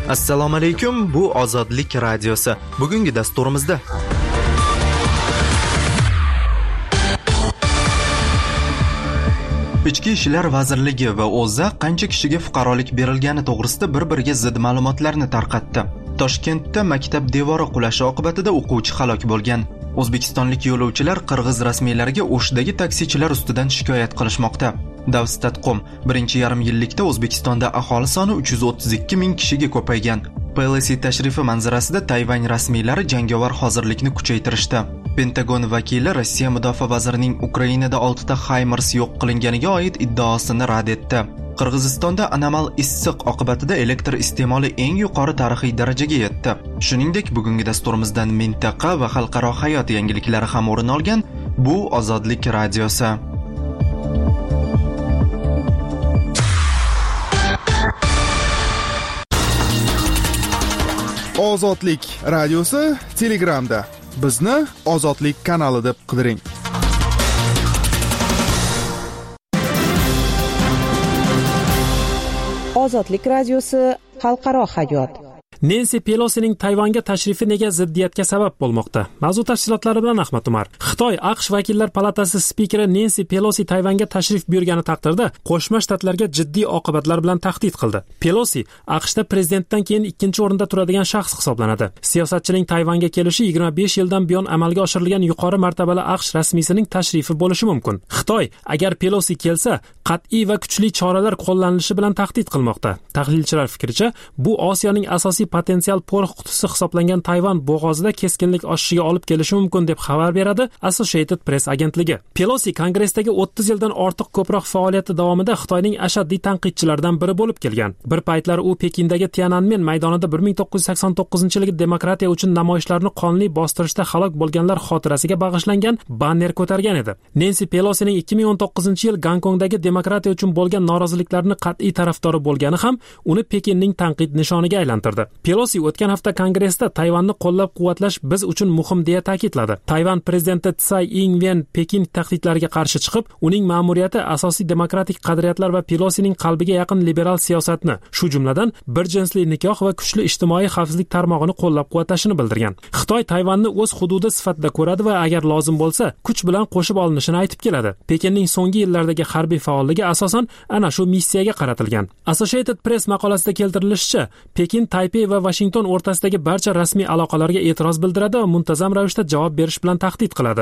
Assalomu alaykum, bu Ozodlik radiosi. Bugungi dasturimizda Ichki ishlar vazirligi va O'zA qancha kishiga fuqarolik berilgani to'g'risida bir-biriga zid ma'lumotlarni tarqatdi. Toshkentda maktab devori qulashi oqibatida o'quvchi halok bo'lgan. O'zbekistonlik yo'lovchilar qirg'iz rasmiylariga O'shdagi taksichilar ustidan shikoyat qilishmoqda. Davstatqom 1,5 yillikda O'zbekistonda aholi soni 332 ming kishiga ko'paygan. Pelosi tashrifi manzarasida Tayvan rasmiylari jangovar hozirlikni kuchaytirishdi. Pentagon vakili Rossiya mudofaa vazirining Ukrainada 6 ta HIMARS yo'q qilinganiga oid iddaosini rad etdi. Qirg'izistonda anomal issiq oqibatida elektr iste'moli eng yuqori tarixiy darajaga yetdi. Shuningdek, bugungi dasturimizdan mintaqa va xalqaro hayot yangiliklari ham o'rin olgan. Bu Ozodlik radiosi. Ozodlik radiosi Telegramda. Bizni Ozodlik kanali deb qidiring. Ozodlik radiosi xalqaro hayot. Nansi Pelosining Tayvanga tashrifi nega ziddiyatga sabab bo'lmoqda? Mavzu tafsilotlari bilan Ahmad Umar. Xitoy AQSh vakillar palatasi spikeri Nansi Pelosi Tayvanga tashrif buyurgani taqdirda Qo'shma Shtatlarga jiddiy oqibatlar bilan tahdid qildi. Pelosi AQShda prezidentdan keyin ikkinchi o'rinda turadigan shaxs hisoblanadi. Siyosatchining Tayvanga kelishi 25 yildan buyon amalga oshirilgan yuqori martabali AQSh rasmiysining tashrifi bo'lishi mumkin. Xitoy agar Pelosi kelsa, qat'iy va kuchli choralar qo'llanilishi bilan tahdid qilmoqda. Tahlilchilar fikricha, bu Osiyoning asosiy potensial porox qutisi hisoblangan Tayvan bo'g'ozida keskinlik oshishiga olib kelishi mumkin deb xabar beradi Associated Press agentligi. Pelosi Kongressdagi 30 yildan ortiq ko'proq faoliyati davomida Xitoyning ashaddiy tanqidchilaridan biri bo'lib kelgan. Bir paytlar u Pekindagi Tiananmen maydonida 1989-yilgi demokratiya uchun namoyishlarni qonli bostirishda halok bo'lganlar xotirasiga bag'ishlangan banner ko'targan edi. Nansi Pelosining 2019-yil Gonkongdagi demokratiya uchun bo'lgan noroziliklarni qat'iy tarafdori bo'lgani ham uni Pekinning tanqid nishoniga aylantirdi. Pelosi o'tgan hafta Kongressda Tayvanni qo'llab-quvvatlash biz uchun muhim deya ta'kidladi. Tayvan prezidenti Tsai Ing-ven Pekin tahdidlariga qarshi chiqib, uning ma'muriyati asosiy demokratik qadriyatlar va Pelosining qalbiga yaqin liberal siyosatni, shu jumladan bir jinsli nikoh va kuchli ijtimoiy xavfsizlik tarmog'ini qo'llab-quvvatlashini bildirgan. Xitoy Tayvanni o'z hududi sifatida ko'radi va agar lozim bo'lsa, kuch bilan qo'shib olinishini aytib keladi. Pekinning so'nggi yillardagi harbiy faolligi asosan ana shu missiyaga qaratilgan. Associated Press maqolasida keltirilishicha, Pekin Taipei va Washington o'rtasidagi barcha rasmiy aloqalarga e'tiroz bildiradi va muntazam ravishda javob berish bilan tahdid qiladi.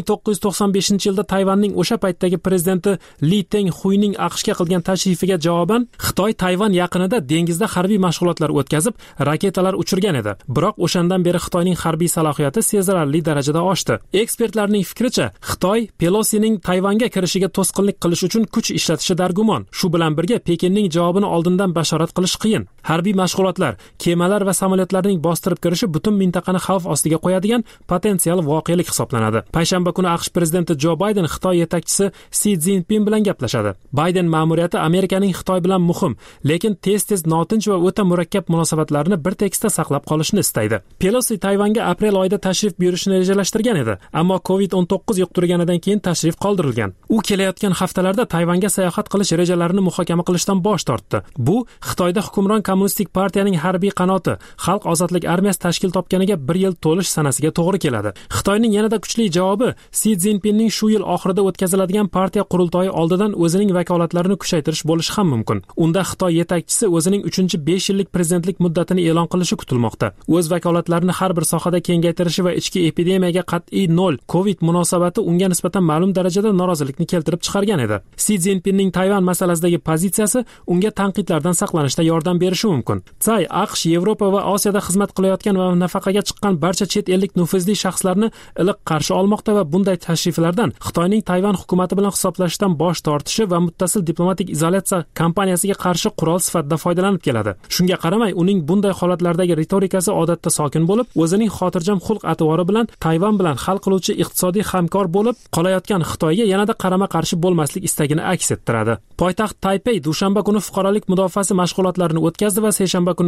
1995-yilda Tayvanning o'sha paytdagi prezidenti Li Teng-huyning AQShga qilgan tashrifiga javoban Xitoy Tayvan yaqinida dengizda harbiy mashg'ulotlar o'tkazib, raketalar uchirgan edi. Biroq o'shandan beri Xitoyning harbiy salohiyati sezilarli darajada oshdi. Ekspertlarning fikricha, Xitoy Pelosining Tayvanga kirishiga to'sqinlik qilish uchun kuch ishlatishi dargumon. Shu bilan birga Pekinning javobini oldindan bashorat qilish qiyin. Harbiy mashg'ulotlar, kemalar va samolyotlarning bostirib kirishi butun mintaqani xavf ostiga qo'yadigan potensial voqelik hisoblanadi. Payshanba kuni AQSh prezidenti Jo Bayden Xitoy yetakchisi Si Szinpin bilan gaplashadi. Bayden ma'muriyati Amerikaning Xitoy bilan muhim, lekin tez-tez notinch va o'ta murakkab munosabatlarni bir tekisda saqlab qolishni istaydi. Pelosi Tayvanga aprel oyida tashrif buyurishni rejalashtirgan edi, ammo COVID-19 yuqtirganidan keyin tashrif qoldirilgan. U kelayotgan haftalarda Tayvanga sayohat qilish rejalarini muhokama qilishdan bosh tortdi. Bu Xitoyda hukmron kommunistik partiyaning harbiy qanoti Xalq ozodlik armiyasi tashkil topganiga 1 yil to'lish sanasiga to'g'ri keladi. Xitoyning yanada kuchli javobi Si Szinpinning shu yil oxirida o'tkaziladigan partiya qurultoyi oldidan o'zining vakolatlarini kuchaytirish bo'lishi ham mumkin. Unda Xitoy yetakchisi o'zining 3-5 yillik prezidentlik muddatini e'lon qilishi kutilmoqda. O'z vakolatlarini har bir sohada kengaytirishi va ichki epidemiyaga qat'iy nol COVID munosabati unga nisbatan ma'lum darajada norozilikni keltirib chiqargan edi. Si Szinpinning Tayvan masalasidagi pozitsiyasi unga tanqidlardan saqlanishda yordam berishi mumkin. Tsai AQSh, Yevropa va Osiyoda xizmat qilayotgan va nafaqaga chiqqan barcha chet ellik nufuzli shaxslarni iliq qarshi olmoqda va bunday tashriflardan Xitoyning Tayvan hukumati bilan hisoblashishdan bosh tortishi va muttasil diplomatik izolyatsiya kampaniyasiga qarshi qurol sifatida foydalanib keladi. Shunga qaramay, uning bunday holatlardagi ritorikasi odatda sokin bo'lib, o'zining xotirjam xulq-atvori bilan Tayvan bilan hal qiluvchi iqtisodiy hamkor bo'lib qolayotgan Xitoyga yanada qarama-qarshi bo'lmaslik istagini aks ettiradi. Poytaxt Taipei dushanba kuni fuqarolik mudofaasi mashg'ulotlarini o'tkazdi va seshanba kuni Tsai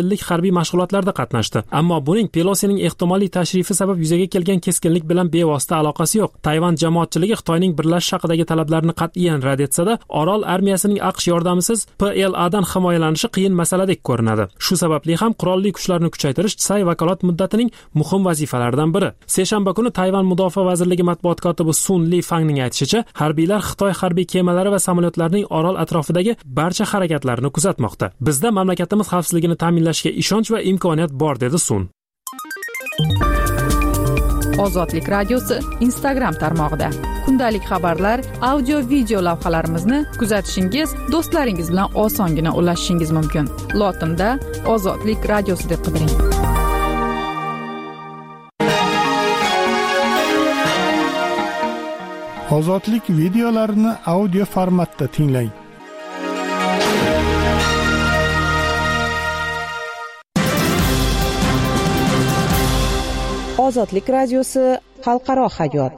yillik harbiy mashg'ulotlarda qatnashdi. Ammo buning Pelosining ehtimoliy tashrifi sabab yuzaga kelgan keskinlik bilan bevosita aloqasi yo'q. Tayvan jamoatchiligi Xitoyning birlashish haqidagi talablarini qat'iyan rad etsa-da, Orol armiyasining AQSh yordamisiz PLAdan himoyalanishi qiyin masaladek ko'rinadi. Shu sababli ham qurolli kuchlarni kuchaytirish Tsay vakolat muddatining muhim vazifalaridan biri. Seshanba kuni Tayvan mudofaa vazirligi matbuot kotibi Sun Lifangning aytishicha, harbiylar Xitoy harbiy kemalari va samolyotlarining Orol atrofidagi barcha harakatlarini kuzatmoqda. Bizda mamlakatimiz xavfsizligini ta'minlashga ishonch va imkoniyat bor, dedi Sun. Ozodlik radiosi Instagram tarmog'ida kundalik xabarlar, audio video lavhalarimizni kuzatishingiz, do'stlaringiz bilan osongina ulashishingiz mumkin. Lotinda Ozodlik radiosi deb qidiring. Ozodlik videolarini audio formatda tinglang. Ozodlik radiosi xalqaro hayot.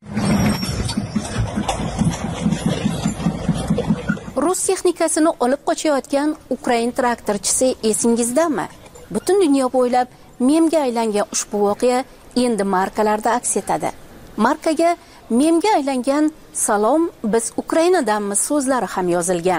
Rus texnikasini olib qochayotgan Ukrain traktorchisi esingizdami? Butun dunyo bo'ylab memga aylangan ushbu voqea endi markalarda aks etadi. Markaga memga aylangan "Salom, biz Ukrainadanmiz" so'zlari ham yozilgan.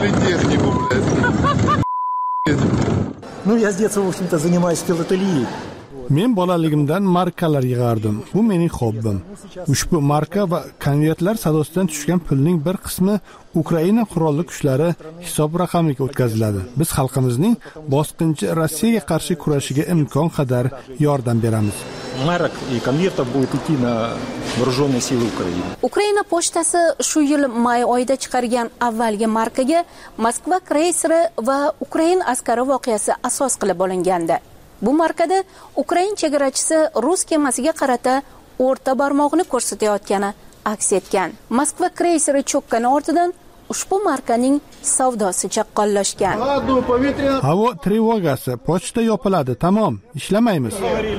Я с детства, в общем-то, занимаюсь филателией. Men bolaligimdan markalar yig'ardim. Bu mening hobbim. Ushbu marka va konvertlar sadosidan tushgan pulning bir qismi Ukraina qurolli kuchlari hisob raqamiga o'tkaziladi. Biz xalqimizning bosqinchi Rossiyaga qarshi kurashiga imkon qadar yordam beramiz. Mark и конвертов будет идти на вооруженные силы Украины. Ukraina pochtasi shu yil may oyida chiqargan avvalgi markaga Moskva kreyseri va Ukrain askari voqeasi asos qilib olingandi. Bu markada Ukrain chegarachisi rus kemasiga qarata o'rta barmog'ini ko'rsatayotgani aks etgan. Moskva kreyseri cho'kkani ortidan ushbu markaning savdosi chaqqonlashgan. Havo trevogasi, pochta yopiladi, tamom, ishlamaymiz.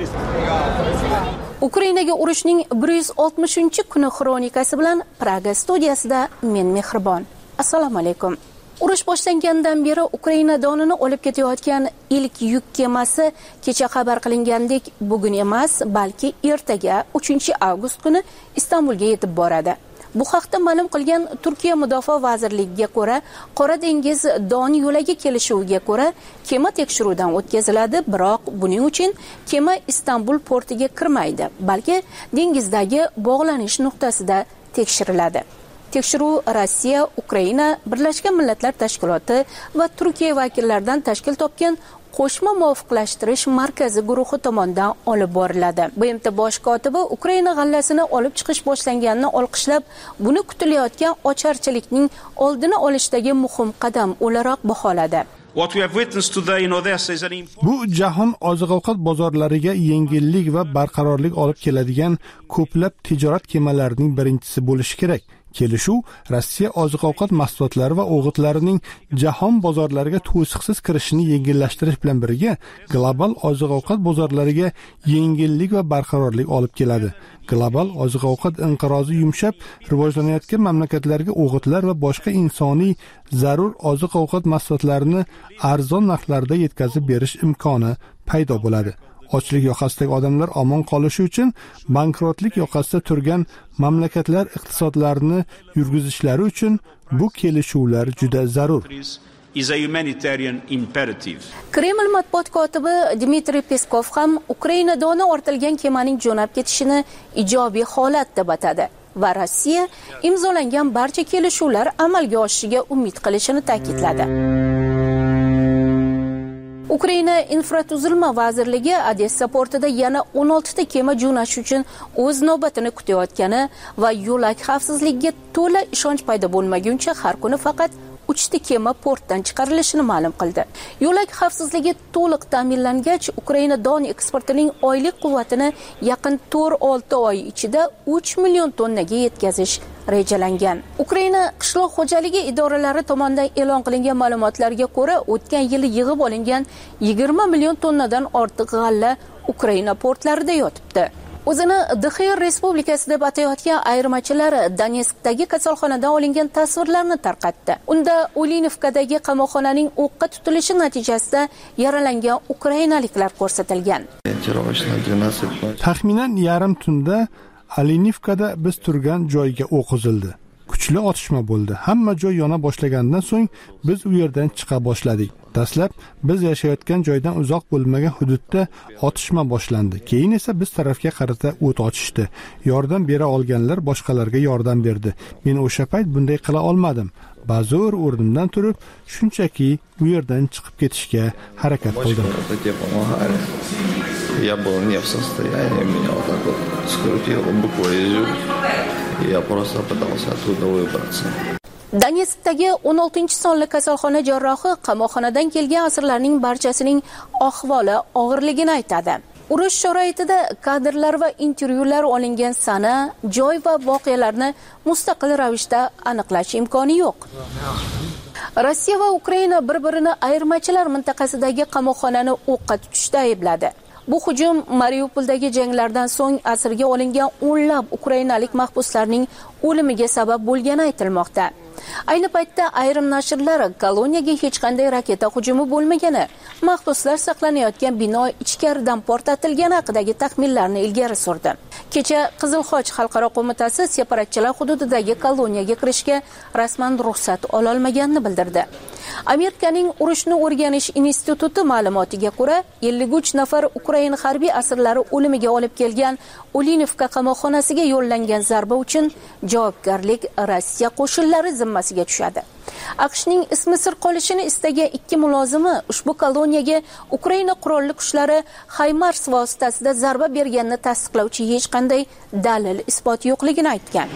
Ukrainaga urushning 160-kuni xronikasi bilan Praga studiyasida men Mehribon. Assalomu alaykum. Urush boshlangandan beri Ukraina donini olib ketayotgan ilk yuk kemasi kecha xabar qilingandek bugun emas, balki ertaga 3-avgust kuni Istanbulga yetib boradi. Bu haqda ma'lum qilgan Turkiya Mudofaa vazirligiga ko'ra, Qora dengiz don yo'lagi kelishuviga ko'ra kema tekshiruvdan o'tkaziladi, biroq buning uchun kema Istanbul portiga kirmaydi, balki dengizdagi bog'lanish nuqtasida tekshiriladi. Tekshiruv Rossiya, Ukraina, Birlashgan Millatlar Tashkiloti va Turkiya vakillaridan tashkil topgan qo'shma muvofiqlashtirish markazi guruhi tomonidan olib boriladi. BMT bosh kotibi Ukraina g'allasini olib chiqish boshlanganini olqishlab, buni kutilayotgan ocharchilikning oldini olishdagi muhim qadam o'laroq baholadi. Bu jahon oziq-ovqat bozorlariga yengillik va barqarorlik olib keladigan ko'plab tijorat kemalarining birinchisi bo'lishi kerak. Kelishuv Rossiya oziq-ovqat mahsulotlari va o'g'itlarining jahon bozorlariga to'siqsiz kirishini yengillashtirish bilan birga global oziq-ovqat bozorlariga yengillik va barqarorlik olib keladi. Global oziq-ovqat inqirozi yumshab, rivojlanayotgan mamlakatlarga o'g'itlar va boshqa insoniy zarur oziq-ovqat mahsulotlarini arzon narxlarda yetkazib berish imkoni paydo bo'ladi. Ochlik yoqasidagi odamlar omon qolishi uchun bankrotlik yoqasida turgan mamlakatlar iqtisodlarini yurgizishlari uchun bu kelishuvlar juda zarur. Kreml matbuot kotibi Dmitriy Peskov ham Ukraina doni ortilgan kemaning jo'nab ketishini ijobiy holat deb atadi va Rossiya imzolangan barcha kelishuvlar amalga oshishiga umid qilishini ta'kidladi. Ukraina infratuzilma vazirligi Odessa portida yana 16 ta kema jo'nash uchun o'z navbatini kutayotgani va yo'lak xavfsizligiga to'la ishonch paydo bo'lmaguncha har kuni faqat 3 ta kema portdan chiqarilishini ma'lum qildi. Yo'lak xavfsizligi to'liq ta'minlangach, Ukraina don eksportining oylik quvvatini yaqin 4-6 oy ichida 3 million tonnaga yetkazish rejalangan. Ukraina qishloq xo'jaligi idoralari tomonidan e'lon qilingan ma'lumotlarga ko'ra, o'tgan yili yig'ib olingan 20 million tonnadan ortiq g'alla Ukraina portlarida yotibdi. O'zini Dxer Respublikasi deb atayotgan ayirmachilar Donetskdagi kasalxonadan olingan tasvirlarni tarqatdi. Unda Ulinivkadagi qamoqxonaning o'qqa tutilishi natijasida yaralangan ukrainaliklar ko'rsatilgan. Taxminan yarim tunda Alinivkada biz turgan joyga o'q uzildi. Kuchli otishma bo'ldi. Hamma joy yona boshlagandan so'ng biz u yerdan chiqa boshladik. Dastlab biz yashayotgan joydan uzoq bo'lmagan hududda otishma boshlandi. Keyin esa biz tarafga qarata o't ochishdi. Yordam bera olganlar boshqalarga yordam berdi. Men o'sha payt bunday qila olmadim. Ba'zor o'rnimdan turib, shunchaki u yerdan chiqib ketishga harakat qildim. Я был не в состоянии, меня вот так вот скрутило буквально. Я просто пытался оттуда выбраться. Donetskdagi 16-sonli kasalxona jarrohi qamoqxonadan kelgan asirlarning barchasining ahvoli og'irligini aytadi. Urush sharoitida kadrlar va intervyular olingan sana, joy va voqealarni mustaqil ravishda aniqlash imkoni yo'q. Rossiya va Ukraina bir-birini ayirmachilar mintaqasidagi qamoqxonani o'qqa tutishda aybladi. Bu hujum Mariupoldagi janglardan so'ng asirga olingan o'nlab ukrainalik mahbuslarning o'limiga sabab bo'lgani aytilmoqda. Ayni paytda ayrim nashrlar koloniyaga hech qanday raketa hujumi bo'lmagani, mahbuslar saqlanayotgan bino ichkaridan portlatilgani haqidagi taxminlarni ilgari surdi. Kecha Qizil Xoch xalqaro qo'mitasi separatchilar hududidagi koloniyaga kirishga rasman ruxsat ola olmaganini bildirdi. Amerikaning urushni o'rganish instituti ma'lumotiga ko'ra, 53 nafar Ukraina harbiy asirlari o'limiga olib kelgan Ulinivka qamoqxonasiga yo'llangan zarba uchun javobgarlik Rossiya qo'shinlari zimmasiga tushadi. AQShning ismi sir qolishini istagan ikki mulozimi ushbu koloniyaga Ukraina qurolli kuchlari HIMARS vositasida zarba berganini tasdiqlovchi hech qanday dalil isbot yo'qligini aytgan.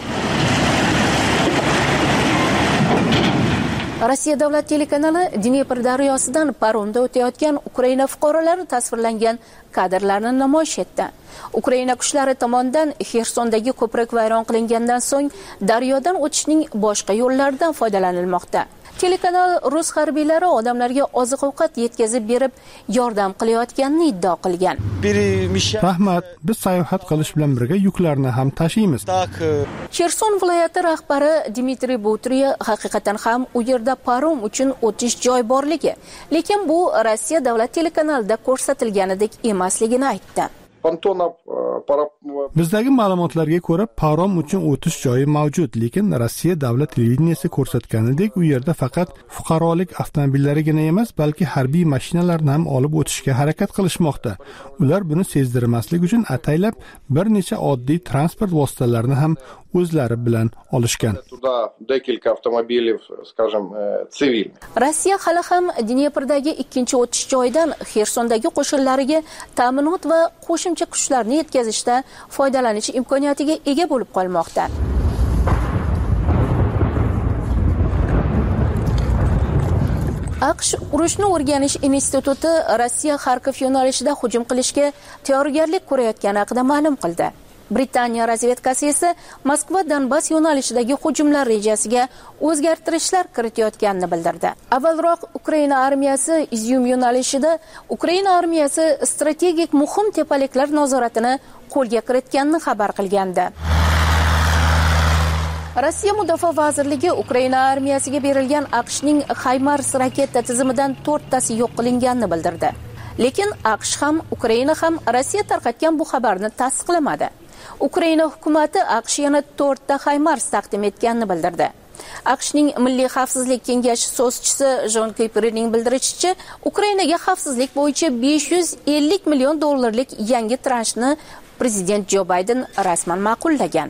Rossiya davlat telekanali Dnepr daryosidan paromda o'tayotgan Ukraina fuqarolari tasvirlangan kadrlarni namoyish etdi. Ukraina kuchlari tomonidan Xersondagi ko'prik vayron qilingandan so'ng daryodan o'tishning boshqa yo'llaridan foydalanilmoqda. Telekanal rus harbiylari odamlarga oziq-ovqat yetkazib berib yordam qilayotganini iddao qilgan. Rahmat, biz sayohat qilish bilan birga yuklarni ham tashiymiz. Xerson viloyati rahbari Dmitriy Butriy haqiqatan ham u yerda parom uchun o'tish joy borligi, lekin bu Rossiya davlat telekanalida ko'rsatilganidek emasligini aytdi. Bizdagi ma'lumotlarga ko'ra, parom uchun o'tish joyi mavjud, lekin Rossiya davlat televideniyasi ko'rsatganidek u yerda faqat fuqarolik avtomobillarigina emas, balki harbiy mashinalarni ham olib o'tishga harakat qilishmoqda. Ular buni sezdirmaslik uchun ataylab bir necha oddiy transport vositalarini ham o'zlari bilan olishgan. Rossiya hali ham Dneprdagi ikkinchi o'tish joyidan Xersondagi qo'shinlariga ta'minot va qo'shimcha kuchlarni yetkazishda foydalanish imkoniyatiga ega bo'lib qolmoqda. AQSh urushni o'rganish instituti Rossiya Xarkov yo'nalishida hujum qilishga tayyorgarlik ko'rayotgani haqida ma'lum qildi. Britaniya razvedkasi esa Moskva Donbass yo'nalishidagi hujumlar rejasiga o'zgartirishlar kiritayotganini bildirdi. Avvalroq Ukraina armiyasi Izyum yo'nalishida Ukraina armiyasi strategik muhim tepaliklar nazoratini qo'lga kiritganini xabar qilgandi. Rossiya Mudofaa vazirligi Ukraina armiyasiga berilgan AQShning HIMARS raketa tizimidan 4 tasi yo'q qilinganini bildirdi. Lekin AQSh ham, Ukraina ham Rossiya tarqatgan bu xabarni tasdiqlamadi. Ukraina hukumati AQSh yana 4 ta HIMARS taqdim etganini bildirdi. AQShning Milliy xavfsizlik kengashi so'zchisi Jon Kirbyning bildirishicha, Ukrainaga xavfsizlik bo'yicha 550 million dollarlik yangi transhni Prezident Joe Biden rasman ma'qullagan.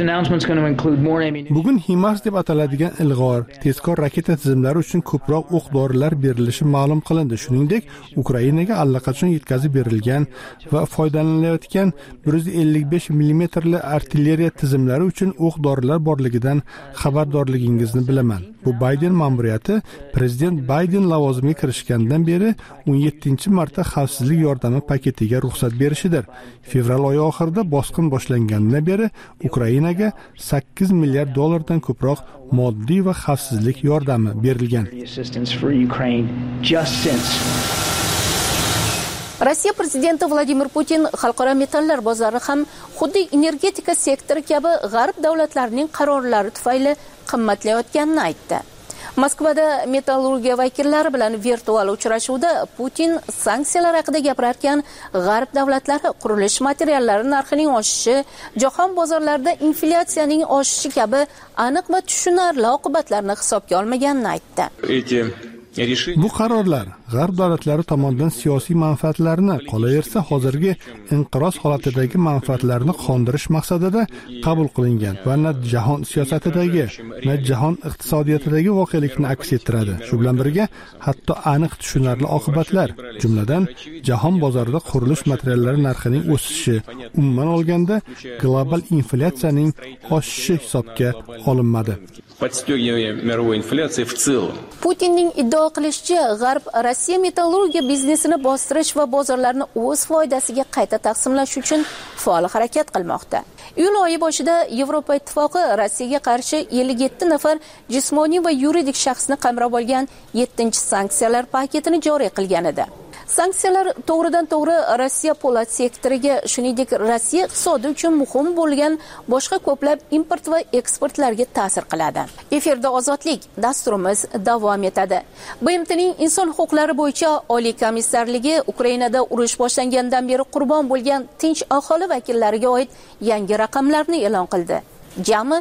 Bugun HIMARS deb ataladigan ilg'or, tezkor raketa tizimlari uchun ko'proq o'q-dorilar berilishi ma'lum qilindi. Shuningdek, Ukrainaga allaqachon yetkazib berilgan va foydalanilayotgan 155 mm artilleriya tizimlari uchun o'q-dorilar borligidan xabardorligingizni bilaman. Bu Biden ma'muriyati Prezident Biden lavozimiga kirishgandan beri 17-marta xavfsizlik yordami paketiga ruxsat berishidir. Fevral oyi oxirida bosqin boshlanganidan beri Ukrainaga 8 milliard dollardan ko'proq moddiy va xavfsizlik yordami berilgan. Rossiya prezidenti Vladimir Putin xalqaro metallar bozori ham xuddi energetika sektori kabi g'arb davlatlarining qarorlari tufayli qimmatlayotganini aytdi. Moskvada metallurgiya vakillari bilan virtual uchrashuvda Putin sanksiyalar haqida gapirarkan, g'arb davlatlari qurilish materiallari narxining oshishi, jahon bozorlarida inflyatsiyaning oshishi kabi aniq va tushunarli oqibatlarni hisobga olmaganini aytdi. Bu qarorlar g'arb davlatlari tomonidan siyosiy manfaatlarni, qolaversa hozirgi inqiroz holatidagi manfaatlarni qondirish maqsadida qabul qilingan va na jahon siyosatidagi, na jahon iqtisodiyotidagi voqelikni aks ettiradi. Shu bilan birga hatto aniq tushunarli oqibatlar, jumladan jahon bozorida qurilish materiallari narxining o'sishi, umuman olganda global inflyatsiyaning oshishi hisobga olinmadi. Putinning iddao qilishicha, G'arb Rossiya metallurgiya biznesini bostirish va bozorlarni o'z foydasiga qayta taqsimlash uchun faol harakat qilmoqda. Iyul oyi boshida Yevropa Ittifoqi Rossiyaga qarshi 57 nafar jismoniy va yuridik shaxsni qamrab olgan 7-sanksiyalar paketini joriy qilgan edi. Sanksiyalar to'g'ridan-to'g'ri Rossiya po'lat sektoriga, shuningdek Rossiya iqtisodi uchun muhim bo'lgan boshqa ko'plab import va eksportlarga ta'sir qiladi. Efirda Ozodlik dasturimiz davom etadi. BMTning inson huquqlari bo'yicha Oliy komissarligi Ukrainada urush boshlangandan beri qurbon bo'lgan tinch aholi vakillariga oid yangi raqamlarni e'lon qildi. Jami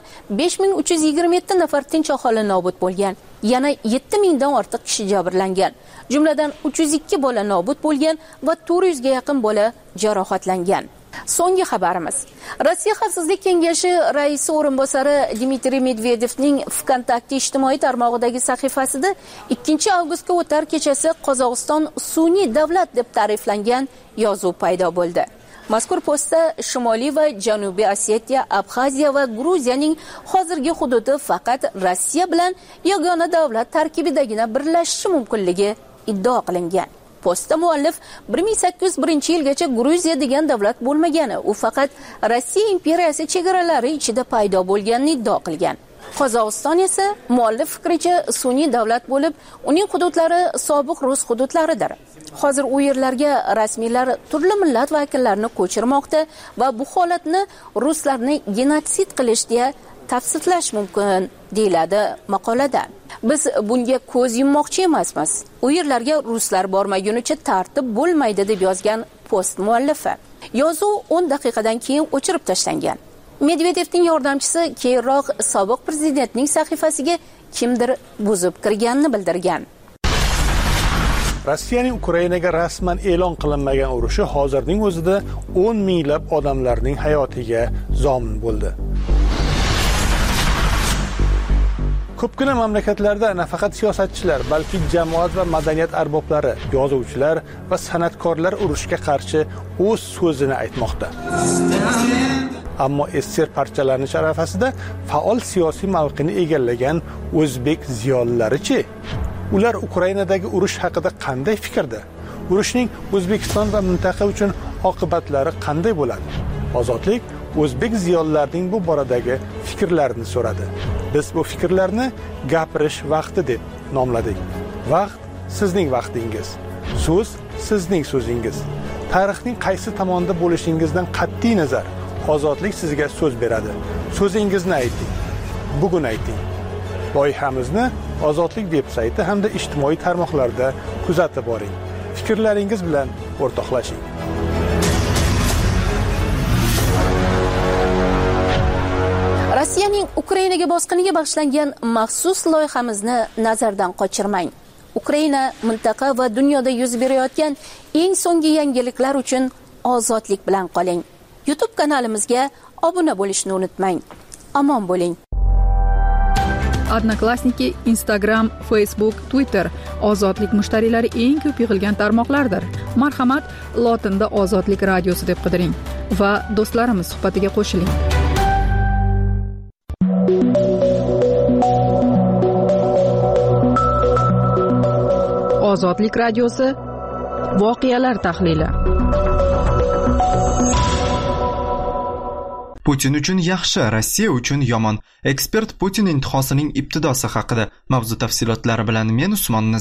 5327 nafar tinch aholi nobud bo'lgan. Yana 7000 dan ortiq kishi jabrlangan. Jumladan 302 bola nobud bo'lgan va 400 ga yaqin bola jarohatlangan. So'nggi xabarimiz. Rossiya Xavfsizlik kengashi raisi o'rinbosari Dmitriy Medvedevning VKontakte ijtimoiy tarmog'idagi sahifasida 2 avgustga o'tar kechasi Qozog'iston sun'iy davlat deb ta'riflangan yozuv paydo bo'ldi. Mazkur postda Shimoliy va Janubiy Osetiya, Abxaziya va Gruziyaning hozirgi hududi faqat Rossiya bilan yagona davlat tarkibidagina birlashishi mumkinligi iddao qilingan. Postda muallif 1801-yilgacha Gruziya degan davlat bo'lmagani, u faqat Rossiya imperiyasi chegaralari ichida paydo bo'lganini iddao qilgan. Qozog'iston esa muallif fikricha sun'iy davlat bo'lib, uning hududlari sobiq rus hududlaridir. Hozir u yerlarga rasmiylar turli millat vakillarini ko'chirmoqda va bu holatni ruslarni genotsid qilish deya tafsirlash mumkin, deyiladi maqolada. Biz bunga ko'z yummoqchi emasmiz. U yerlarga ruslar bormagunicha tartib bo'lmaydi deb yozgan post muallifi. Yozuv 10 daqiqadan keyin o'chirib tashlangan. Medvedevning yordamchisi keyinroq sobiq prezidentning sahifasiga kimdir buzib kirganini bildirgan. Rossiyaning Ukrainaga rasman e'lon qilinmagan urushi hozirning o'zida 10 minglab odamlarning hayotiga zomin bo'ldi. Ko'pgina mamlakatlarda nafaqat siyosatchilar, balki jamoat va madaniyat arboblari, yozuvchilar va san'atkorlar urushga qarshi o'z so'zini aytmoqda. Ammo SSR parchalanish arafasida faol siyosiy mavqeni egallagan o'zbek ziyolilari-chi? Ular Ukrainadagi urush haqida qanday fikrda? Urushning O'zbekiston va mintaqa uchun oqibatlari qanday bo'ladi? Ozodlik o'zbek ziyolilarining bu boradagi fikrlarini so'radi. Biz bu fikrlarni gapirish vaqti deb nomladik. Vaqt sizning vaqtingiz. So'z sizning so'zingiz. Tarixning qaysi tomonda bo'lishingizdan qat'iy nazar Ozodlik sizga so'z beradi. So'zingizni ayting. Bugun ayting. Loyihamizni Ozodlik veb-sayti hamda ijtimoiy tarmoqlarda kuzatib boring. Fikrlaringiz bilan o'rtoqlashing. Rossiyaning Ukrainaga bosqiniga bag'ishlangan maxsus loyihamizni nazardan qochirmang. Ukraina, mintaqa va dunyoda yuz berayotgan eng so'nggi yangiliklar uchun ozodlik bilan qoling. YouTube kanalimizga obuna bo'lishni unutmang. Omon bo'ling. Odnoklassniki, Instagram, Facebook, Twitter ozodlik mushtariylari eng ko'p yig'ilgan tarmoqlardir. Marhamat, lotinda Ozodlik radiosi deb qidiring va do'stlarimiz suhbatiga qo'shiling. Ozodlik radiosi voqealar tahlili. Putin uchun yaxshi, Rossiya uchun yomon. Ekspert Putin intihosining ibtidosi haqida. Mavzu tafsilotlari bilan men Usmon Nazar.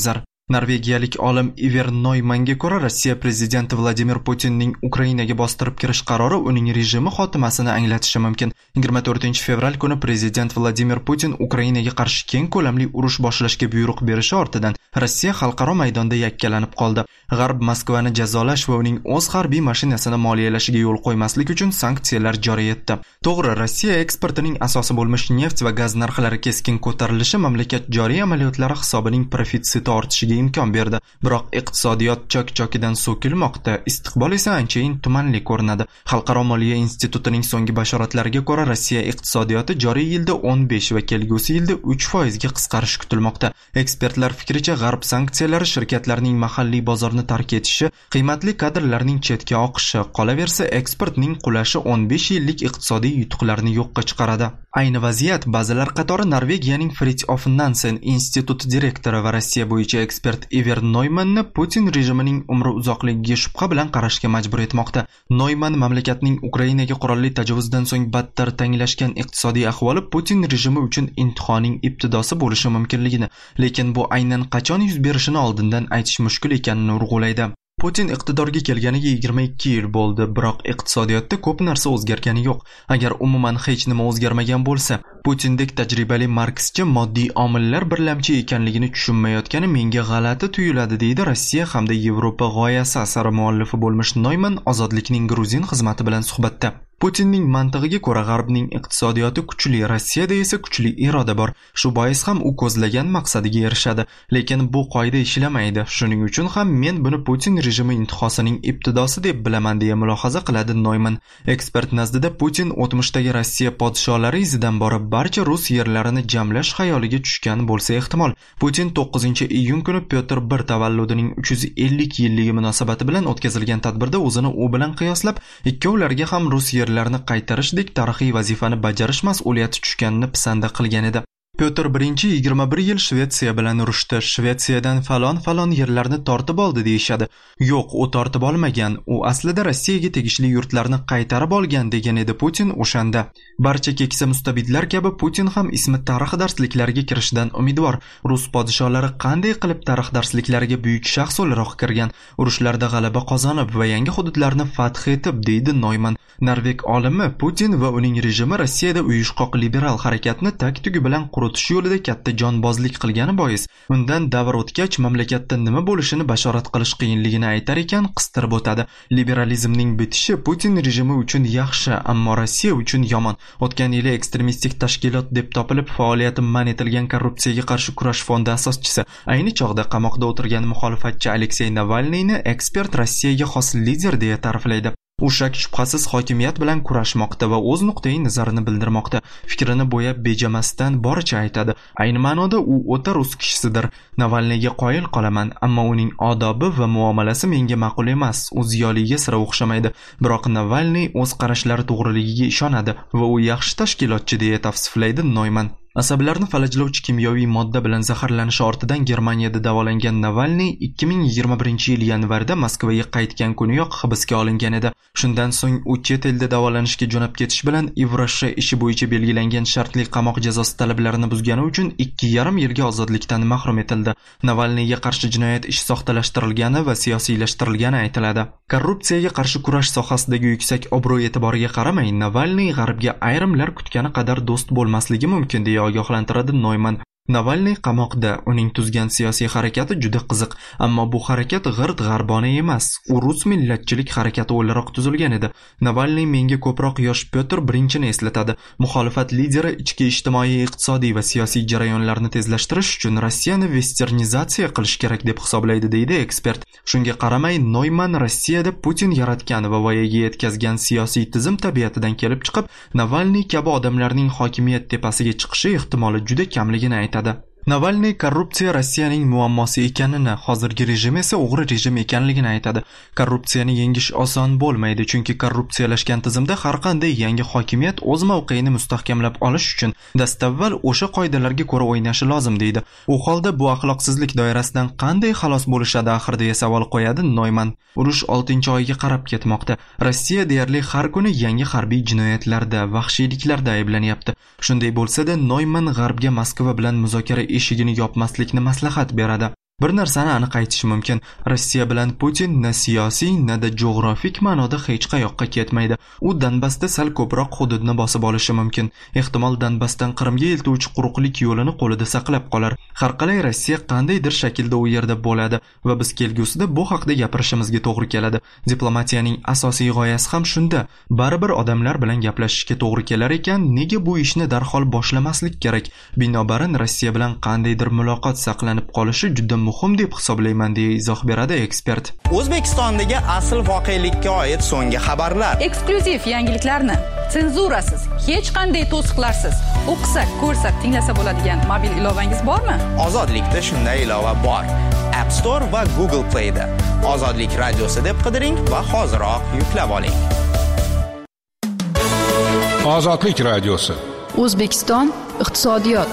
Norvegiyalik olim Iver Noymanga ko'ra, Rossiya prezidenti Vladimir Putinning Ukrainaga bostirib kirish qarori uning rejimi xotimasini anglatishi mumkin. 24-fevral kuni prezident Vladimir Putin Ukrainaga qarshi keng ko'lamli urush boshlashga buyruq berishi ortidan Rossiya xalqaro maydonda yakkalanib qoldi. G'arb Moskvani jazolash va uning o'z harbiy mashinasini moliyalashiga yo'l qo'ymaslik uchun sanksiyalar joriy etdi. To'g'ri, Rossiya eksportining asosi bo'lmish neft va gaz narxlari keskin ko'tarilishi mamlakat joriy amaliyotlari hisobining profitsiti ortishiga imkon berdi. Biroq iqtisodiyot chok-chokidan so'kilmoqda, istiqbol esa anchayin tumanli ko'rinadi. Xalqaro moliya institutining so'nggi bashoratlariga ko'ra, Rossiya iqtisodiyoti joriy yilda 15 va kelgusi yilda 3% ga qisqarishi kutilmoqda. Ekspertlar fikricha, G'arb sanksiyalari shirkatlarning mahalliy bozorni tark etishi, qiymatli kadrlarning chetga oqishi, qolaversa eksportning qulashi 15 yillik iqtisodiy yutuqlarni yo'qqa chiqaradi. Ayni vaziyat ba'zilar qatori Norvegiyaning Fridtjof Nansen instituti direktori va Rossiya bo'yicha ekspert Iver Noymanni Putin rejimining umri uzoqligiga shubha bilan qarashga majbur etmoqda. Noyman mamlakatning Ukrainaga qurolli tajovuzdan so'ng battar tanglashgan iqtisodiy ahvoli Putin rejimi uchun imtihonning ibtidosi bo'lishi mumkinligini, lekin bu aynan qachon yuz berishini oldindan aytish mushkul ekanini urg'ulaydi. Putin iqtidorga kelganiga 22 yil bo'ldi, biroq iqtisodiyotda ko'p narsa o'zgargani yo'q. Agar umuman hech nima o'zgarmagan bo'lsa, Putindek tajribali markschi moddiy omillar birlamchi ekanligini tushunmayotgani menga g'alati tuyuladi, deydi Rossiya hamda Yevropa g'oyasi asari muallifi bo'lmish Noyman ozodlikning gruzin xizmati bilan suhbatda. Putinning mantig'iga ko'ra G'arbning iqtisodiyoti kuchli, Rossiyada esa kuchli iroda bor. Shu bois ham u ko'zlagan maqsadiga erishadi. Lekin bu qoida ishlamaydi. Shuning uchun ham men buni Putin rejimi intihosining ibtidosi deb bilaman, deya mulohaza qiladi Noyman. Ekspert nazdida Putin o'tmishdagi Rossiya podsholari izidan borib barcha rus yerlarini jamlash xayoliga tushgan bo'lsa ehtimol. Putin 9-iyun kuni Pyotr I tavalludining 350 yilligi munosabati bilan o'tkazilgan tadbirda o'zini u bilan qiyoslab, ikkovlariga ham rus yerlarini qaytarishdek tarixiy vazifani bajarish mas'uliyati tushganini pisanda qilgan edi. Pyotr I 21 yil Shvetsiya bilan urushdi. Shvetsiyadan falon yerlarni tortib oldi deyishadi. Yo'q, u tortib olmagan. U aslida Rossiyaga tegishli yurtlarni qaytarib olgan, degan edi Putin o'shanda. Barcha keksa mustabidlar kabi Putin ham ismi tarix darsliklariga kirishdan umidvor. Rus podsholari qanday qilib tarix darsliklariga buyuk shaxs o'laroq kirgan, urushlarda g'alaba qozonib va yangi hududlarni fath etib, deydi Noyman. Norveg olimi Putin va uning rejimi Rossiyada uyushqoq liberal harakatni tag-tugi bilan quritish yo'lida katta jonbozlik qilgani bois, undan davr o'tgach mamlakatda nima bo'lishini bashorat qilish qiyinligini aytar ekan, qistirib o'tadi. Liberalizmning bitishi Putin rejimi uchun yaxshi, ammo Rossiya uchun yomon. O'tgan yili ekstremistik tashkilot deb topilib faoliyati man etilgan Korrupsiyaga qarshi kurash fondi asoschisi, ayni chog'da qamoqda o'tirgan muxolifatchi Aleksey Navalniyni ekspert Rossiyaga xos lider deya ta'riflaydi. U shak shubhasiz hokimiyat bilan kurashmoqda va o'z nuqtai nazarini bildirmoqda. Fikrini bo'yab bejamasdan boricha aytadi. Ayni ma'noda u o'ta rus kishisidir. Navalniyga qoyil qolaman, ammo uning odobi va muomalasi menga ma'qul emas. U ziyoliga sira o'xshamaydi. Biroq Navalniy o'z qarashlari to'g'riligiga ishonadi va u yaxshi tashkilotchi, deya tavsiflaydi Noyman. Asablarni falajlovchi kimyoviy modda bilan zaharlanishi ortidan Germaniyada davolangan Navalniy 2021 yil yanvarda Moskvaga qaytgan kuniyoq hibsga olingan edi. Shundan so'ng u chet elda davolanishga jo'nab ketish bilan Evrosha ishi bo'yicha belgilangan shartli qamoq jazosi talablarini buzgani uchun 2,5 yilga ozodlikdan mahrum etildi. Navalniyga qarshi jinoyat ishi soxtalashtirilgani va siyosiylashtirilgani aytiladi. Korrupsiyaga qarshi kurash sohasidagi yuksak obro' e'tiboriga qaramay, Navalniy G'arbga ayrimlar kutgani qadar do'st bo'lmasligi mumkin, deya ogohlantiradi Noyman. Navalniy qamoqda, uning tuzgan siyosiy harakati juda qiziq, ammo bu harakat g'irt-g'arbona emas. U rus millatchilik harakati o'laroq tuzilgan edi. Navalniy menga ko'proq yosh Pyotr I-ni eslatadi. Muxolifat lideri ichki ijtimoiy, iqtisodiy va siyosiy jarayonlarni tezlashtirish uchun Rossiyani westernizatsiya qilish kerak deb hisoblaydi, deydi ekspert. Shunga qaramay, Noyman Rossiyada Putin yaratgan va voyaga yetkazgan siyosiy tizim tabiatidan kelib chiqib, Navalniy kabi odamlarning hokimiyat tepasiga chiqishi ehtimoli juda kamligini aytadi. Navalniy korrupsiya Rossiyaning muammosi ekanini, hozirgi rejim esa o'g'ri rejim ekanligini aytadi. Korrupsiyani yengish oson bo'lmaydi, chunki korrupsiyalashgan tizimda har qanday yangi hokimiyat o'z mavqeini mustahkamlab olish uchun dastavval o'sha qoidalarga ko'ra o'ynashi lozim, deydi. U holda bu axloqsizlik doirasidan qanday xalos bo'lishadi axir, deya savol qo'yadi Noyman. Urush 6-oyga qarab ketmoqda. Rossiya deyarli har kuni yangi harbiy jinoyatlarda, vahshiyliklarda ayblanyapti. Shunday bo'lsa-da, Noyman G'arbga Moskva bilan muzokara eshigini yopmaslikni maslahat beradi. Bir narsani aniq aytish mumkin. Rossiya bilan Putin na siyosiy, na-da jo'grafik ma'noda hech qayoqqa ketmaydi. U Donbassda sal ko'proq hududni bosib olishi mumkin. Ehtimol Donbassdan Qrimga eltuvchi quruqlik yo'lini qo'lida saqlab qolar. Har qalay Rossiya qandaydir shaklda u yerda bo'ladi va biz kelgusida bu haqda gapirishimizga to'g'ri keladi. Diplomatiyaning asosiy g'oyasi ham shunda. Baribir odamlar bilan gaplashishga to'g'ri kelar ekan, nega bu ishni darhol boshlamaslik kerak? Binobarin Rossiya bilan qandaydir muloqot saqlanib qolishi juda muhim deb hisoblayman, deya izoh beradi ekspert. O'zbekistondagi asl voqelikka oid so'nggi xabarlar. Eksklyuziv yangiliklarni senzurasiz, hech qanday to'siqlarsiz o'qisak, ko'rsak, tinglasa bo'ladigan mobil ilovangiz bormi? Ozodlikda shunday ilova bor. App Store va Google Play da Ozodlik radiosi deb qidiring va hoziroq yuklab oling. Ozodlik radiosi. O'zbekiston iqtisodiyot.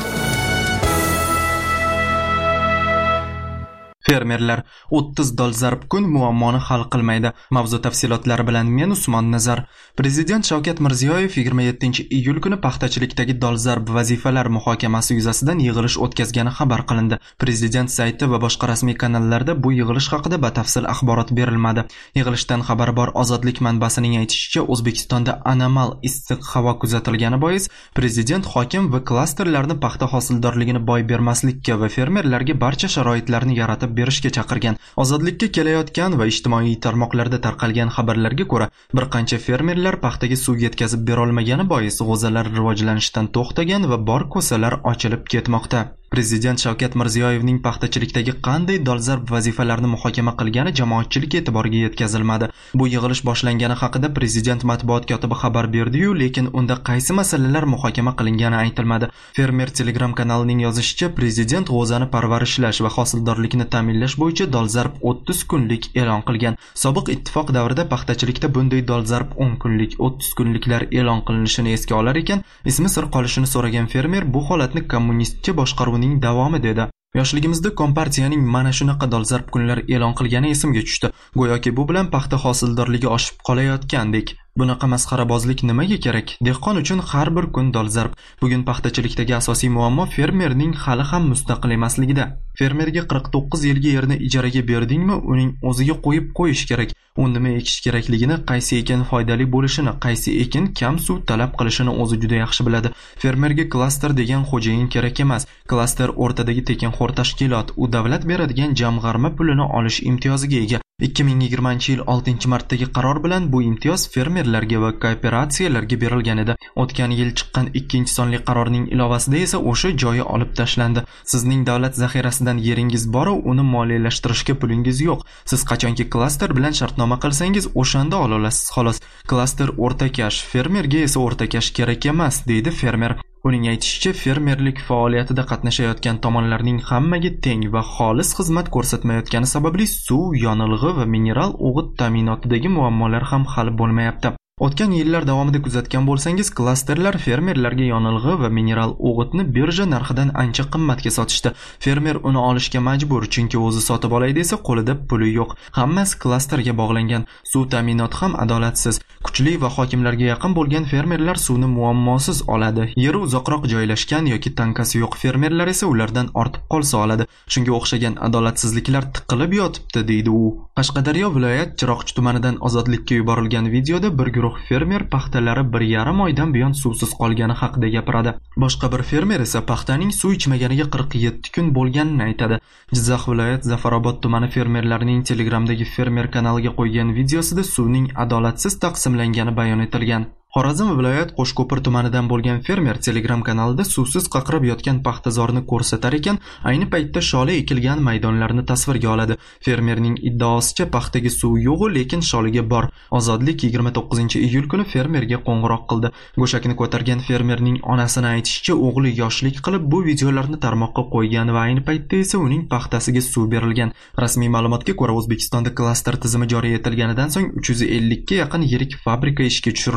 Fermerlar 30 dolzarb kun muammoni hal qilmaydi. Mavzu tafsilotlari bilan men Usmon Nazar. Prezident Shavkat Mirziyoyev 27-iyul kuni paxtachilikdagi dolzarb vazifalar muhokamasi yuzasidan yig'ilish o'tkazgani xabar qilindi. Prezident sayti va boshqa rasmiy kanallarda bu yig'ilish haqida batafsil axborot berilmadi. Yig'ilishdan xabari bor Ozodlik manbasining aytishicha, O'zbekistonda anomal issiq havo kuzatilgani bois prezident hokim va klasterlarni paxta hosildorligini boy bermaslikka va fermerlarga barcha sharoitlarni yaratib berishga chaqirgan. Ozodlikka kelayotgan va ijtimoiy tarmoqlarda tarqalgan xabarlarga ko'ra, bir qancha fermerlar paxtaga suv yetkazib bera olmagani bois g'o'zalar rivojlanishdan to'xtagan va bor ko'salar ochilib ketmoqda. Prezident Shavkat Mirziyoyevning paxtachilikdagi qanday dolzarb vazifalarni muhokama qilgani jamoatchilik e'tiboriga yetkazilmadi. Bu yig'ilish boshlangani haqida prezident matbuot kotibi xabar berdi-yu, lekin unda qaysi masalalar muhokama qilingani aytilmadi. Fermer Telegram kanalining yozishicha, prezident g'o'zani parvarishlash va hosildorlikni ta'minlash bo'yicha dolzarb 30 kunlik e'lon qilgan. Sobiq ittifoq davrida paxtachilikda bunday dolzarb 10 kunlik, 30 kunliklar e'lon qilinishini esga olar ekan, ismi sir qolishini so'ragan fermer bu holatni kommunistcha boshqaruvning davomi dedi. Yoshligimizda kompartiyaning mana shunaqa dolzarb kunlar e'lon qilgani esimga tushdi. Go'yoki bu bilan paxta hosildorligi oshib qolayotgandek. Bunaqa masxarabozlik nimaga kerak? Dehqon uchun har bir kun dolzarb. Bugun paxtachilikdagi asosiy muammo fermerning hali ham mustaqil emasligida. Fermerga 49 yilga yerni ijaraga berdingmi, uning o'ziga qo'yib qo'yish kerak. U nima ekish kerakligini, qaysi ekin foydali bo'lishini, qaysi ekin kam suv talab qilishini o'zi juda yaxshi biladi. Fermerga klaster degan xo'jayin kerak emas. Klaster o'rtadagi tekinxo'r tashkilot, u davlat beradigan jamg'arma pulini olish imtiyoziga ega. 2020-yil 6-martdagi qaror bilan bu imtiyoz fermerlarga va kooperatsiyalarga berilgan edi. O'tgan yil chiqqan 2-sonli qarorning ilovasida esa o'sha joyi olib tashlandi. Sizning davlat zaxirasidan yeringiz bor, uni moliyalashtirishga pulingiz yo'q. Siz qachonki klaster bilan shartnoma qilsangiz, o'shanda ola olasiz xolos. Klaster o'rtakash, fermerga esa o'rtakash kerak emas, deydi fermer. Uning aytishicha, fermerlik faoliyatida qatnashayotgan tomonlarning hammaga teng va xolis xizmat ko'rsatmayotgani sababli suv, yonilg'i va mineral o'g'it ta'minotidagi muammolar ham hal bo'lmayapti. O'tgan yillar davomida kuzatgan bo'lsangiz, klasterlar fermerlarga yonilg'i va mineral o'g'itni birja narxidan ancha qimmatga sotishdi. Fermer uni olishga majbur, chunki o'zi sotib olay desa qo'lida puli yo'q. Hammasi klasterga bog'langan. Suv ta'minoti ham adolatsiz. Kuchli va hokimlarga yaqin bo'lgan fermerlar suvni muammosiz oladi. Yeri uzoqroq joylashgan yoki tankasi yo'q fermerlar esa ulardan ortib qolsa oladi. Shunga o'xshagan adolatsizliklar tiqilib yotibdi, deydi u. Qashqadaryo viloyat Chiroqchi tumanidan Ozodlikka yuborilgan videoda bir fermer paxtalari 1,5 oydan buyon suvsiz qolgani haqida gapiradi. Boshqa bir fermer esa paxtaning suv ichmaganiga 47 kun bo'lganini aytadi. Jizzax viloyat Zafarobod tumani fermerlarining Telegramdagi fermer kanaliga qo'ygan videosida suvning adolatsiz taqsimlangani bayon etilgan. Xorazm viloyat Qo'shko'pir tumanidan bo'lgan fermer Telegram kanalida suvsiz qaqrab yotgan paxtazorni ko'rsatar ekan, ayni paytda sholi ekilgan maydonlarni tasvirga oladi. Fermerning iddaosicha paxtaga suv yo'q, lekin sholiga bor. Ozodlik 29-iyul kuni fermerga qo'ng'iroq qildi. Go'shakni ko'targan fermerning onasini aytishicha, o'g'li yoshlik qilib bu videolarni tarmoqqa qo'ygan va ayni paytda esa uning paxtasiga suv berilgan. Rasmiy ma'lumotga ko'ra, O'zbekistonda klaster tizimi joriy etilganidan so'ng 350 ga yaqin yirik fabrika ishga tushirilgan.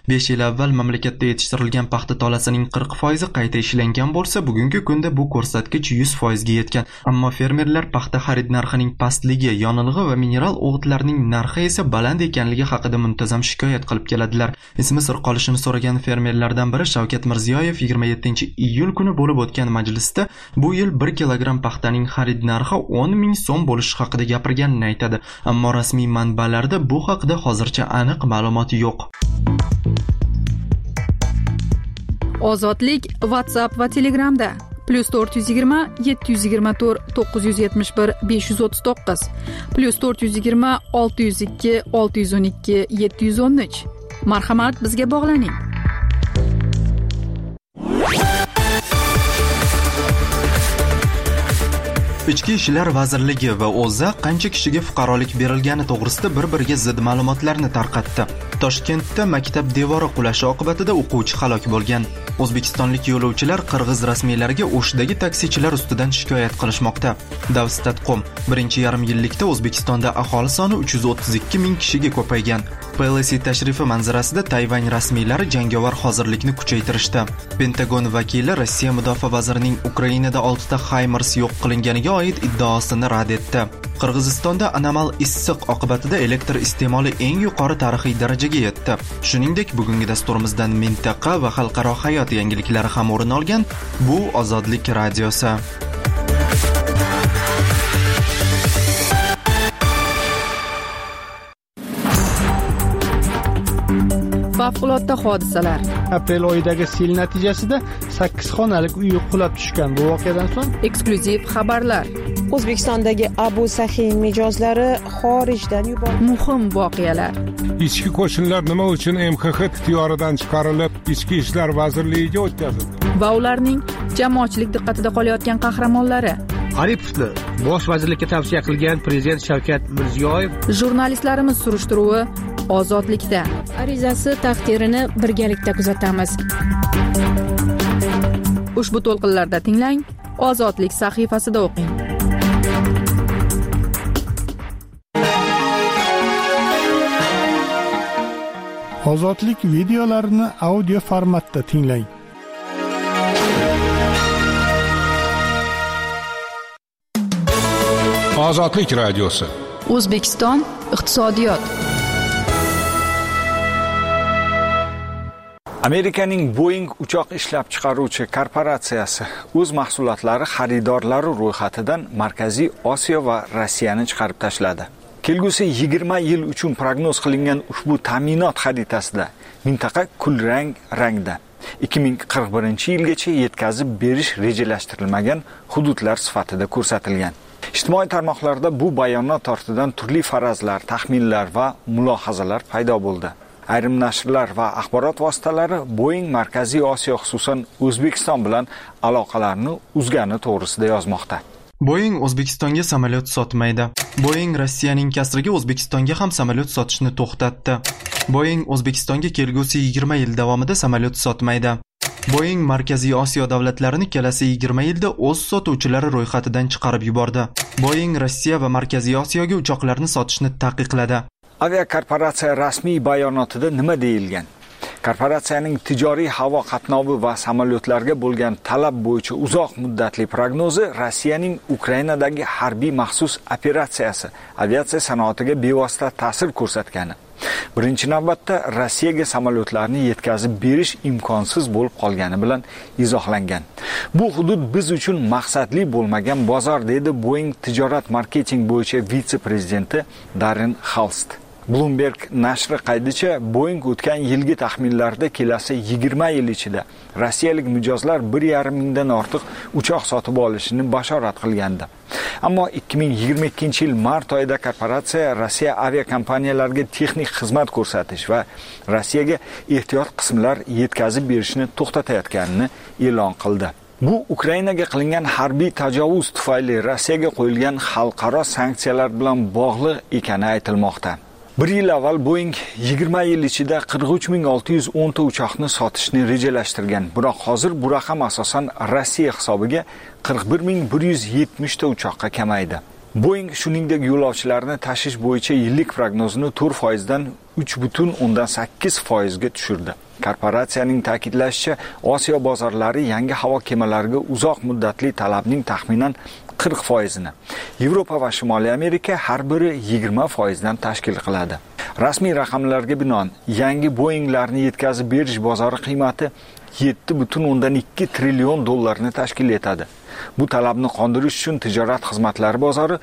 5 yil avval mamlakatda yetishtirilgan paxta tolasining 40% qayta ishlangan bo'lsa, bugungi kunda bu ko'rsatkich 100% ga yetgan. Ammo fermerlar paxta xarid narxining pastligi, yonilg'i va mineral o'g'itlarning narxi esa baland ekanligi haqida muntazam shikoyat qilib keladilar. Ismi sir qolishini so'ragan fermerlardan biri Shavkat Mirziyoyev 27-iyul kuni bo'lib o'tgan majlisda bu yil 1 kilogramm paxtaning xarid narxi 10 ming so'm bo'lishi haqida gapirganini aytadi. Ammo rasmiy manbalarda bu haqida hozircha aniq ma'lumot yo'q. Ozodlik WhatsApp va Telegramda +420 724 971 539 +420 602 612 713. Marhamat, bizga bog'laning. Ichki ishlar vazirligi va O'zA qancha kishiga fuqarolik berilgani to'g'risida bir-biriga zid ma'lumotlarni tarqatdi. Toshkentda maktab devori qulashi oqibatida o'quvchi halok bo'lgan. O'zbekistonlik yo'lovchilar qirg'iz rasmiylariga O'shdagi taksichilar ustidan shikoyat qilishmoqda. Davstatqom 1,5 yillikda O'zbekistonda aholi soni 332 ming kishiga ko'paygan. PLC tashrifi manzarasida Tayvan rasmiylari jangovar hozirlikni kuchaytirishdi. Pentagon vakili Rossiya mudofaa vazirining Ukrainada 6 ta HIMARS yo'q qilinganiga oid iddaosini rad etdi. Qirg'izistonda anomal issiq oqibatida elektr iste'moli eng yuqori tarixiy darajaga yetdi. Shuningdek, bugungi dasturimizdan mintaqa va xalqaro hayot yangiliklari ham o'rin olgan. Bu Ozodlik radiosi. Favqulodda hodisalar. Aprel oyidagi sel natijasida 8 xonalik uy qulab tushgan. Bu voqeadan so'ng eksklyuziv xabarlar. O'zbekistondagi Abu Sahin mijozlari xorijdan yuborildi. Muhim voqealar. Ichki qo'shinlar nima uchun MXX ixtiyoridan chiqarilib, Ichki ishlar vazirligiga o'tkazildi? Va ularning jamoatchilik diqqatida qolayotgan qahramonlari. Aripovni bosh vazirlikka tavsiya qilgan prezident Shavkat Mirziyoyev. Jurnalistlarimiz surishtiruvi Ozodlikda. Arizasi taqdirini birgalikda kuzatamiz. Ushbu to'lqinlarda tinglang, Ozodlik sahifasida o'qing. Ozodlik videolarini audio formatda tinglang. Ozodlik radiosi. O'zbekiston iqtisodiyot. Amerikaning Boeing uchoq ishlab chiqaruvchi korporatsiyasi o'z mahsulotlari xaridorlari ro'yxatidan Markaziy Osiyo va Rossiyani chiqarib tashladi. Kelgusi 20 yil uchun prognoz qilingan ushbu ta'minot xaritasida mintaqa kulrang rangda 2041-yilgacha yetkazib berish rejalashtirilmagan hududlar sifatida ko'rsatilgan. Ijtimoiy tarmoqlarda bu bayonot ortidan turli farazlar, taxminlar va mulohazalar paydo bo'ldi. Ayrim nashrlar va axborot vositalari Boeing Markaziy Osiyo, xususan O'zbekiston bilan aloqalarni uzgani to'g'risida yozmoqda. Boeing O'zbekistonga samolyot sotmaydi. Boeing Rossiyaning kasriga O'zbekistonga ham samolyot sotishni to'xtatdi. Boeing O'zbekistonga kelgusi 20 yil davomida samolyot sotmaydi. Boeing Markaziy Osiyo davlatlarini kelasi 20 yilda o'z sotuvchilari ro'yxatidan chiqarib yubordi. Boeing Rossiya va Markaziy Osiyoga uchoqlarni sotishni taqiqladi. Aviakorporatsiya rasmiy bayonotida nima deyilgan? Korporatsiyaning tijoriy havo qatnovi va samolyotlarga bo'lgan talab bo'yicha uzoq muddatli prognozi Rossiyaning Ukrainadagi harbiy maxsus operatsiyasi aviatsiya sanoatiga bevosita ta'sir ko'rsatgani. Birinchi navbatda Rossiyaga samolyotlarni yetkazib berish imkonsiz bo'lib qolgani bilan izohlangan. Bu hudud biz uchun maqsadli bo'lmagan bozor, dedi Boeing tijorat marketing bo'yicha vitse-prezidenti Darren Halst. Bloomberg nashri qaydicha, Boeing o'tgan yilgi taxminlarda kelasi 20 yil ichida rossiyalik mijozlar 1,5 mingdan ortiq uchoq sotib olishini bashorat qilgandi. Ammo 2022-yil mart oyida korporatsiya Rossiya aviakompaniyalariga texnik xizmat ko'rsatish va Rossiyaga ehtiyot qismlar yetkazib berishni to'xtatayotganini e'lon qildi. Bu Ukrainaga qilingan harbiy tajovuz tufayli Rossiyaga qo'yilgan xalqaro sanksiyalar bilan bog'liq ekani aytilmoqda. Bir yil avval Boeing 20 yil ichida 43.610 ta uchoqni sotishni rejalashtirgan. Biroq hozir bu raqam asosan Rossiya hisobiga 41.170 ta uchoqqa kamaydi. Boeing shuningdek yo'lovchilarni tashish bo'yicha yillik prognozini 4% dan 3.8% ga tushirdi. Korporatsiyaning ta'kidlashicha, Osiyo bozorlari yangi havo kemalariga uzoq muddatli talabning taxminan 40%ni, Yevropa va Shimoliy Amerika har biri 20% dan tashkil qiladi. Rasmiy raqamlarga binoan, yangi Boeinglarni yetkazib berish bozori qiymati 7.2 trillion dollarni tashkil etadi. Bu talabni qondirish uchun tijorat xizmatlari bozori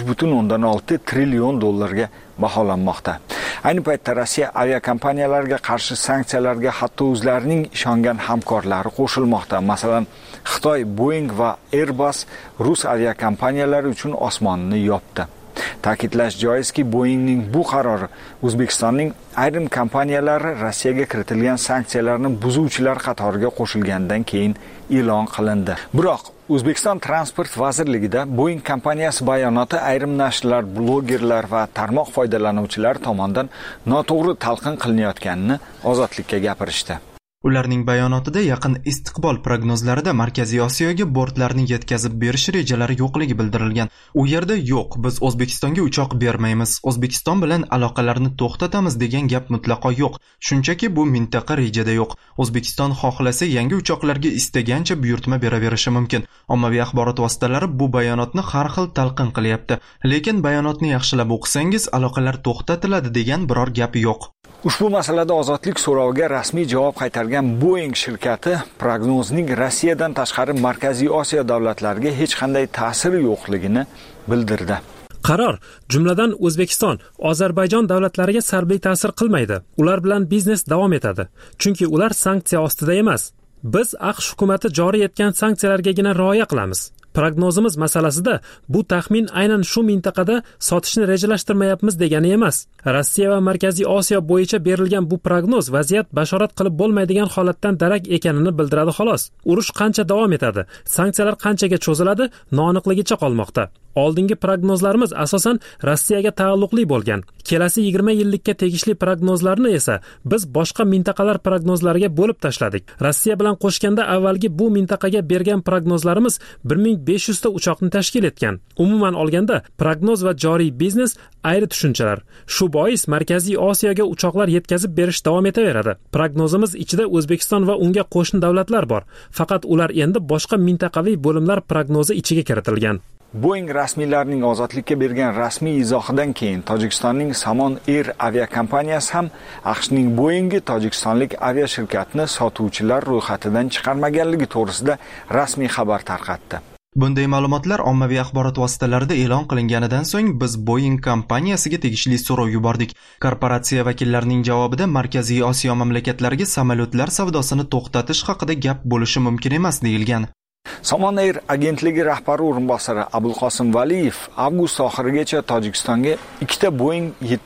3.6 trillion dollarga baholanmoqda. Ayni paytda Rossiya aviakompaniyalariga qarshi sanksiyalarga hatto o'zlarining ishongan hamkorlari qo'shilmoqda. Masalan, Xitoy Boeing va Airbus rus aviakompaniyalari uchun osmonni yopdi. Ta'kidlash joizki, Boeingning bu qarori O'zbekistonning ayrim kompaniyalari Rossiyaga kiritilgan sanksiyalarni buzuvchilar qatoriga qo'shilgandan keyin e'lon qilindi. Biroq O'zbekiston Transport vazirligida Boeing kompaniyasi bayonoti ayrim nashrlar, blogerlar va tarmoq foydalanuvchilari tomonidan noto'g'ri talqin qilinayotganini Ozodlikka gapirishdi. Ularning bayonotida yaqin istiqbol prognozlarida Markaziy Osiyoga bortlarni yetkazib berish rejalari yo'qligi bildirilgan. U yerda yo'q, biz O'zbekistonga uchoq bermaymiz, O'zbekiston bilan aloqalarni to'xtatamiz degan gap mutlaqo yo'q. Shunchaki bu mintaqa rejada yo'q. O'zbekiston xohlasa yangi uchoqlarga istagancha buyurtma beraverishi mumkin. Ommaviy axborot vositalari bu bayonotni har xil talqin qilyapti. Lekin bayonotni yaxshilab o'qisangiz, aloqalar to'xtatiladi degan biror gap yo'q. Ushbu masalada Ozodlik so'roviga rasmiy javob qaytargan Boeing shirkati prognozning Rossiyadan tashqari Markaziy Osiyo davlatlariga hech qanday ta'siri yo'qligini bildirdi. Qaror, jumladan O'zbekiston, Ozarbayjon davlatlariga salbiy ta'sir qilmaydi. Ular bilan biznes davom etadi, chunki ular sanksiya ostida emas. Biz AQSh hukumatı joriy etgan sanksiyalargagina rioya qilamiz. Prognozimiz masalasida bu taxmin aynan shu mintaqada sotishni rejalashtirmayapmiz degani emas. Rossiya va Markaziy Osiyo bo'yicha berilgan bu prognoz vaziyat bashorat qilib bo'lmaydigan holatdan darak ekanini bildiradi xolos. Urush qancha davom etadi, sanksiyalar qanchaga cho'ziladi, noaniqligicha qolmoqda. Oldingi prognozlarimiz asosan Rossiyaga taalluqli bo'lgan. Kelasi 20 yillikka tegishli prognozlarni esa biz boshqa mintaqalar prognozlariga bo'lib tashladik. Rossiya bilan qo'shganda avvalgi bu mintaqaga bergan prognozlarimiz 1500 ta uchoqni tashkil etgan. Umuman olganda, prognoz va joriy biznes ayri tushunchalar. Shu bois Markaziy Osiyoga uchoqlar yetkazib berish davom etaveradi. Prognozimiz ichida O'zbekiston va unga qo'shni davlatlar bor. Faqat ular endi boshqa mintaqaviy bo'limlar prognozi ichiga kiritilgan. Boeing rasmiylarining Ozodlikka bergan rasmiy izohidan keyin Tojikistonning Samon Air aviakompaniyasi ham AQShning Boeing'i tojikistonlik aviashirkatni sotuvchilar ro'yxatidan chiqarmaganligi to'g'risida rasmiy xabar tarqatdi. Bunday ma'lumotlar ommaviy axborot vositalarida e'lon qilinganidan so'ng biz Boeing kompaniyasiga tegishli so'rov yubordik. Korporatsiya vakillarining javobida Markaziy Osiyo mamlakatlariga samolyotlar savdosini to'xtatish haqida gap bo'lishi mumkin emas deyilgan. Samon Air agentligi rahbari o'rinbosari Abulqosim Valiyev avgust oxirigacha Tojikistonga 2 ta Boeing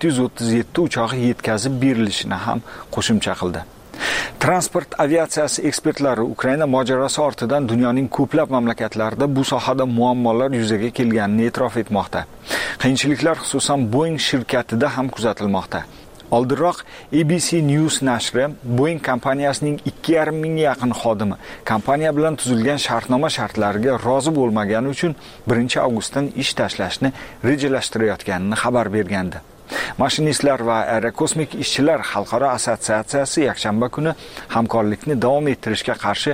737 uchog'i yetkazib berilishini ham qo'shimcha qildi. Transport aviatsiyasi ekspertlari Ukraina mojarosi ortidan dunyoning ko'plab mamlakatlarida bu sohada muammolar yuzaga kelganini e'tirof etmoqda. Qiyinchiliklar xususan Boeing shirkatida ham kuzatilmoqda. Oldinroq ABC News nashri Boeing kompaniyasining 2,5 mingga yaqin xodimi kompaniya bilan tuzilgan shartnoma shartlariga rozi bo'lmagani uchun 1 avgustdan ish tashlashni rejalashtirayotganini xabar bergandi. Mashinistlar va aerokosmik ishchilar xalqaro assotsiatsiyasi yakshanba kuni hamkorlikni davom ettirishga qarshi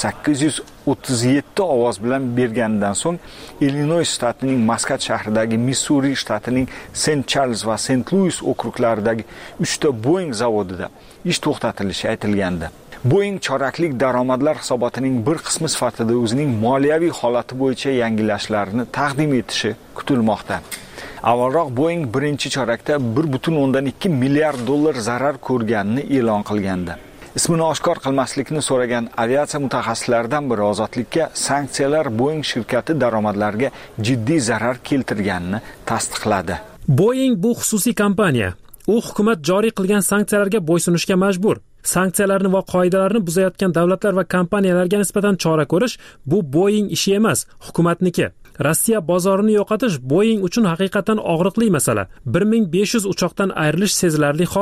837 ovoz bilan berganidan so'ng Illinois shtatining Maskat shahridagi, Missuri shtatining St. Charles va St. Louis okruklaridagi 3 ta Boeing zavodida ish to'xtatilishi aytilgandi. Boeing choraklik daromadlar hisobotining bir qismi sifatida o'zining moliyaviy holati bo'yicha yangilashlarini taqdim etishi kutilmoqda. Avvalroq Boeing birinchi chorakda 1.2 milliard dollar zarar ko'rganini e'lon qilgandi. Ismini oshkor qilmaslikni so'ragan aviatsiya mutaxassislaridan biri Ozodlikka sanksiyalar Boeing shirkati daromadlariga jiddiy zarar keltirganini tasdiqladi. Boeing bu xususiy kompaniya. U hukumat joriy qilgan sanksiyalarga bo'ysunishga majbur. Sanksiyalarni va qoidalarni buzayotgan davlatlar va kompaniyalarga nisbatan chora ko'rish bu Boeing ishi emas, hukumatniki. Rossiya bozorini yo'qotish Boeing uchun haqiqatan og'riqli masala. 1500 uchoqdan ayrilish sezilarli holat.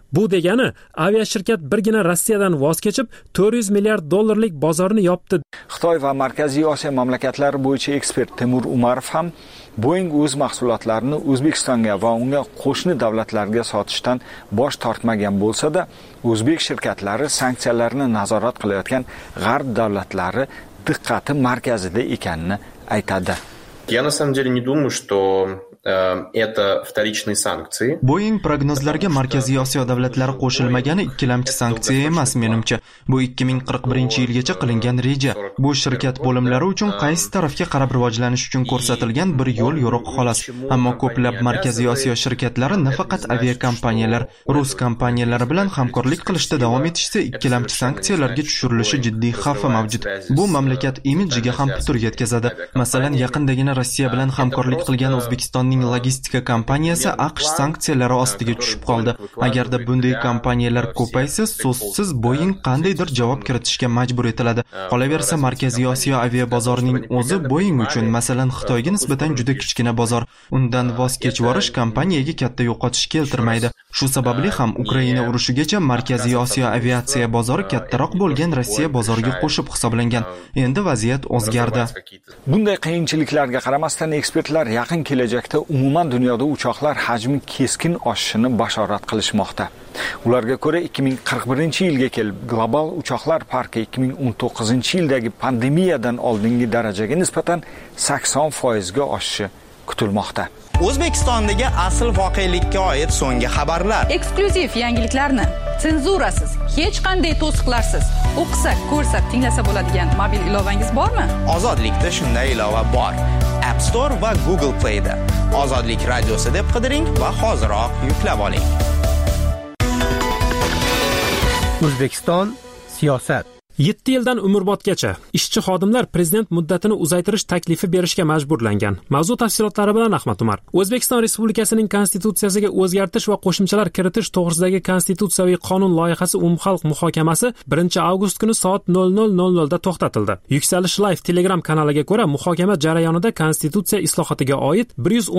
Bu degani aviashirkat birgina Rossiyadan voz kechib 400 milliard dollarlik bozorni yopdi. Xitoy va Markaziy Osiyo mamlakatlari bo'yicha ekspert Timur Umarov ham Boeing o'z mahsulotlarini O'zbekistonga va unga qo'shni davlatlarga sotishdan bosh tortmagan bo'lsa-da, o'zbek shirkatlari sanksiyalarni nazorat qilayotgan g'arb davlatlari diqqati markazida ekanini aytadi. Я на самом деле не думаю, что это вторичные санкции. Boeing prognozlariga Markaziy Osiyo davlatlari qo'shilmagani ikkilamchi sanksiya emas menimcha. Bu 2041-yilgacha qilingan reja. Bu shirkat bo'limlari uchun qaysi tarafga qarab rivojlanish uchun ko'rsatilgan bir yo'l yo'riq xolos. Ammo ko'plab Markaziy Osiyo shirkatlari nafaqat aviakompaniyalar, rus kompaniyalari bilan hamkorlik qilishda davom etishsa, ikkilamchi sanksiyalarga tushirilishi jiddiy xavfi mavjud. Bu mamlakat imidjiga ham putur yetkazadi. Masalan, yaqindagina Rossiya bilan hamkorlik qilgan O'zbekistonning logistika kompaniyasi AQSh sanksiyalari ostiga tushib qoldi. Agarda bunday kompaniyalar ko'paysa, so'zsiz Boeing qandaydir javob kiritishga majbur etiladi. Qolaversa, Markaziy Osiyo avia bozorining o'zi Boeing uchun, masalan, Xitoyga nisbatan juda kichkina bozor. Undan voz kechirish kompaniyaga katta yo'qotish keltirmaydi. Shu sababli ham Ukraina urushigacha Markaziy Osiyo aviatsiya bozori kattaroq bo'lgan Rossiya bozoriga qo'shib hisoblangan. Endi vaziyat o'zgardi. Bunday qiyinchiliklarga qaramasdan ekspertlar yaqin kelajakda umuman dunyoda uchoqlar hajmi keskin oshishini bashorat qilishmoqda. Ularga ko'ra 2041-yilga kelib global uchoqlar parki 2019-yildagi pandemiyadan oldingi darajaga nisbatan 80% ga oshishi kutilmoqda. O'zbekistondagi asl voqelikka oid so'nggi xabarlar, eksklyuziv yangiliklarni senzurasiz, hech qanday to'siqlarsiz o'qisak, ko'rsak, tinglasa bo'ladigan mobil ilovangiz bormi? Ozodlikda shunday ilova bor. App Store va Google Play da Ozodlik radiosi deb qidiring va hoziroq yuklab oling. O'zbekiston siyosat. 7 yildan umrbodgacha ishchi xodimlar prezident muddatini uzaytirish taklifi berishga majburlangan. Mavzu tafsilotlari bilan Ahmad Umar. O'zbekiston Respublikasining konstitutsiyasiga o'zgartirish va qo'shimchalar kiritish to'g'risidagi konstitutsiyaviy qonun loyihasi umumxalq muhokamasi 1 avgust kuni soat 00:00 da to'xtatildi. Yuksalish Live Telegram kanaliga ko'ra, muhokama jarayonida konstitutsiya islohotiga oid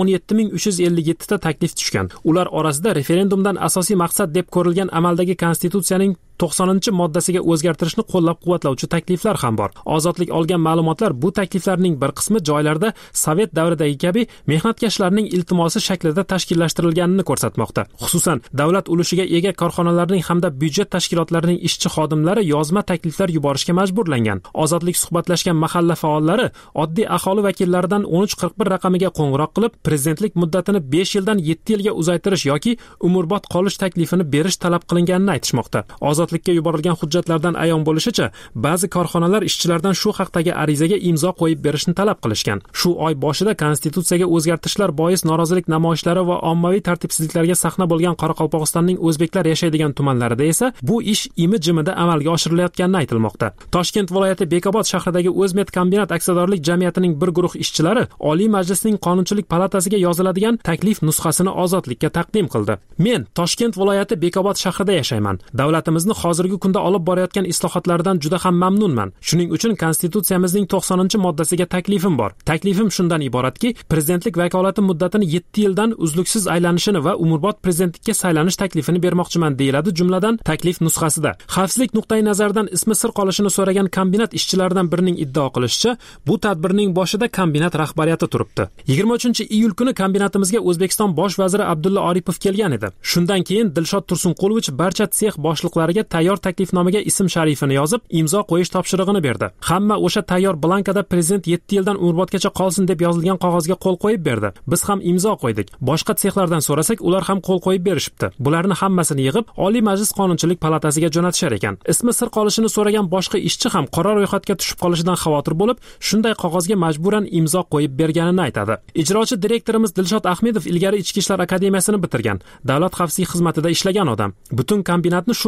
117.357 ta taklif tushgan. Ular orasida referendumdan asosiy maqsad deb ko'rilgan amaldagi konstitutsiyaning 90-moddasiga o'zgartirishni qo'llab-quvvatlovchi takliflar ham bor. Ozodlik olgan ma'lumotlar bu takliflarning bir qismi joylarda Sovet davridagi kabi mehnatkashlarning iltimosi shaklida tashkillashtirilganini ko'rsatmoqda. Xususan, davlat ulushiga ega korxonalarning hamda byudjet tashkilotlarining ishchi xodimlari yozma takliflar yuborishga majburlangan. Ozodlik suhbatlashgan mahalla faollari oddiy aholi vakillaridan 1341 raqamiga qo'ng'iroq qilib, prezidentlik muddatini 5 yildan 7 yilga uzaytirish yoki umrbod qolish taklifini berish talab qilinganini aytishmoqda. Ozodlikka yuborilgan hujjatlardan ayon bo'lishicha, ba'zi korxonalar ishchilardan shu haqdagi arizaga imzo qo'yib berishni talab qilishgan. Shu oy boshida konstitutsiyaga o'zgartirishlar bois norozilik namoyishlari va ommaviy tartibsizliklarga sahna bo'lgan Qoraqalpog'istonning o'zbeklar yashaydigan tumanlarida esa bu ish imi-jimida amalga oshirilayotgani aytilmoqda. Toshkent viloyati Bekobod shahridagi O'zmet kombinat aksiyadorlik jamiyatining bir guruh ishchilari Oliy Majlisning Qonunchilik palatasiga yoziladigan taklif nusxasini Ozodlikka taqdim qildi. Men Toshkent viloyati Bekobod shahrida yashayman. Davlatimizni hozirgi kunda olib borayotgan islohotlardan juda ham mamnunman. Shuning uchun konstitutsiyamizning 90-moddasiga taklifim bor. Taklifim shundan iboratki, prezidentlik vakolati muddatini 7 yildan uzluksiz aylanishini va umrbod prezidentlikka saylanish taklifini bermoqchiman, deyiladi jumladan taklif nusxasida. Xavfsizlik nuqtai nazaridan ismi sir qolishini so'ragan kombinat ishchilaridan birining iddao qilishicha, bu tadbirning boshida kombinat rahbariyati turibdi. 23-iyul kuni kombinatimizga O'zbekiston bosh vaziri Abdulla Oripov kelgan edi. Shundan keyin Dilshod Tursunqulovich barcha sex boshliqlariga tayyor taklifnomaga ism sharifini yozib, imzo qo'yish topshirig'ini berdi. Hamma o'sha tayyor blankada prezident 7 yildan umrbodgacha qolsin deb yozilgan qog'ozga qo'l qo'yib berdi. Biz ham imzo qo'ydik. Boshqa sexlardan so'rasak, ular ham qo'l qo'yib berishibdi. Bularni hammasini yig'ib Oliy Majlis Qonunchilik palatasiga jo'natishar ekan. Ismi sir qolishini so'ragan boshqa ishchi ham qora ro'yxatga tushib qolishidan xavotir bo'lib, shunday qog'ozga majburan imzo qo'yib berganini aytadi. Ijrochi direktorimiz Dilshod Ahmedov ilgari Ichki ishlar akademiyasini bitirgan. Davlat xavfsizlik xizmatida ishlagan odam. Butun kombinatni shu boshqaradi.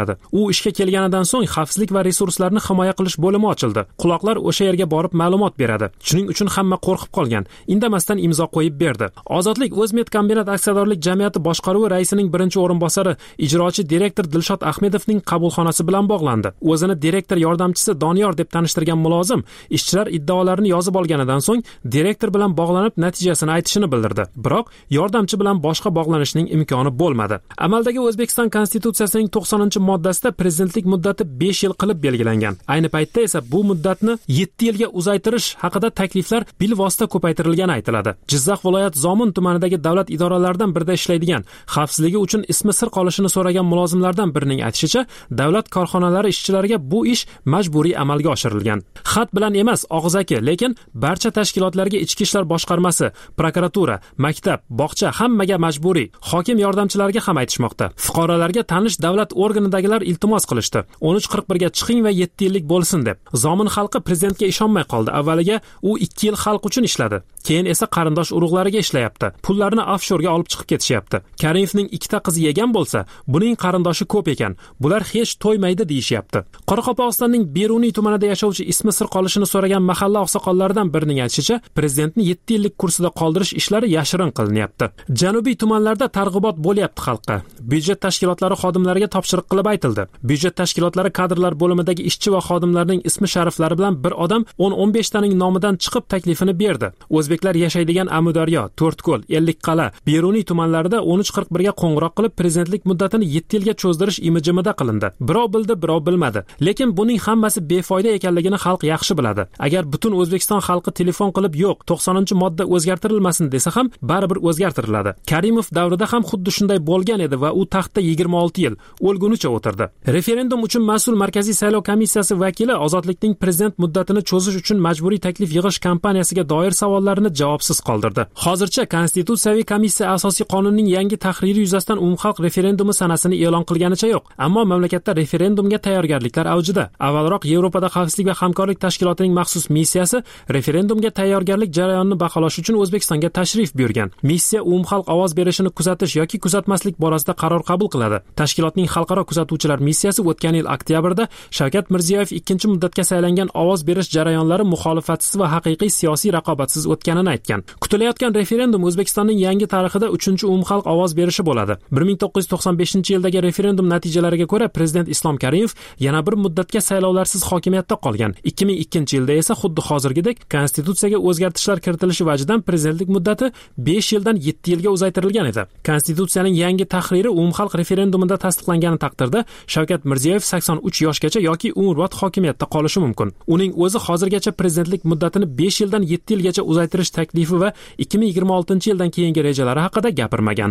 beradi. U ishga kelganidan so'ng xavfsizlik va resurslarni himoya qilish bo'limi ochildi. Quloqlar o'sha yerga borib ma'lumot beradi. Shuning uchun hamma qo'rqib qolgan. Indamasdan imzo qo'yib berdi. Ozodlik O'zmedkombinat aksiyadorlik jamiyati boshqaruvi raisining birinchi o'rinbosari, ijrochi direktor Dilshod Ahmedovning qabulxonasi bilan bog'landi. O'zini direktor yordamchisi Doniyor deb tanishtirgan mulozim ishchilar iddaolarini yozib olganidan so'ng direktor bilan bog'lanib natijasini aytishini bildirdi. Biroq yordamchi bilan boshqa bog'lanishning imkoni bo'lmadi. Amaldagi O'zbekiston Konstitutsiyasining 90-moddasida prezidentlik muddati 5 yil qilib belgilangan. Ayni paytda esa bu muddatni 7 yilga uzaytirish haqida takliflar bilvosita ko'paytirilgani aytiladi. Jizzax viloyat Zomin tumanidagi davlat idoralaridan birida ishlaydigan, xavfsizligi uchun ismi sir qolishini so'ragan mulozimlardan birining aytishicha, davlat korxonalari ishchilariga bu ish majburiy amalga oshirilgan. Xat bilan emas, og'zaki, lekin barcha tashkilotlarga ichki ishlar boshqarmasi, prokuratura, maktab, bog'cha hammaga majburiy. Hokim yordamchilariga ham aytishmoqda. Fuqarolarga tanish davlat organidagilar iltimos qilishdi. 13:41 ga chiqing va 7 yillik bo'lsin deb. Zomin xalqi prezidentga ishonmay qoldi. Avvaliga u 2 yil xalq uchun ishladi. Keyin esa qarindosh urug'lariga ishlayapti. Pullarni offshorga olib chiqib ketishyapti. Karimovning 2 ta qizi yegan bo'lsa, buning qarindoshi ko'p ekan. Bular hech to'ymaydi deyishyapti. Qoraqalpog'istonning Beruniy tumanida yashovchi ismi sir qolishini so'ragan mahalla oqsoqollaridan birining aytishicha, prezidentni 7 yillik kursida qoldirish ishlari yashirin qilinyapti. Janubiy tumanlarda targ'ibot bo'lyapti xalqqa. Byudjet tashkilotlari xodimlariga topshiriq qilib aytildi. Byudjet tashkilotlari kadrlar bo'limidagi ishchi va xodimlarning ismi shariflari bilan bir odam 10-15 taning nomidan chiqib taklifini berdi. O'zbeklar yashaydigan Amudaryo, To'rtko'l, Ellikqal'a, Beruniy tumanlarida 13:41 ga qo'ng'iroq qilib prezidentlik muddatini 7 yilga cho'zdirish imijimida qilindi. Birov bildi, birov bilmadi. Lekin buning hammasi befoyda ekanligini xalq yaxshi biladi. Agar butun O'zbekiston xalqi telefon qilib yo'q, 90-modda o'zgartirilmasin desa ham baribir o'zgartiriladi. Karimov davrida ham xuddi shunday bo'lgan edi va u taxtda 26 yil o'lgunicha o'tirdi. Referendum uchun mas'ul Markaziy saylov komissiyasi vakili Ozodlikning prezident muddatini cho'zish uchun majburiy taklif yig'ish kampaniyasiga doir savollarini javobsiz qoldirdi. Hozircha Konstitutsiyaviy komissiya asosiy qonunning yangi tahriri yuzasidan umumxalq referendumi sanasini e'lon qilganicha yo'q. Ammo mamlakatda referendumga tayyorgarliklar avjida. Avvalroq Yevropada xavfsizlik va hamkorlik tashkilotining maxsus missiyasi referendumga tayyorgarlik jarayonini baholash uchun O'zbekistonga tashrif buyurgan. Missiya umumxalq ovoz berishini kuzatish yoki kuzatmaslik borasida qaror qabul qiladi. Tashkilotning xalqaro kuzatuvchilar missiyasi o'tgan yil oktyabrda Shavkat Mirziyoyev 2-muddatga saylangan ovoz berish jarayonlari muxolifatsiz va haqiqiy siyosiy raqobatsiz o'tganini aytgan. Kutilayotgan referendum O'zbekistonning yangi tarixida 3-umumxalq ovoz berishi bo'ladi. 1995-yildagi referendum natijalariga ko'ra prezident Islom Karimov yana bir muddatga saylovlarsiz hokimiyatda qolgan. 2002-yilda esa xuddi hozirgidek Konstitutsiyaga o'zgartishlar kiritilishi vajidan prezidentlik muddati 5 yildan 7 yilga uzaytirilgan edi. Konstitutsiyaning yangi tahriri umumxalq referendumida tasdiqlangani taqdirda Shavkat Mirziyoyev 83 yoshgacha yoki umrbod hokimiyatda qolishi mumkin. Uning o'zi hozirgacha prezidentlik muddatini 5 yildan 7 yilgacha uzaytirish taklifi va 2026-yildan keyingi rejalari haqida gapirmagan.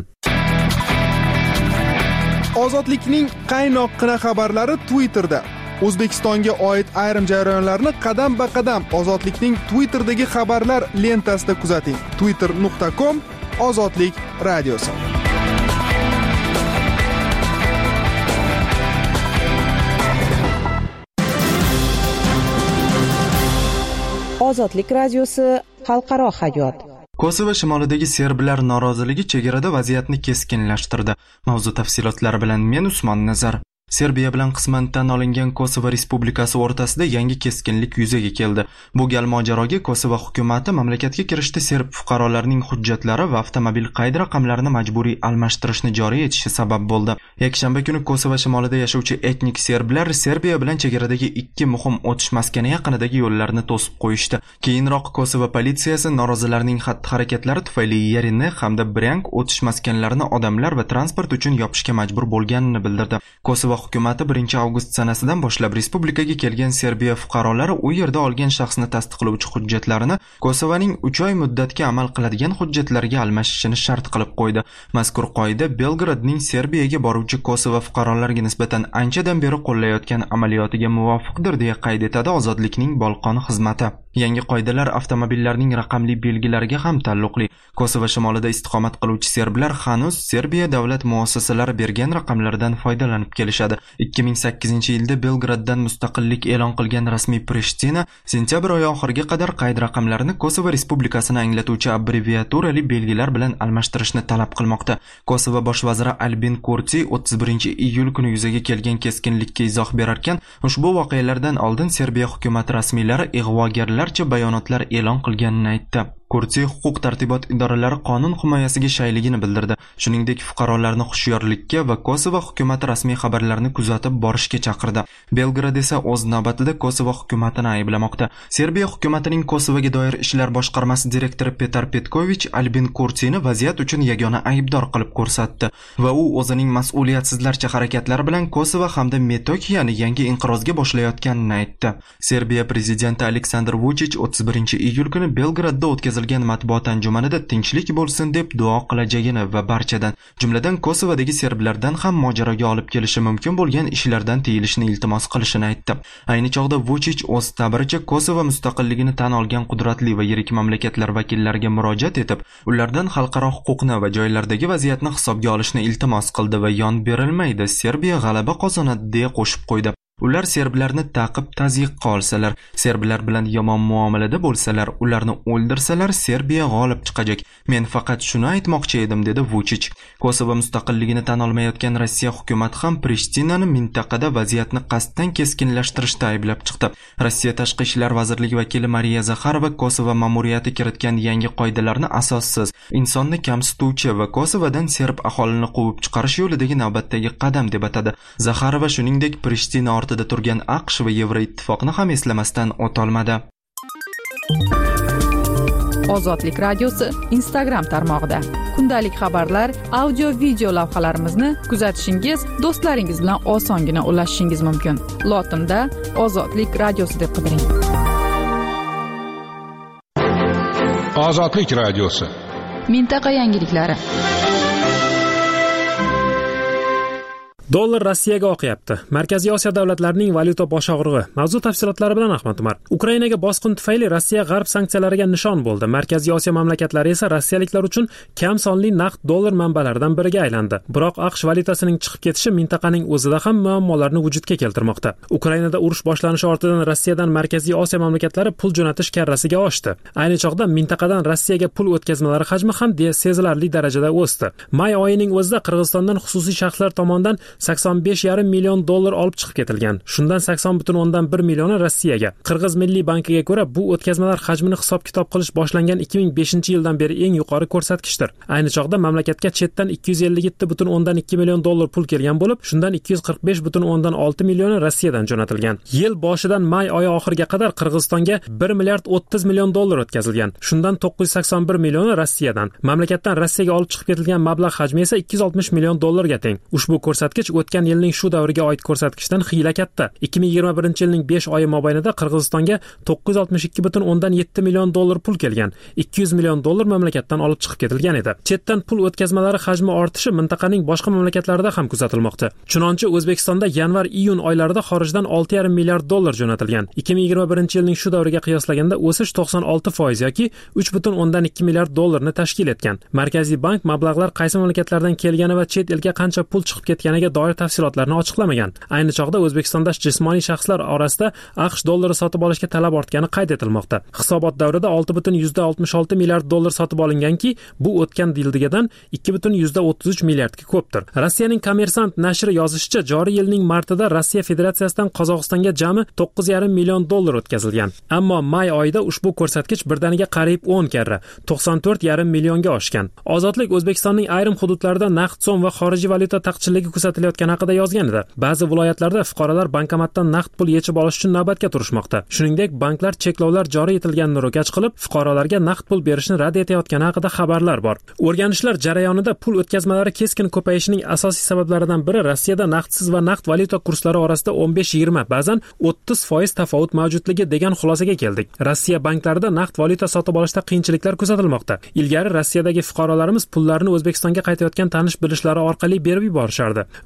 Ozodlikning qaynoqqina xabarlari Twitterda. O'zbekistonga oid ayrim jarayonlarni qadam-ba-qadam Ozodlikning Twitterdagi xabarlar lentasida kuzating. twitter.com/ozodlik radiosi. Ozodlik radiosi xalqaro hayot. Kosovo shimolidagi serblar noroziligi chegarada vaziyatni keskinlashtirdi. Mavzu tafsilotlari bilan men Usmon Nazar. Serbiya bilan qisman tan olingan Kosovo Respublikasi o'rtasida yangi keskinlik yuzaga keldi. Bu gal mojaroga Kosovo hukumatı mamlakatga kirishda serb fuqarolarining hujjatlari va avtomobil qayd raqamlarini majburiy almashtirishni joriy etishi sabab bo'ldi. Yakshanba kuni Kosovo shimolida yashovchi etnik serblar Serbiya bilan chegaradagi 2 muhim o'tish maskani yaqinidagi yo'llarni to'sib qo'yishdi. Keyinroq Kosovo politsiyasi norozilarning xatti-harakatlari tufayli yerini hamda Bryansk o'tish maskanlarini odamlar va transport uchun yopishga majbur bo'lganini bildirdi. Kosovo hukumatı 1-avgust sanasidan boshlab respublikaga kelgan Serbiya fuqarolari u yerda olgan shaxsni tasdiqlovchi hujjatlarini Kosovoning 3 oy muddatga amal qiladigan hujjatlarga almashishini shart qilib qo'ydi. Mazkur qoida Belgradning Serbiyaga boruvchi Kosovo fuqarolariga nisbatan anchadan beri qo'llayotgan amaliyotiga muvofiqdir deya qayd etadi Ozodlikning Bolqon xizmati. Yangi qoidalar avtomobillarning raqamli belgilariga ham taalluqli. Kosovo shimolida istiqomat qiluvchi serblar hanuz Serbiya davlat muassasalari bergan raqamlardan foydalanib kelishadi. ko'rsatadi. 2008-yilda Belgraddan mustaqillik e'lon qilgan rasmiy Prishtina sentyabr oyi oxiriga qadar qayd raqamlarini Kosovo Respublikasini anglatuvchi abbreviaturali belgilar bilan almashtirishni talab qilmoqda. Kosovo bosh vaziri Albin Kurti 31-iyul kuni yuzaga kelgan keskinlikka izoh berarkan, ushbu voqealardan oldin Serbiya hukumat rasmiylari ig'vogarlarcha bayonotlar e'lon qilganini aytdi. Kurti huquq tartibot idoralari qonun himoyasiga shayligini bildirdi. Shuningdek, fuqarolarni hushyorlikka va Kosovo hukumati rasmiy xabarlarni kuzatib borishga chaqirdi. Belgrad esa o'z navbatida Kosovo hukumatini ayblamoqda. Serbiya hukumatining Kosovoga doir ishlar boshqarmasi direktori Petar Petkovich Albin Kurtini vaziyat uchun yagona aybdor qilib ko'rsatdi va u o'zining mas'uliyatsizlarcha harakatlari bilan Kosovo hamda Metokiyani yangi inqirozga boshlayotganini aytdi. Serbiya prezidenti Aleksandr Vuchich 31-iyul kuni Belgradda o'tkazilgan matbuot anjumanida tinchlik bo'lsin deb duo qilajagini va barchadan, jumladan Kosovodagi serblardan ham mojaroga olib kelishi mumkin bo'lgan ishlardan tiyilishni iltimos qilishini aytdi. Ayni chog'da Vuchich o'z ta'biricha Kosovo mustaqilligini tan olgan qudratli va yirik mamlakatlar vakillariga murojaat etib, ulardan xalqaro huquqni va joylardagi vaziyatni hisobga olishni iltimos qildi va yon berilmaydi, Serbiya g'alaba qozonadi deya qo'shib qo'ydi. Ular serblarni ta'qib tazyiqqa olsalar, serblar bilan yomon muomalada bo'lsalar, ularni o'ldirsalar, Serbiya g'olib chiqajak. Men faqat shuni aytmoqchi edim, dedi Vuchich. Kosovo mustaqilligini tan olmayotgan Rossiya hukumati ham Prishtinani mintaqada vaziyatni qasddan keskinlashtirishda ayblab chiqdi. Rossiya tashqi ishlar vazirligi vakili Mariya Zakharova Kosovo ma'muriyati kiritgan yangi qoidalarni asossiz, insonni kamsituvchi va Kosovodan serb aholini quvib chiqarish yo'lidagi navbatdagi qadam deb atadi. Zakharova shuningdek Prishtina ortida turgan AQSh va Yevroittifoqni ham eslamasdan o'tolmadi. Ozodlik radiosi Instagram tarmog'ida kundalik xabarlar, audio video lavhalarimizni kuzatishingiz, do'stlaringiz bilan osongina ulashishingiz mumkin. Lotinda Ozodlik radiosi deb qidiring. Ozodlik radiosi. Mintaqa yangiliklari. Dollar Rossiyaga oqyapti. Markaziy Osiyo davlatlarining valyuta bosh og'rig'i. Mavzu tafsilotlari bilan Ahmad Umar. Ukrainaga bosqin tufayli Rossiya g'arb sanksiyalariga nishon bo'ldi. Markaziy Osiyo mamlakatlari esa rossiyaliklar uchun kam sonli naqd dollar manbalaridan biriga aylandi. Biroq AQSh valyutasining chiqib ketishi mintaqaning o'zida ham muammolarni vujudga keltirmoqda. Ukrainada urush boshlanishi ortidan Rossiyadan Markaziy Osiyo mamlakatlari pul jo'natish karrasiga oshdi. Ayni chog'da mintaqadan Rossiyaga pul o'tkazmalari hajmi ham sezilarli darajada o'sdi. May oyining o'zida Qirg'izistondan xususiy shaxslar tomonidan 85,5 million dollar olib chiqib ketilgan. Shundan 80,1 millioni Rossiyaga. Qirg'iz Milliy bankiga ko'ra, bu o'tkazmalar hajmini hisob-kitob qilish boshlangan 2005-yildan beri eng yuqori ko'rsatkichdir. Ayni chog'da mamlakatga chetdan 257,2 million dollar pul kelgan bo'lib, shundan 245,6 millioni Rossiyadan jo'natilgan. Yil boshidan may oyi oxiriga qadar Qirg'izistonga 1 milliard 30 million dollar o'tkazilgan. Shundan 981 millioni Rossiyadan. Mamlakatdan Rossiyaga olib chiqib ketilgan mablag' hajmi esa 260 million dollarga teng. Ushbu ko'rsatkich o'tgan yilning shu davriga oid ko'rsatkichdan xiyla katta. 2021-yilning 5 oyi mobaynida Qirg'izistonga 962,7 million dollar pul kelgan. 200 million dollar mamlakatdan olib chiqib ketilgan edi. Chetdan pul o'tkazmalari hajmi ortishi mintaqaning boshqa mamlakatlarida ham kuzatilmoqda. Chunonchi O'zbekistonda yanvar-iyun oylarida xorijdan 6,5 milliard dollar jo'natilgan. 2021-yilning shu davriga qiyoslaganda o'sish 96% yoki 3,2 milliard dollarni tashkil etgan. Markaziy bank mablag'lar qaysi mamlakatlardan kelgani va chet elga qancha pul chiqib ketganiga doir tafsilotlarni ochiqlamagan. Ayni chog'da O'zbekistonda jismoniy shaxslar orasida AQSh dollari sotib olishga talab ortgani qayd etilmoqda. Hisobot davrida 6,66 milliard dollar sotib olinganki, bu o'tgan yildagidan 2,33 milliardga ko'pdir. Rossiyaning Kommersant nashri yozishicha, joriy yilning martida Rossiya Federatsiyasidan Qozog'istonga jami 9,5 million dollar o'tkazilgan. Ammo may oyida ushbu ko'rsatkich birdaniga qariyb 10 karra, 94,5 millionga oshgan. Ozodlik O'zbekistonning ayrim hududlarida naqd so'm va xorijiy valyuta taqchilligi kuzatilayotgani haqida yozgan edi. Ba'zi viloyatlarda fuqarolar bankomatdan naqd pul yechib olish uchun navbatga turishmoqda. Shuningdek, banklar cheklovlar joriy etilganini ro'kach qilib, fuqarolarga naqd pul berishni rad etayotgani haqida xabarlar bor. O'rganishlar jarayonida pul o'tkazmalari keskin ko'payishining asosiy sabablaridan biri Rossiyada naqdsiz va naqd valyuta kurslari orasida 15-20, ba'zan 30% tafovut mavjudligi degan xulosaga keldik. Rossiya banklarida naqd valyuta sotib olishda qiyinchiliklar kuzatilmoqda. Ilgari Rossiyadagi fuqarolarimiz pullarni O'zbekistonga qaytayotgan tanish bilishlari orqali berib yuborishardi.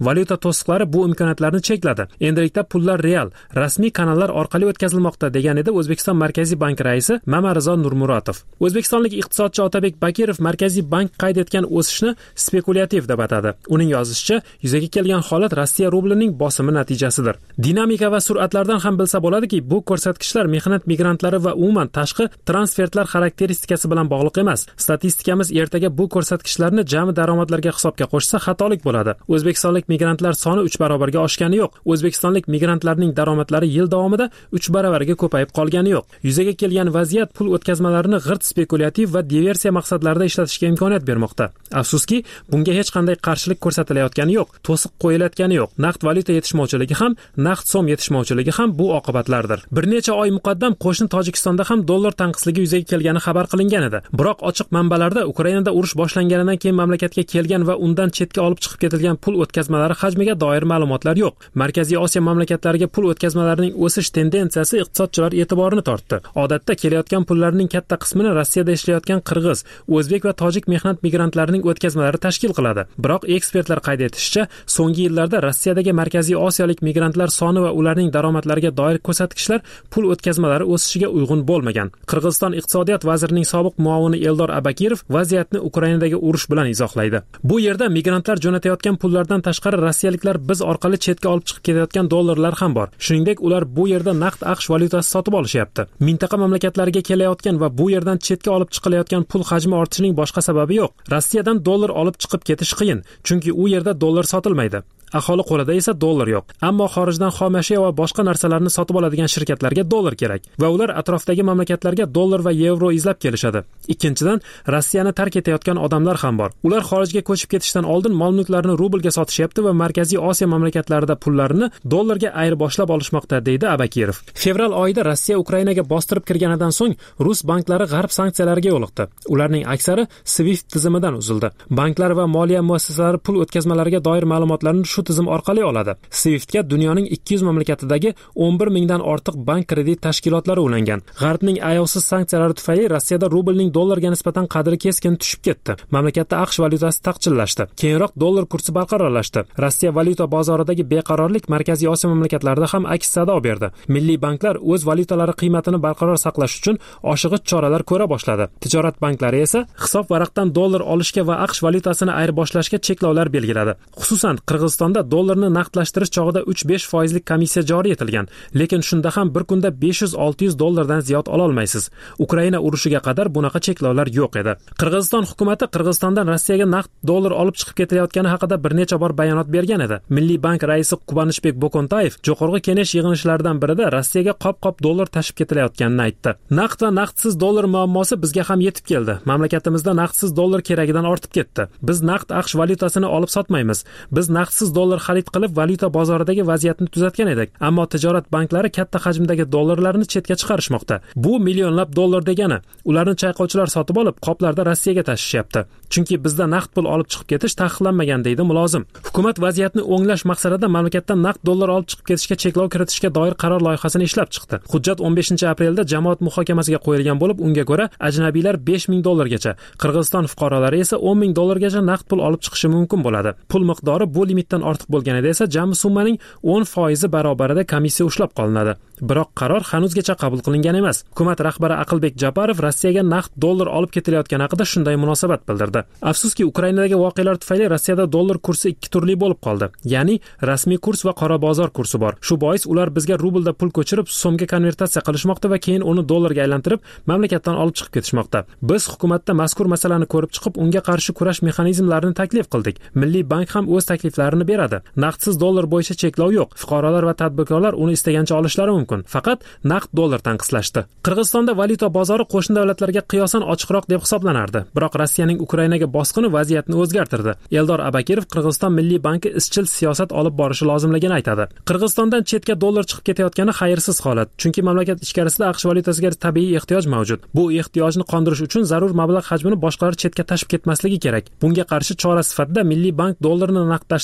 Valyuta to'siqlari bu imkoniyatlarni chekladi. Endilikda pullar real, rasmiy kanallar orqali o'tkazilmoqda, degan edi O'zbekiston Markaziy banki raisi Mamarizo Nurmuratov. O'zbekistonlik iqtisodchi Otabek Bakirov Markaziy bank qayd etgan o'sishni spekulyativ deb atadi. Uning yozishicha, yuzaga kelgan holat Rossiya rublining bosimi natijasidir. Dinamika va sur'atlardan ham bilsa bo'ladiki, bu ko'rsatkichlar mehnat migrantlari va umuman tashqi transfertlar xarakteristikasi bilan bog'liq emas. Statistikamiz ertaga bu ko'rsatkichlarni jami daromadlarga hisobga qo'shsa xatolik bo'ladi. O'zbekistonlik migrantlar soni 3 barobarga oshgani yo'q. O'zbekistonlik migrantlarning daromadlari yil davomida 3 baravarga ko'payib qolgani yo'q. Yuzaga kelgan vaziyat pul o'tkazmalarini g'irt spekulyativ va diversiya maqsadlarida ishlatishga imkoniyat bermoqda. Afsuski, bunga hech qanday qarshilik ko'rsatilayotgani yo'q, to'siq qo'yilayotgani yo'q. Naqd valyuta yetishmovchiligi ham, naqd so'm yetishmovchiligi ham bu oqibatlardir. Bir necha oy muqaddam qo'shni Tojikistonda ham dollar tanqisligi yuzaga kelgani xabar qilingan edi. Biroq ochiq manbalarda Ukrainada urush boshlanganidan keyin mamlakatga kelgan va undan chetga olib chiqib ketilgan pul o'tkazmalari hajmiga doir ma'lumotlar yo'q. Markaziy Osiyo mamlakatlariga pul o'tkazmalarining o'sish tendensiyasi iqtisodchilar e'tiborini tortdi. Odatda kelayotgan pullarning katta qismini Rossiyada ishlayotgan qirg'iz, o'zbek va tojik mehnat migrantlarining o'tkazmalari tashkil qiladi. Biroq ekspertlar qayd etishicha, so'nggi yillarda Rossiyadagi Markaziy Osiyolik migrantlar soni va ularning daromadlariga doir ko'rsatkichlar pul o'tkazmalari o'sishiga uyg'un bo'lmagan. Qirg'iziston iqtisodiyot vazirining sobiq muavini Eldor Abakirov vaziyatni Ukrainadagi urush bilan izohlaydi. Bu yerda migrantlar jo'natayotgan pullardan tashqari rossiyaliklar biz orqali chetga olib chiqib ketayotgan dollarlar ham bor. Shuningdek, ular bu yerda naqd AQSh valyutasi sotib olishyapti. Mintaqa mamlakatlariga kelayotgan va bu yerdan chetga olib chiqilayotgan pul hajmi ortishining boshqa sababi yo'q. Rossiyadan dollar olib chiqib ketish qiyin, chunki u yerda dollar sotilmaydi. Aholi qo'lida esa dollar yo'q. Ammo xorijdan xom ashyo va boshqa narsalarni sotib oladigan shirkatlarga dollar kerak va ular atrofdagi mamlakatlarga dollar va yevro izlab kelishadi. Ikkinchidan, Rossiyani tark etayotgan odamlar ham bor. Ular xorijga ko'chib ketishdan oldin mol-mulklarini rublga sotishyapti va Markaziy Osiyo mamlakatlarida pullarini dollarga ayirboshlab olishmoqda, deydi Abakirov. Fevral oyida Rossiya Ukrainaga bostirib kirganidan so'ng rus banklari g'arb sanksiyalariga yo'liqdi. Ularning aksari SWIFT tizimidan uzildi. Banklar va moliya muassasalari pul o'tkazmalariga doir ma'lumotlarni shu tizim orqali oladi. SWIFTga dunyoning 200 mamlakatidagi 11 mingdan ortiq bank kredit tashkilotlari ulangan. G'arbning ayovsiz sanksiyalari tufayli Rossiyada rublning dollarga nisbatan qadri keskin tushib ketdi. Mamlakatda AQSh valyutasi taqchillashdi. Keyinroq dollar kursi barqarorlashdi. Rossiya valyuta bozoridagi beqarorlik Markaziy Osiyo mamlakatlarida ham aks sado berdi. Milliy banklar o'z valyutalari qiymatini barqaror saqlash uchun oshig'ich choralar ko'ra boshladi. Tijorat banklari esa hisob varaqdan dollar olishga va AQSh valyutasini ayirboshlashga cheklovlar belgiladi. Xususan Qirg'izistonda dollarni naqdlashtirish chog'ida 3-5% komissiya joriy etilgan, lekin shunda ham bir kunda 500-600 dollardan ziyod ola olmaysiz. Ukraina urushiga qadar bunaqa cheklovlar yo'q edi. Qirg'iziston hukumatı Qirg'izistondan Rossiyaga naqd dollar olib chiqib ketayotgani haqida bir necha bor bayonot bergan edi. Milliy bank raisi Qubanishbek Bokontayev Jo'qorg'i Kengash yig'ilishlaridan birida Rossiyaga qop-qop dollar tashib ketilayotganini aytdi. Naqd va naqdsiz dollar muammosi bizga ham yetib keldi. Mamlakatimizda naqdsiz dollar keragidan ortib ketdi. Biz naqd AQSh valyutasini olib sotmaymiz. Biz naqdsiz dollar xarid qilib valyuta bozoridagi vaziyatni tuzatgan edik. Ammo tijorat banklari katta hajmdagi dollarlarni chetga chiqarishmoqda. Bu millionlab dollar degani. Ularni chayqovchilar sotib olib, qoplarda Rossiyaga tashishyapti. Chunki bizda naqd pul olib chiqib ketish taqiqlanmagan, deydi mulozim. Hukumat vaziyatni o'nglash maqsadida mamlakatdan naqd dollar olib chiqib ketishga cheklov kiritishga doir qaror loyihasini ishlab chiqdi. Hujjat 15-aprelda jamoat muhokamasiga qo'yilgan bo'lib, unga ko'ra ajnabiylar 5000 dollargacha, Qirg'iziston fuqarolari esa 10 000 dollargacha naqd pul olib chiqishi mumkin bo'ladi. Pul miqdori bu limitdan ortiq bo'lganida esa jami summaning 10% barobarida komissiya ushlab qolinadi. Biroq qaror hanuzgacha qabul qilingan emas. Hukumat rahbari Aqilbek Japarov Rossiyaga naqd dollar olib ketilayotgani haqida shunday munosabat bildirdi. Afsuski, Ukrainadagi voqealar tufayli Rossiyada dollar kursi ikki turli bo'lib qoldi. Ya'ni rasmiy kurs va qora bozor kursi bor. Shu bois ular bizga rublda pul ko'chirib, so'mga konvertatsiya qilishmoqda va keyin uni dollarga aylantirib, mamlakatdan olib chiqib ketishmoqda. Biz hukumatda mazkur masalani ko'rib chiqib, unga qarshi kurash mexanizmlarini taklif qildik. Milliy bank ham o'z takliflarini beradi. Naqdsiz dollar bo'yicha cheklov yo'q. Fuqarolar va tadbirkorlar uni istagancha olishlari mumkin. Faqat naqd dollar tanqislashdi. Qirg'izistonda valyuta bozori qo'shni davlatlarga qiyosan ochiqroq deb hisoblanardi. Biroq Rossiyaning Ukrainaga bosqini vaziyatni o'zgartirdi. Eldor Abakirov Qirg'iziston Milliy banki izchil siyosat olib borishi lozimligini aytadi. Qirg'izistondan chetga dollar chiqib ketayotgani xayrsiz holat, chunki mamlakat ichkarisida AQSh valyutasiga tabiiy ehtiyoj mavjud. Bu ehtiyojni qondirish uchun zarur mablag' hajmini boshqalar chetga tashib ketmasligi kerak. Bunga qarshi chora sifatida Milliy bank dollarni naqdlashtirishga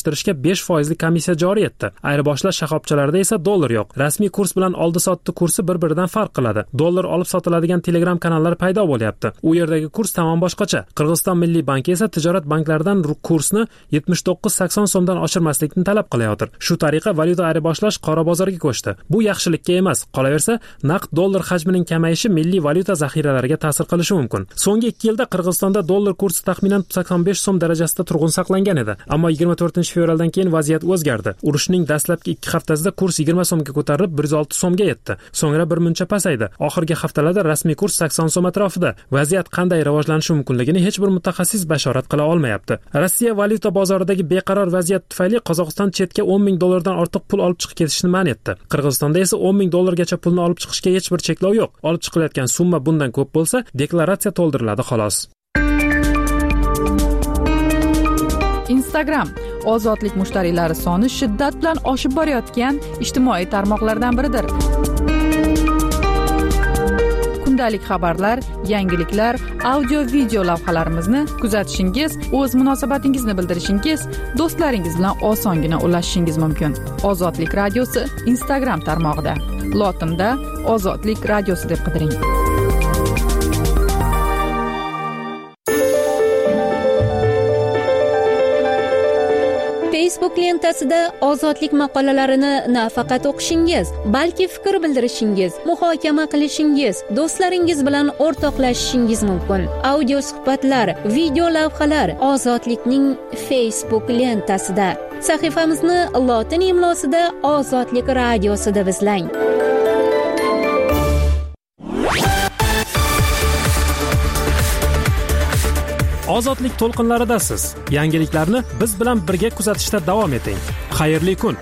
5% komissiya joriy etdi. Ayirboshlash shoxobchalarida esa dollar yo'q. Rasmiy kurs bilan oldi-sotdi kursi bir-biridan farq qiladi. Dollar olib sotiladigan Telegram kanallar paydo bo'lyapti. U yerdagi kurs tamom boshqacha. Qirg'iziston Milliy banki esa tijorat banklaridan kursni 79-80 so'mdan oshirmaslikni talab qilayotir. Shu tariqa valyuta ayirboshlash qora bozorga ko'chdi. Bu yaxshilikka emas. Qolaversa, naqd dollar hajmining kamayishi milliy valyuta zaxiralariga ta'sir qilishi mumkin. So'nggi 2 yilda Qirg'izistonda dollar kursi taxminan 85 so'm darajasida turg'un saqlangan edi. Ammo 24-fevraldan keyin vaziyat o'zgardi. Urushning dastlabki 2 haftasida kurs 20 so'mga ko'tarilib 106 so'mga yetdi. So'ngra bir muncha pasaydi. Oxirgi haftalarda rasmiy kurs 80 so'm atrofida. Vaziyat qanday rivojlanishi mumkinligini hech bir mutaxassis bashorat qila olmayapti. Rossiya valyuta bozoridagi beqaror vaziyat tufayli Qozog'iston chetga 10 ming dollardan ortiq pul olib chiqib ketishni man etdi. Qirg'izistonda esa 10 ming dollargacha pulni olib chiqishga hech bir cheklov yo'q. Olib chiqilayotgan summa bundan ko'p bo'lsa, deklaratsiya to'ldiriladi xolos. Instagram ozodlik mushtariylari soni shiddat bilan oshib borayotgan ijtimoiy tarmoqlardan biridir. Kundalik xabarlar, yangiliklar, audio-video lavhalarimizni kuzatishingiz, o'z munosabatingizni bildirishingiz, do'stlaringiz bilan osongina ulashishingiz mumkin. Ozodlik radiosi Instagram tarmog'ida. Lotinda Ozodlik radiosi deb qidiring. Facebook lentasida ozodlik maqolalarini nafaqat o'qishingiz, balki fikr bildirishingiz, muhokama qilishingiz, do'stlaringiz bilan o'rtoqlashishingiz mumkin. Audio suhbatlar, video lavhalar ozodlikning Facebook lentasida. Sahifamizni lotin imlosida Ozodlik radiosi deb izlang. Ozodlik to'lqinlaridasiz. Yangiliklarni biz bilan birga kuzatishda davom eting. Xayrli kun.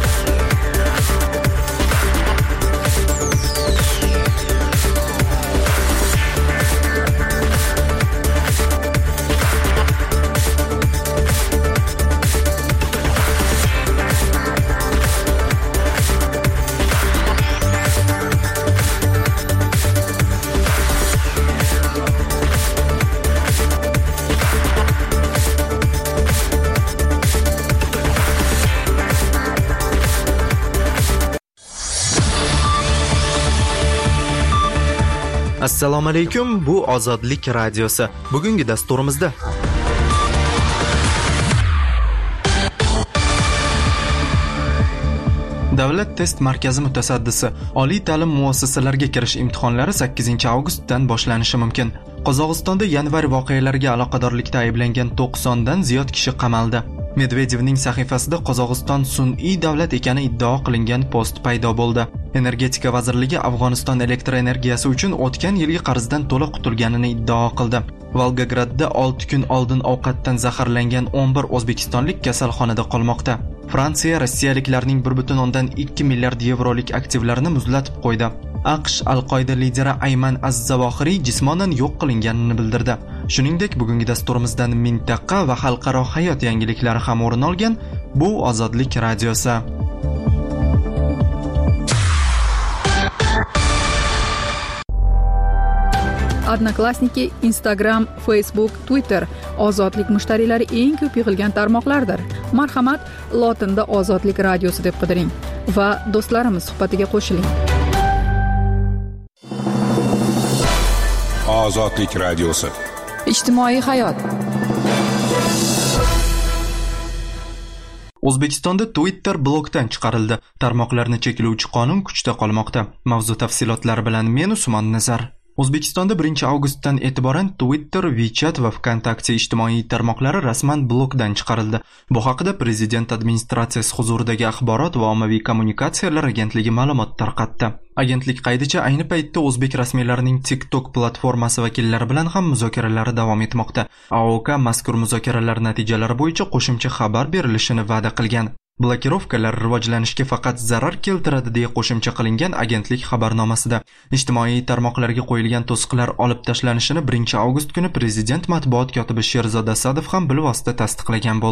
Assalomu alaykum, bu Ozodlik radiosi. Bugungi dasturimizda Davlat test markazi mutasaddisi: oliy ta'lim muassasalariga kirish imtihonlari 8-avgustdan boshlanishi mumkin. Qozog'istonda yanvar voqealariga aloqadorlikda ayblangan 90 dan ziyod kishi qamaldi. Medvedevning sahifasida Qozog'iston sun'iy davlat ekani iddao qilingan post paydo bo'ldi. Energetika vazirligi Afg'oniston elektr energiyasi uchun o'tgan yilgi qarzdan to'liq qutulganini iddao qildi. Volgogradda 6 kun oldin ovqatdan zaharlangan 11 o'zbekistonlik kasalxonada qolmoqda. Fransiya rossiyaliklarning 1.2 milliard yevrolik aktivlarini muzlatib qo'ydi. AQSh Al-Qoida lideri Ayman Az-Zavohiriy jismonan yo'q qilinganini bildirdi. Shuningdek, bugungi dasturimizdan mintaqa va xalqaro hayot yangiliklari ham o'rin olgan. Bu Ozodlik radiosi. Odnoklassniki, Instagram, Facebook, Twitter ozodlik mushtariylari eng ko'p yig'ilgan tarmoqlardir. Marhamat, lotinda Ozodlik radiosi deb qidiring va do'stlarimiz suhbatiga qo'shiling. Ozodlik radiosi. Ijtimoiy hayot. O'zbekistonda Twitter blokdan chiqarildi. Tarmoqlarni cheklovchi qonun kuchda qolmoqda. Mavzu tafsilotlari bilan men Usmon Nazar. O'zbekistonda 1-avgustdan e'tiboran Twitter, WeChat va VKontakte ijtimoiy tarmoqlari rasman blokdan chiqarildi. Bu haqida Prezident administratsiyasi huzuridagi axborot va ommaviy kommunikatsiyalar agentligi ma'lumot tarqatdi. Agentlik qaydicha ayni paytda o'zbek rasmiylarining TikTok platformasi vakillari bilan ham muzokaralari davom etmoqda. AOK mazkur muzokaralar natijalari bo'yicha qo'shimcha xabar berilishini va'da qilgan. Blokirovkalar rivojlanishga faqat zarar keltiradi deya qo'shimcha qilingan agentlik xabarnomasida. Ijtimoiy tarmoqlarga qo'yilgan to'siqlar olib tashlanishini 1-avgust kuni Prezident matbuot kotibi Sherzod Asadov ham bilvosita tasdiqlagan bo'ldi.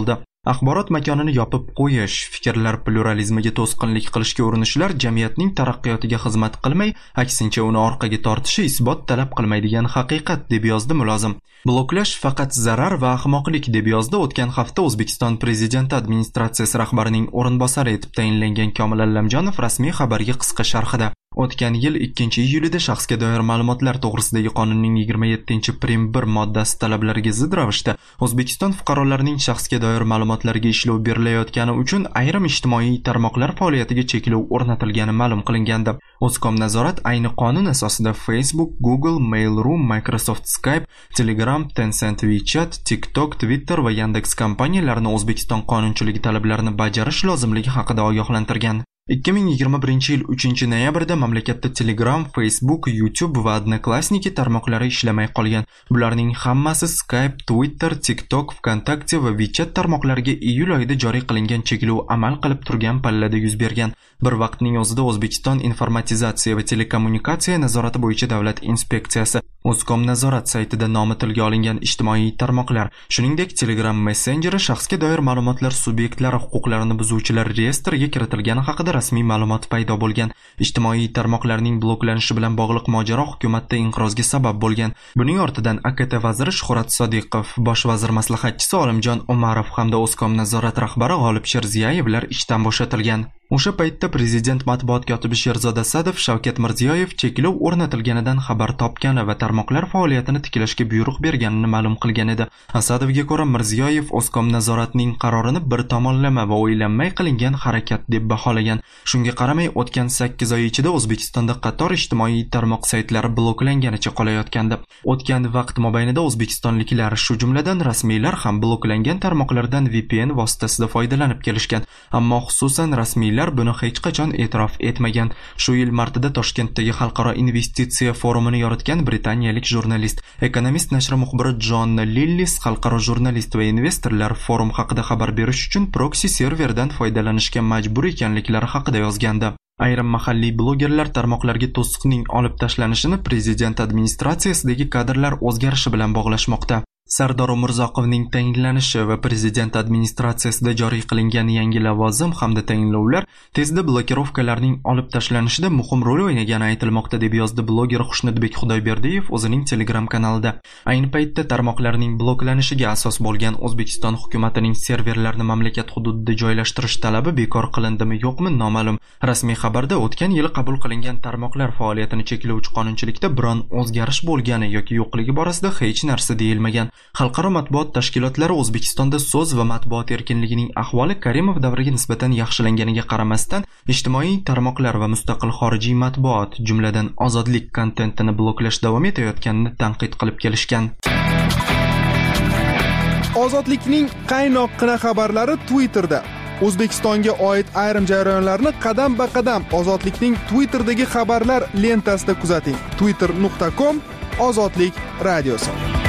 Axborot makonini yopib qo'yish, fikrlar pluralizmiga to'sqinlik qilishga urinishlar jamiyatning taraqqiyotiga xizmat qilmay, aksincha uni orqaga tortishi isbot talab qilmaydigan haqiqat, deb yozdi mulozim. Bloklash faqat zarar va ahmoqlik, deb yozdi o'tgan hafta O'zbekiston Prezidenti administratsiyasi rahbarining o'rinbosari etib tayinlangan Komil Allamjonov rasmiy xabarga qisqa sharhida. O'tgan yil 2-iyulida shaxsga doir ma'lumotlar to'g'risidagi qonunning 27-prim 1 moddasi talablariga zid ravishda O'zbekiston fuqarolarining shaxsga doir ma'lumotlariga ishlov berilayotgani uchun ayrim ijtimoiy tarmoqlar faoliyatiga cheklov o'rnatilgani ma'lum qilingandi. O'zkomnazorat ayni qonun asosida Facebook, Google, Mail.ru, Microsoft Skype, Telegram, Tencent WeChat, TikTok, Twitter va Yandex kompaniyalarini O'zbekiston qonunchiligi talablarini bajarish lozimligi haqida ogohlantirgan. 2021 yil 3-noyabrda mamlakatda Telegram, Facebook, YouTube va Odnoklassniki tarmoqlari ishlamay qolgan. Bularning hammasi Skype, Twitter, TikTok, Vkontakte va WeChat tarmoqlariga iyul oyida joriy qilingan cheklov amal qilib turgan pallada yuz bergan. Bir vaqtning o'zida O'zbekiston Informatizatsiya va telekommunikatsiya nazorati bo'yicha davlat inspeksiyasi O'zkomnazorat saytida nomi tilga olingan ijtimoiy tarmoqlar, shuningdek Telegram messenjeri shaxsga doir ma'lumotlar subyektlari huquqlarini buzuvchilar reyestriga kiritilgani haqida rasmiy ma'lumot paydo bo'lgan. Ijtimoiy tarmoqlarning bloklanishi bilan bog'liq mojaro hukumatda inqirozga sabab bo'lgan. Buning ortidan AKT vaziri Shuhrat Sodiqov, bosh vazir maslahatchisi Olimjon Umarov hamda O'zkomnazorat rahbari G'olib Sherziyevlar ishdan bo'shatilgan. O'sha paytda prezident matbuot kotibi Sherzod Asadov Shavkat Mirziyoyev cheklov o'rnatilganidan xabar topgani va tarmoqlar faoliyatini tiklashga buyruq berganini ma'lum qilgan edi. Asadovga ko'ra, Mirziyoyev O'zkomnazoratning qarorini bir tomonlama va o'ylanmay qilingan harakat deb baholagan. Shunga qaramay, o'tgan 8 oy ichida O'zbekistonda qator ijtimoiy tarmoq saytlari bloklanganicha qolayotgandi. O'tgan vaqt mobaynida o'zbekistonliklar, shu jumladan rasmiylar ham bloklangan tarmoqlardan VPN vositasida foydalanib kelishgan. Ammo xususan rasmiylar buni hech qachon e'tirof etmagan. Shu yil martida Toshkentdagi xalqaro investitsiya forumini yoritgan britaniyalik jurnalist, Economist nashri muxbiri John Lillis xalqaro jurnalist va investorlar forum haqida xabar berish uchun proksi serverdan foydalanishga majbur ekanliklari haqida yozgandi. Ayrim mahalliy blogerlar tarmoqlarga to'siqning olib tashlanishini prezident administratsiyasidagi kadrlar o'zgarishi bilan bog'lashmoqda. Sardor Umurzoqovning tayinlanishi va prezident administratsiyasida joriy qilingan yangi lavozim hamda tayinlovlar tezda blokirovkalarning olib tashlanishida muhim rol o'ynagani aytilmoqda, deb yozdi bloger Xushnudbek Xudoyberdiyev o'zining Telegram kanalida. Ayni paytda tarmoqlarning bloklanishiga asos bo'lgan O'zbekiston hukumatining serverlarni mamlakat hududida joylashtirish talabi bekor qilindimi yo'qmi noma'lum. Rasmiy xabarda o'tgan yili qabul qilingan tarmoqlar faoliyatini cheklovchi qonunchilikda biron o'zgarish bo'lgani yoki yo'qligi borasida hech narsa deyilmagan. Xalqaro matbuot tashkilotlari O'zbekistonda so'z va matbuot erkinligining ahvoli Karimov davriga nisbatan yaxshilanganiga qaramasdan, ijtimoiy tarmoqlar va mustaqil xorijiy matbuot, jumladan ozodlik kontentini bloklash davom etayotganini tanqid qilib kelishgan. Ozodlikning qaynoqqina xabarlari Twitterda. O'zbekistonga oid ayrim jarayonlarni qadam-ba-qadam Ozodlikning Twitterdagi xabarlar lentasida kuzating. twitter.com Ozodlik radiosi.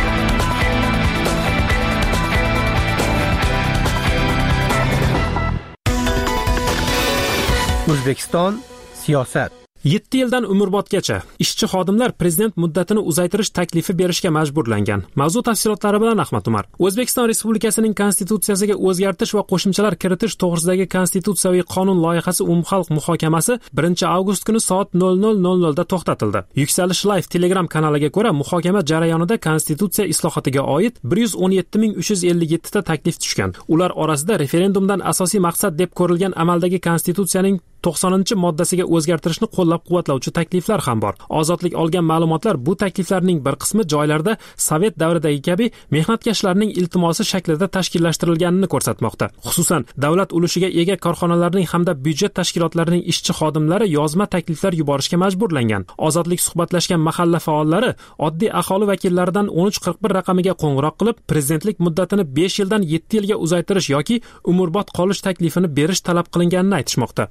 O'zbekiston siyosat. 7 yildan umrbodgacha ishchi xodimlar prezident muddatini uzaytirish taklifi berishga majburlangan. Mavzu tafsilotlari bilan Ahmad Umar. O'zbekiston Respublikasining konstitutsiyasiga o'zgartirish va qo'shimchalar kiritish to'g'risidagi konstitutsiyaviy qonun loyihasi umumxalq muhokamasi 1-avgust kuni soat 00:00 da to'xtatildi. Yuksalish Live Telegram kanaliga ko'ra, muhokama jarayonida konstitutsiya islohotiga oid 117.357 ta taklif tushgan. Ular orasida referendumdan asosiy maqsad deb ko'rilgan amaldagi konstitutsiyaning 90-moddasiga o'zgartirishni qo'llab-quvvatlovchi takliflar ham bor. Ozodlik olgan ma'lumotlar bu takliflarning bir qismi joylarda Sovet davridagi kabi mehnatkashlarning iltimosi shaklida tashkillashtirilganini ko'rsatmoqda. Xususan, davlat ulushiga ega korxonalarning hamda byudjet tashkilotlarining ishchi xodimlari yozma takliflar yuborishga majburlangan. Ozodlik suhbatlashgan mahalla faollari oddiy aholi vakillaridan 1341 raqamiga qo'ng'iroq qilib, prezidentlik muddatini 5 yildan 7 yilga uzaytirish yoki umrbod qolish taklifini berish talab qilinganini aytishmoqda. Ozodlik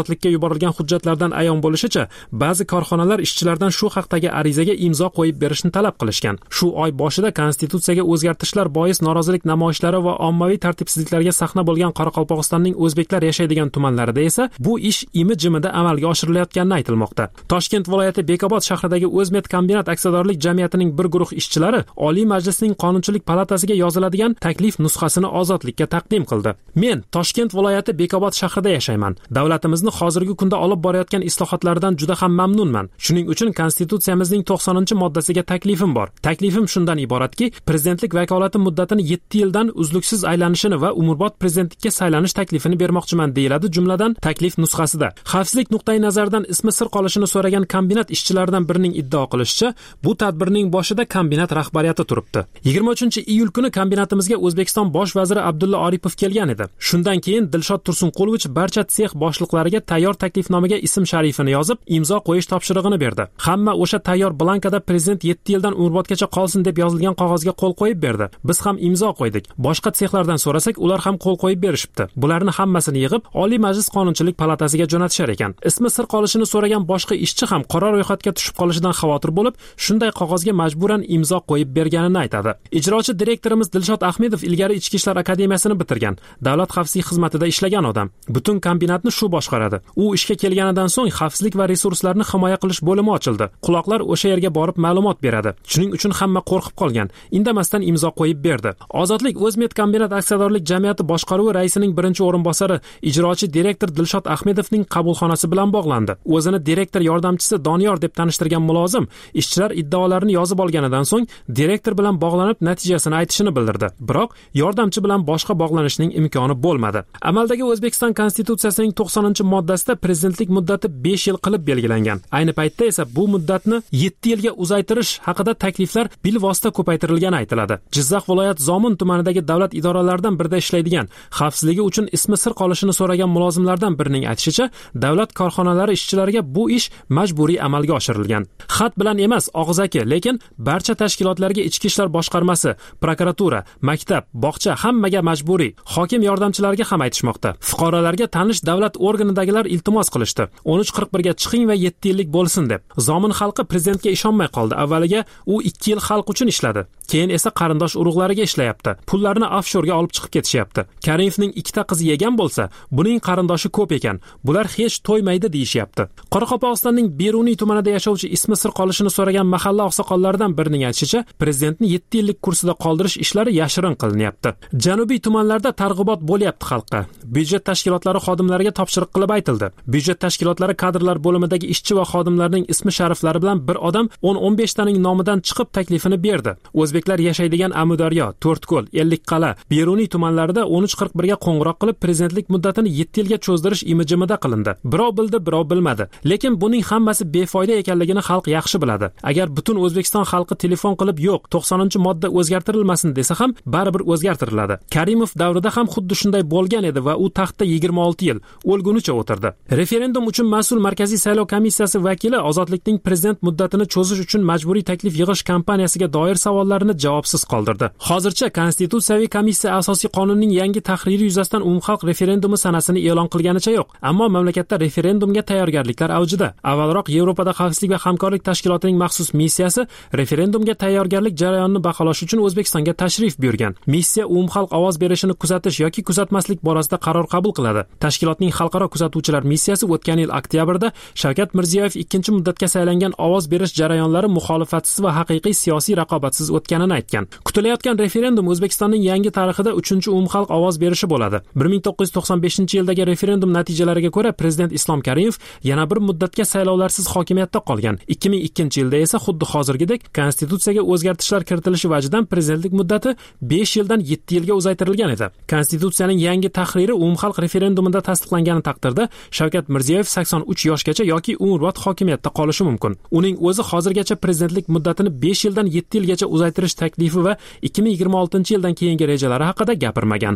ozodlikka yuborilgan hujjatlardan ayon bo'lishicha, ba'zi korxonalar ishchilardan shu haqdagi arizaga imzo qo'yib berishni talab qilishgan. Shu oy boshida konstitutsiyaga o'zgartirishlar bois norozilik namoyishlari va ommaviy tartibsizliklarga sahna bo'lgan Qoraqalpog'istonning o'zbeklar yashaydigan tumanlarida esa bu ish imi-jimida amalga oshirilayotgani aytilmoqda. Toshkent viloyati Bekobod shahridagi O'zmet kombinat aksiyadorlik jamiyatining bir guruh ishchilari Oliy Majlisning Qonunchilik palatasiga yoziladigan taklif nusxasini ozodlikka taqdim qildi. Men Toshkent viloyati Bekobod shahrida yashayman. Davlatimizni hozirgi kunda olib borayotgan islohotlardan juda ham mamnunman. Shuning uchun konstitutsiyamizning 90-moddasiga taklifim bor. Taklifim shundan iboratki, prezidentlik vakolati muddatini 7 yildan uzluksiz aylanishini va umrbod prezidentlikka saylanish taklifini bermoqchiman deyiladi jumladan taklif nusxasida. Xavfsizlik nuqtai nazaridan ismi sir qolishini so'ragan kombinat ishchilaridan birining iddao qilishicha, bu tadbirning boshida kombinat rahbariyati turibdi. 23-iyul kuni kombinatimizga O'zbekiston bosh vaziri Abdulla Oripov kelgan edi. Shundan keyin Dilshod Tursunqulovich barcha sex boshliqlariga tayyor taklifnomaga ism sharifini yozib, imzo qo'yish topshirig'ini berdi. Hamma o'sha tayyor blankada prezident 7 yildan umrbodgacha qolsin deb yozilgan qog'ozga qo'l qo'yib berdi. Biz ham imzo qo'ydik. Boshqa sexlardan so'rasak, ular ham qo'l qo'yib berishibdi. Bularni hammasini yig'ib Oliy Majlis Qonunchilik palatasiga jo'natishar ekan. Ismi sir qolishini so'ragan boshqa ishchi ham qora ro'yxatga tushib qolishidan xavotir bo'lib, shunday qog'ozga majburan imzo qo'yib berganini aytadi. Ijrochi direktorimiz Dilshod Ahmedov ilgari Ichki ishlar akademiyasini bitirgan, davlat xavfsizlik xizmatida ishlagan odam. Butun kombinatni shu boshqaradi. U ishga kelganidan so'ng xavfsizlik va resurslarni himoya qilish bo'limi ochildi. Quloqlar o'sha yerga borib ma'lumot beradi. Shuning uchun hamma qo'rqib qolgan. Indamasdan imzo qo'yib berdi. Ozodlik O'zmet kombinat aksiyadorlik jamiyati boshqaruvi raisining birinchi o'rinbosari, ijrochi direktor Dilshod Ahmedovning qabulxonasi bilan bog'landi. O'zini direktor yordamchisi Doniyor deb tanishtirgan mulozim ishchilar iddaolarini yozib olganidan so'ng direktor bilan bog'lanib natijasini aytishini bildirdi. Biroq yordamchi bilan boshqa bog'lanishning imkoni bo'lmadi. Amaldagi O'zbekiston konstitutsiyasining 90-moddasida prezidentlik muddati 5 yil qilib belgilangan. Ayni paytda esa bu muddatni 7 yilga uzaytirish haqida takliflar bilvosita ko'paytirilgani aytiladi. Jizzax viloyat Zomin tumanidagi davlat idoralaridan birida ishlaydigan, xavfsizligi uchun ismi sir qolishini so'ragan mulozimlardan birining aytishicha, davlat korxonalari ishchilariga bu ish majburiy amalga oshirilgan. Xat bilan emas, og'zaki, lekin barcha tashkilotlarga Ichki ishlar boshqarmasi, prokuratura, maktab, bog'cha hammaga majburiy. Hokim yordamchilariga ham aytishmoqda. Fuqarolarga tanish davlat organidagilar iltimos qilishdi. 13:41 ga chiqing va 7 yillik bo'lsin deb. Zomin xalqi prezidentga ishonmay qoldi. Avvaliga u 2 yil xalq uchun ishladi. Keyin esa qarindosh urug'lariga ishlayapti. Pullarni offshorga olib chiqib ketishyapti. Karimovning 2 ta qizi yegan bo'lsa, buning qarindoshi ko'p ekan. Bular hech to'ymaydi deyishyapti. Qoraqalpog'istonning Beruniy tumanida yashovchi ismi sir qolishini so'ragan mahalla oqsoqollaridan birining aytishicha, prezidentni 7 yillik kursida qoldirish ishlari yashirin qilinyapti. Janubiy tumanlarda targ'ibot bo'lyapti xalqqa. Byudjet tashkilotlari xodimlariga topshiriq qilib aytildi. Byudjet tashkilotlari kadrlar bo'limidagi ishchi va xodimlarning ismi shariflari bilan bir odam 10-15 taning nomidan chiqib taklifini berdi. O'zbeklar yashaydigan Amudaryo, To'rtko'l, Ellikqal'a, Beruniy tumanlarida 13:41 ga qo'ng'iroq qilib prezidentlik muddatini 7 yilga cho'zdirish imi-jimida qilindi. Birov bildi, birov bilmadi. Lekin buning hammasi befoyda ekanligini xalq yaxshi biladi. Agar butun O'zbekiston xalqi telefon qilib yo'q, 90-modda o'zgartirilmasin desa ham baribir o'zgartiriladi. Karimov davrida ham xuddi shunday bo'lgan edi va u taxtda 26 yil o'lgunicha o'tirdi. Referendum uchun mas'ul Markaziy saylov komissiyasi vakili Ozodlikning prezident muddatini cho'zish uchun majburiy taklif yig'ish kampaniyasiga doir savollarni javobsiz qoldirdi. Hozircha Konstitutsiyaviy komissiya asosiy qonunning yangi tahriri yuzasidan umumxalq referendumi sanasini e'lon qilganicha yo'q. Ammo mamlakatda referendumga tayyorgarliklar avjida. Avvalroq Yevropada xavfsizlik va hamkorlik tashkilotining maxsus missiyasi referendumga tayyorgarlik jarayonini baholash uchun O'zbekistonga tashrif buyurgan. Missiya umumxalq ovoz berishini kuzatish yoki kuzatmaslik borasida qaror qabul qiladi. Tashkilotning xalqaro kuzatuvchilar missiyasi o'tgan yil oktyabrda Shavkat Mirziyoyev 2-muddatga saylangan ovoz berish jarayonlari muxolifatsiz va haqiqiy siyosiy raqobatsiz o'tganini aytgan. Kutilayotgan referendum O'zbekistonning yangi tarixida 3-umumxalq ovoz berishi bo'ladi. 1995-yildagi referendum natijalariga ko'ra prezident Islom Karimov yana bir muddatga saylovlarsiz hokimiyatda qolgan. 2002-yilda esa xuddi hozirgidek konstitutsiyaga o'zgartirishlar kiritilishi vajidan prezidentlik muddati 5 yildan 7 yilga uzaytirilgan edi. Konstitutsiyaning yangi tahriri umumxalq referendumida tasdiqlangani taqdirda Shavkat Mirziyoyev 83 yoshgacha yoki umrbod hokimiyatda qolishi mumkin. Uning o'zi hozirgacha prezidentlik muddatini 5 yildan 7 yilgacha uzaytirish taklifi va 2026-yildan keyingi rejalari haqida gapirmagan.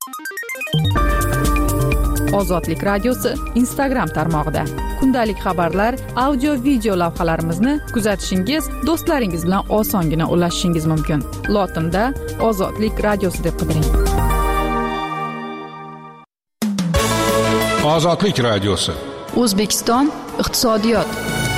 Ozodlik radiosi Instagram tarmog'ida. Kundalik xabarlar, audio video lavhalarimizni kuzatishingiz, do'stlaringiz bilan osongina ulashishingiz mumkin. Lotinda Ozodlik radiosi deb qidiring. Ozodlik radiosi O'zbekiston iqtisodiyot.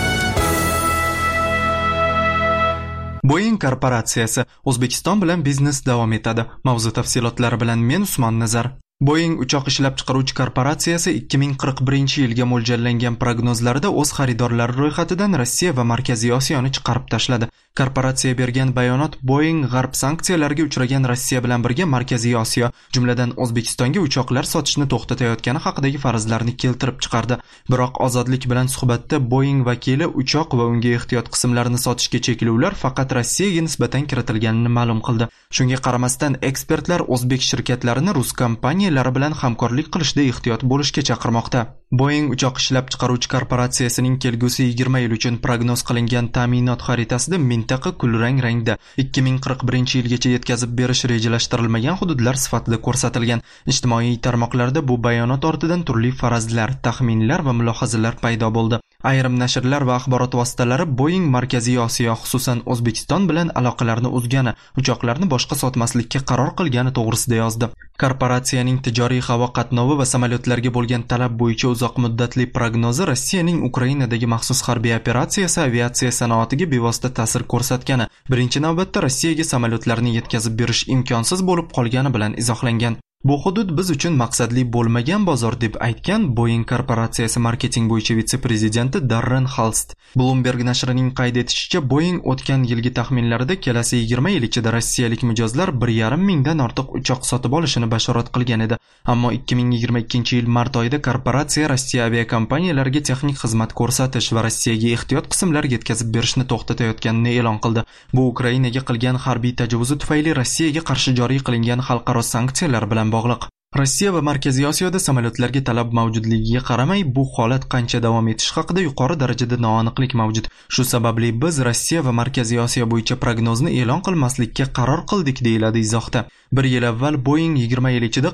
Boeing korporatsiyasi O'zbekiston bilan biznes davom etadi. Mavzu tafsilotlari bilan men Usmon Nazar. Boeing uchoq ishlab chiqaruvchi korporatsiyasi 2041-yilga mo'ljallangan prognozlarida o'z xaridorlari ro'yxatidan Rossiya va Markaziy Osiyoni chiqarib tashladi. Korporatsiya bergan bayonot Boeing g'arb sanksiyalarga uchragan Rossiya bilan birga Markaziy Osiyo, jumladan O'zbekistonga uchoqlar sotishni to'xtatayotgani haqidagi farazlarni keltirib chiqardi. Biroq Ozodlik bilan suhbatda Boeing vakili uchoq va unga ehtiyot qismlarini sotishga cheklovlar faqat Rossiyaga nisbatan kiritilganini ma'lum qildi. Shunga qaramasdan ekspertlar o'zbek shirkatlarini rus kompaniyalari bilan hamkorlik qilishda ehtiyot bo'lishga chaqirmoqda. Boeing uchoq ishlab chiqaruvchi korporatsiyasining kelgusi 20 yil uchun prognoz qilingan ta'minot xaritasida mintaqa kulrang rangda 2041-yilgacha yetkazib berish rejalashtirilmagan hududlar sifatida ko'rsatilgan. Ijtimoiy tarmoqlarda bu bayonot ortidan turli farazlar, taxminlar va mulohazalar paydo bo'ldi. Ayrim nashrlar va axborot vositalari Boeing Markaziy Osiyo, xususan O'zbekiston bilan aloqalarni uzgani, uchoqlarni boshqa sotmaslikka qaror qilgani to'g'risida yozdi. Korporatsiyaning tijoriy havo qatnovi va samolyotlarga bo'lgan talab bo'yicha uzoq muddatli prognozi Rossiyaning Ukrainadagi maxsus harbiy operatsiyasi aviatsiya sanoatiga bevosita ta'sir ko'rsatgani, birinchi navbatda Rossiyaga samolyotlarni yetkazib berish imkonsiz bo'lib qolgani bilan izohlangan. Bu hudud biz uchun maqsadli bo'lmagan bozor deb aytgan Boeing korporatsiyasi marketing bo'yicha vitse-prezidenti Darren Halst. Bloomberg nashrining qayd etishicha, Boeing o'tgan yilgi taxminlarida kelasi 20 yil ichida rossiyalik mijozlar 1,5 mingdan ortiq uchoq sotib olishini bashorat qilgan edi. Ammo 2022-yil mart oyida korporatsiya Rossiya aviakompaniyalariga texnik xizmat ko'rsatish va Rossiyaga ehtiyot qismlar yetkazib berishni to'xtatayotganini e'lon qildi. Bu Ukrainaga qilgan harbiy tajovuzi tufayli Rossiyaga qarshi joriy qilingan xalqaro sanksiyalar bilan bog'liq. Rossiya va Markaziy Osiyoda samolyotlarga talab mavjudligiga qaramay, bu holat qancha davom etishi haqida yuqori darajada noaniqlik mavjud. Shu sababli biz Rossiya va Markaziy Osiyo bo'yicha prognozni e'lon qilmaslikka qaror qildik, deyiladi izohda. Bir yil avval Boeing 20 yil ichida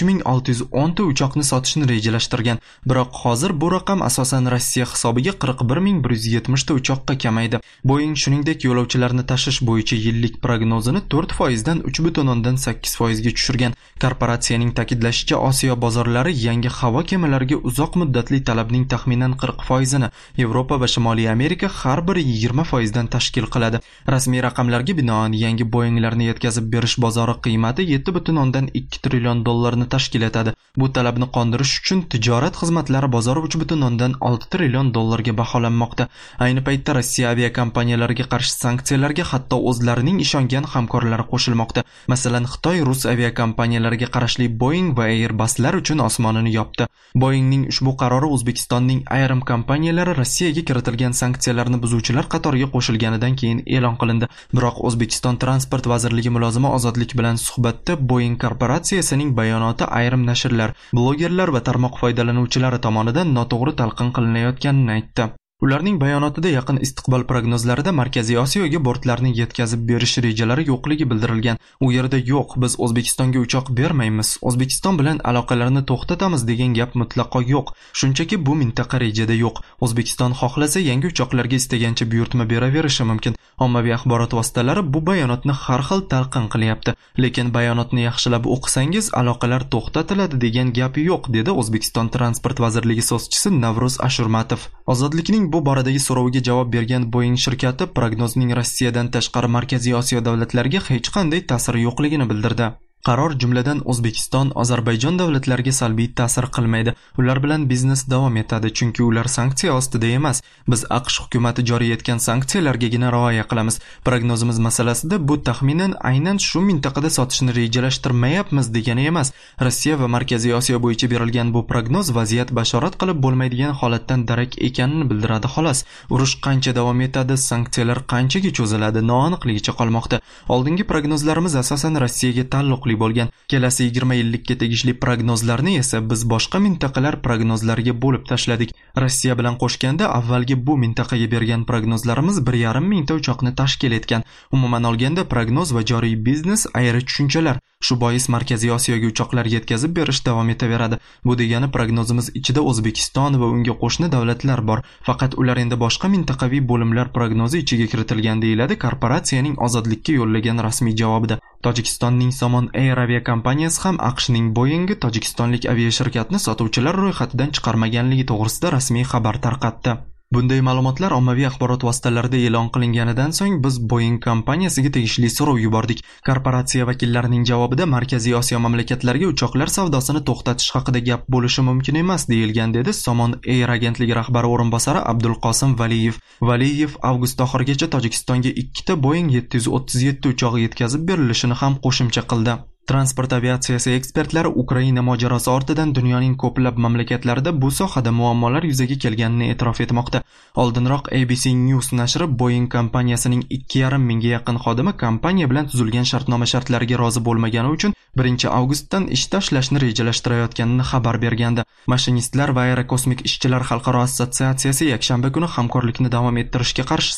43610 ta uchoqni sotishni rejalashtirgan. Biroq hozir bu raqam asosan Rossiya hisobiga 41170 ta uchoqqa kamaydi. Boeing shuningdek yo'lovchilarni tashish bo'yicha yillik prognozini 4% dan 3.8% ga tushirgan. Korporatsiyaning ta'kidlashicha, Osiyo bozorlari yangi havo kemalariga uzoq muddatli talabning taxminan 40% ni, Yevropa va Shimoliy Amerika har biri 20% dan tashkil qiladi. Rasmiy raqamlarga binoan yangi Boeinglarni yetkazib berish bozori qiymati 7.2 trillion dollarni tashkil etadi. Bu talabni qondirish uchun tijorat xizmatlari bozori 3.6 trillion dollarga baholanmoqda. Ayni paytda Rossiya aviakompaniyalariga qarshi sanksiyalarga hatto o'zlarining ishongan hamkorlari qo'shilmoqda. Masalan, Xitoy rus aviakompaniyalariga qarashli Boeing va Airbuslar uchun osmonini yopdi. Boeingning ushbu qarori O'zbekistonning ayrim kompaniyalari Rossiyaga kiritilgan sanksiyalarni buzuvchilar qatoriga qo'shilganidan keyin e'lon qilindi. Biroq O'zbekiston Transport vazirligi mulozimi Ozodlik bilan suhbatda Boeing korporatsiyasining bayonoti ayrim nashrlar, blogerlar va tarmoq foydalanuvchilari tomonidan noto'g'ri talqin qilinayotganini aytdi. Ularning bayonotida yaqin istiqbol prognozlarida Markaziy Osiyoga bortlarni yetkazib berish rejalari yo'qligi bildirilgan. U yerda yo'q, biz O'zbekistonga uchoq bermaymiz, O'zbekiston bilan aloqalarni to'xtatamiz degan gap mutlaqo yo'q. Shunchaki bu mintaqa rejada yo'q. O'zbekiston xohlasa yangi uchoqlarga istagancha buyurtma beraverishi mumkin. Ommaviy axborot vositalari bu bayonotni har xil talqin qilyapti. Lekin bayonotni yaxshilab o'qisangiz, aloqalar to'xtatiladi degan gap yo'q, dedi O'zbekiston Transport vazirligi so'zchisi Navruz Ashurmatov. Ozodlikning bu boradagi so'roviga javob bergan Boeing shirkati prognozning Rossiyadan tashqari Markaziy Osiyo davlatlariga hech qanday ta'siri yo'qligini bildirdi. Qaror jumladan O'zbekiston, Ozarbayjon davlatlariga salbiy ta'sir qilmaydi. Ular bilan biznes davom etadi, chunki ular sanksiya ostida emas. Biz AQSh hukumatı joriy etgan sanksiyalargagina rioya qilamiz. Prognozimiz masalasida bu taxminan aynan shu mintaqada sotishni rejalashtirmayapmiz degani emas. Rossiya va Markaziy Osiyo bo'yicha berilgan bu prognoz vaziyat bashorat qilib bo'lmaydigan holatdan darak ekanini bildiradi xolos. Urush qancha davom etadi, sanksiyalar qanchaga cho'ziladi, noaniqligicha qolmoqda. Oldingi prognozlarimiz asosan Rossiyaga taalluqli bo'lgan. Kelasi 20 yillikka tegishli prognozlarni esa biz boshqa mintaqalar prognozlariga bo'lib tashladik. Rossiya bilan qo'shganda avvalgi bu mintaqaga bergan prognozlarimiz 1,5 mingta uchoqni tashkil etgan. Umuman olganda prognoz va joriy biznes ayri tushunchalar. Shu bois Markaziy Osiyoga uchoqlar yetkazib berish davom etaveradi. Bu degani prognozimiz ichida O'zbekiston va unga qo'shni davlatlar bor. Faqat ular endi boshqa mintaqaviy bo'limlar prognozi ichiga kiritilgan deyiladi korporatsiyaning ozodlikka yo'llagan rasmiy javobida. Tojikistonning Somon Air aviakompaniyasi ham AQShning Boeing tojikistonlik aviashirkatni sotuvchilar ro'yxatidan chiqarmaganligi to'g'risida rasmiy xabar tarqatdi. Bunday ma'lumotlar ommaviy axborot vositalarida e'lon qilinganidan so'ng biz Boeing kompaniyasiga tegishli so'rov yubordik. Korporatsiya vakillarining javobida Markaziy Osiyo mamlakatlariga uchoqlar savdosini to'xtatish haqida gap bo'lishi mumkin emas deyilgan, dedi Somon Air agentligi rahbari o'rinbosari Abdulqosim Valiyev. Valiyev avgust oxirigacha Tojikistonga 2 ta Boeing 737 uchog'i yetkazib berilishini ham qo'shimcha qildi. Transport aviatsiyasi ekspertlari Ukraina mojarosi ortidan dunyoning ko'plab mamlakatlarida bu sohada muammolar yuzaga kelganini e'tirof etmoqda. Oldinroq ABC News nashri Boeing kompaniyasining 2,5 mingga yaqin xodimi kompaniya bilan tuzilgan shartnoma shartlariga rozi bo'lmagani uchun 1-avgustdan ish tashlashni rejalashtirayotganini xabar bergandi. Mashinistlar va aerokosmik ishchilar xalqaro assotsiatsiyasi yakshanba kuni hamkorlikni davom ettirishga qarshi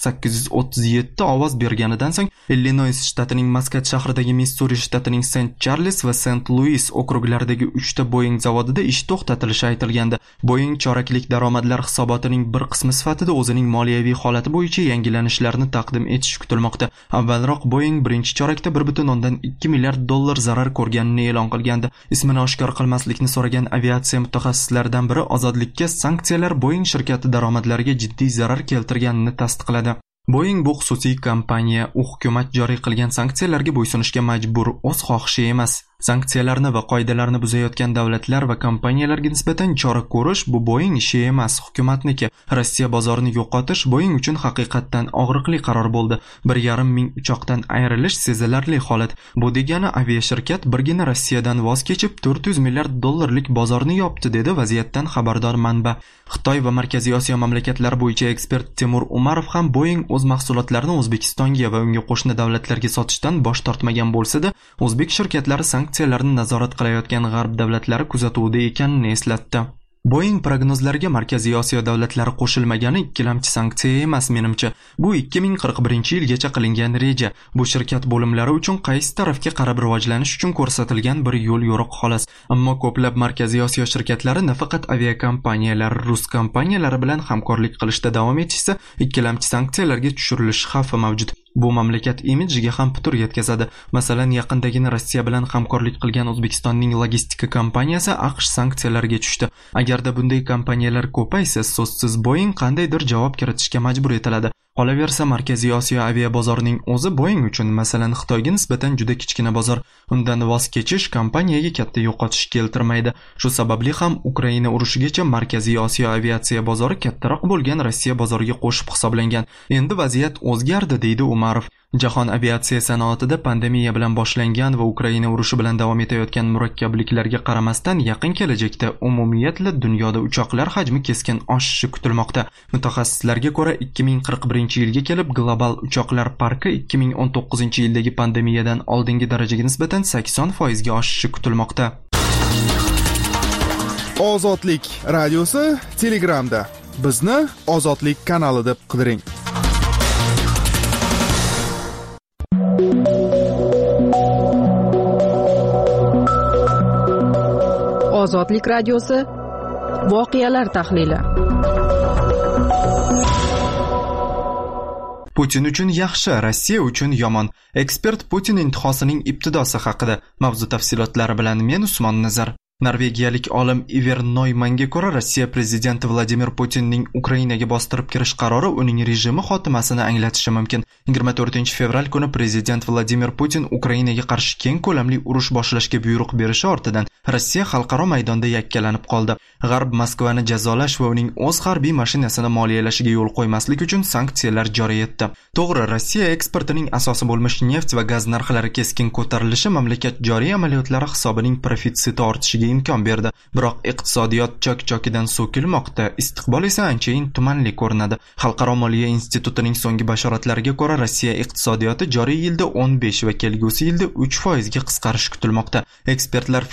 837 ovoz berganidan so'ng Illinois shtatining Maskat shahridagi Missuri shtatining St. Charles va St. Louis okruglaridagi 3 ta Boeing zavodida ish to'xtatilishi aytilgandi. Boeing choraklik daromadlar hisobotining bir qismi sifatida o'zining moliyaviy holati bo'yicha yangilanishlarni taqdim etishi kutilmoqda. Avvalroq Boeing birinchi chorakda 1.2 milliard dollar zarar ko'rganini e'lon qilgandi. Ismini oshkor qilmaslikni so'ragan aviatsiya mutaxassislaridan biri ozodlikka sanksiyalar Boeing shirkati daromadlariga jiddiy zarar keltirganini tasdiqladi. Boeing bu xususiy kompaniya, u hukumat joriy qilgan sanksiyalarga bo'ysunishga majbur, o'z xohishi emas. Sanksiyalarni va qoidalarni buzayotgan davlatlar va kompaniyalarga nisbatan chora ko'rish bu Boeing ishi emas, hukumatniki. Rossiya bozorini yo'qotish Boeing uchun haqiqatdan og'riqli qaror bo'ldi. 1,5 ming uchoqdan ayrilish sezilarli holat. Bu degani aviashirkat birgina Rossiyadan voz kechib 400 milliard dollarlik bozorni yopdi, dedi vaziyatdan xabardor manba. Xitoy va Markaziy Osiyo mamlakatlari bo'yicha ekspert Timur Umarov ham Boeing o'z mahsulotlarini O'zbekistonga va unga qo'shni davlatlarga sotishdan bosh tortmagan bo'lsa-da, o'zbek shirkatlari sanksiyalarni nazorat qilayotgan g'arb davlatlari kuzatuvida ekanini eslatdi. Boeing prognozlariga Markaziy Osiyo davlatlari qo'shilmagani ikkilamchi sanksiya emas menimcha. Bu 2041-yilgacha qilingan reja. Bu shirkat bo'limlari uchun qaysi tarafga qarab rivojlanish uchun ko'rsatilgan bir yo'l yo'riq xolos. Ammo ko'plab Markaziy Osiyo shirkatlari nafaqat aviakompaniyalar, rus kompaniyalari bilan hamkorlik qilishda davom etishsa, ikkilamchi sanksiyalarga tushirilish xavfi mavjud. Bu mamlakat imijiga ham putur yetkazadi. Masalan, yaqindagina Rossiya bilan hamkorlik qilgan O'zbekistonning logistika kompaniyasi AQSh sanksiyalariga tushdi. Agarda bunday kompaniyalar ko'paysa, so'zsiz Boeing qandaydir javob kiritishga majbur etiladi. Qolaversa, Markaziy Osiyo avia bozorining o'zi Boeing uchun, masalan, Xitoyga nisbatan juda kichkina bozor. Undan voz kechish kompaniyaga katta yo'qotish keltirmaydi. Shu sababli ham Ukraina urushigacha Markaziy Osiyo aviatsiya bozori kattaroq bo'lgan Rossiya bozoriga qo'shib hisoblangan. Endi vaziyat o'zgardi, deydi Umarov. Jahon aviatsiya sanoatida pandemiya bilan boshlangan va Ukraina urushi bilan davom etayotgan murakkabliklarga qaramasdan yaqin kelajakda umumiyatla dunyoda uchoqlar hajmi keskin oshishi kutilmoqda. Mutaxassislarga ko'ra 2041-yilga kelib global uchoqlar parki 2019-yildagi pandemiyadan oldingi darajaga nisbatan 80% ga oshishi kutilmoqda. Ozodlik radiosi Telegramda. Bizni Ozodlik kanali deb qidiring. Ozodlik radiosi voqealar tahlili. Putin uchun yaxshi, Rossiya uchun yomon. Ekspert Putin intihosining ibtidosi haqida. Mavzu tafsilotlari bilan men Usmon Nazar. Norvegiyalik olim Iver Neumannga ko'ra, Rossiya prezidenti Vladimir Putinning Ukrainaga bostirib kirish qarori uning rejimi xotimasini anglatishi mumkin. 24-fevral kuni prezident Vladimir Putin Ukrainaga qarshi keng ko'lamli urush boshlashga buyruq berishi ortidan Rossiya xalqaro maydonda yakkalanib qoldi. G'arb Moskvani jazolash va uning o'z harbiy mashinasini moliyalashiga yo'l qo'ymaslik uchun sanksiyalar joriy etdi. To'g'ri, Rossiya eksportining asosi bo'lmish neft va gaz narxlari keskin ko'tarilishi mamlakat joriy amaliyotlari hisobining profitsiti ortishiga imkon berdi. Biroq iqtisodiyot chok-chokidan so'kilmoqda, istiqbol esa anchayin tumanli ko'rinadi. Xalqaro moliya institutining so'nggi bashoratlariga ko'ra, Rossiya iqtisodiyoti joriy yilda 15 va kelgusi yilda 3% ga qisqarishi kutilmoqda. Ekspertlar fikricha,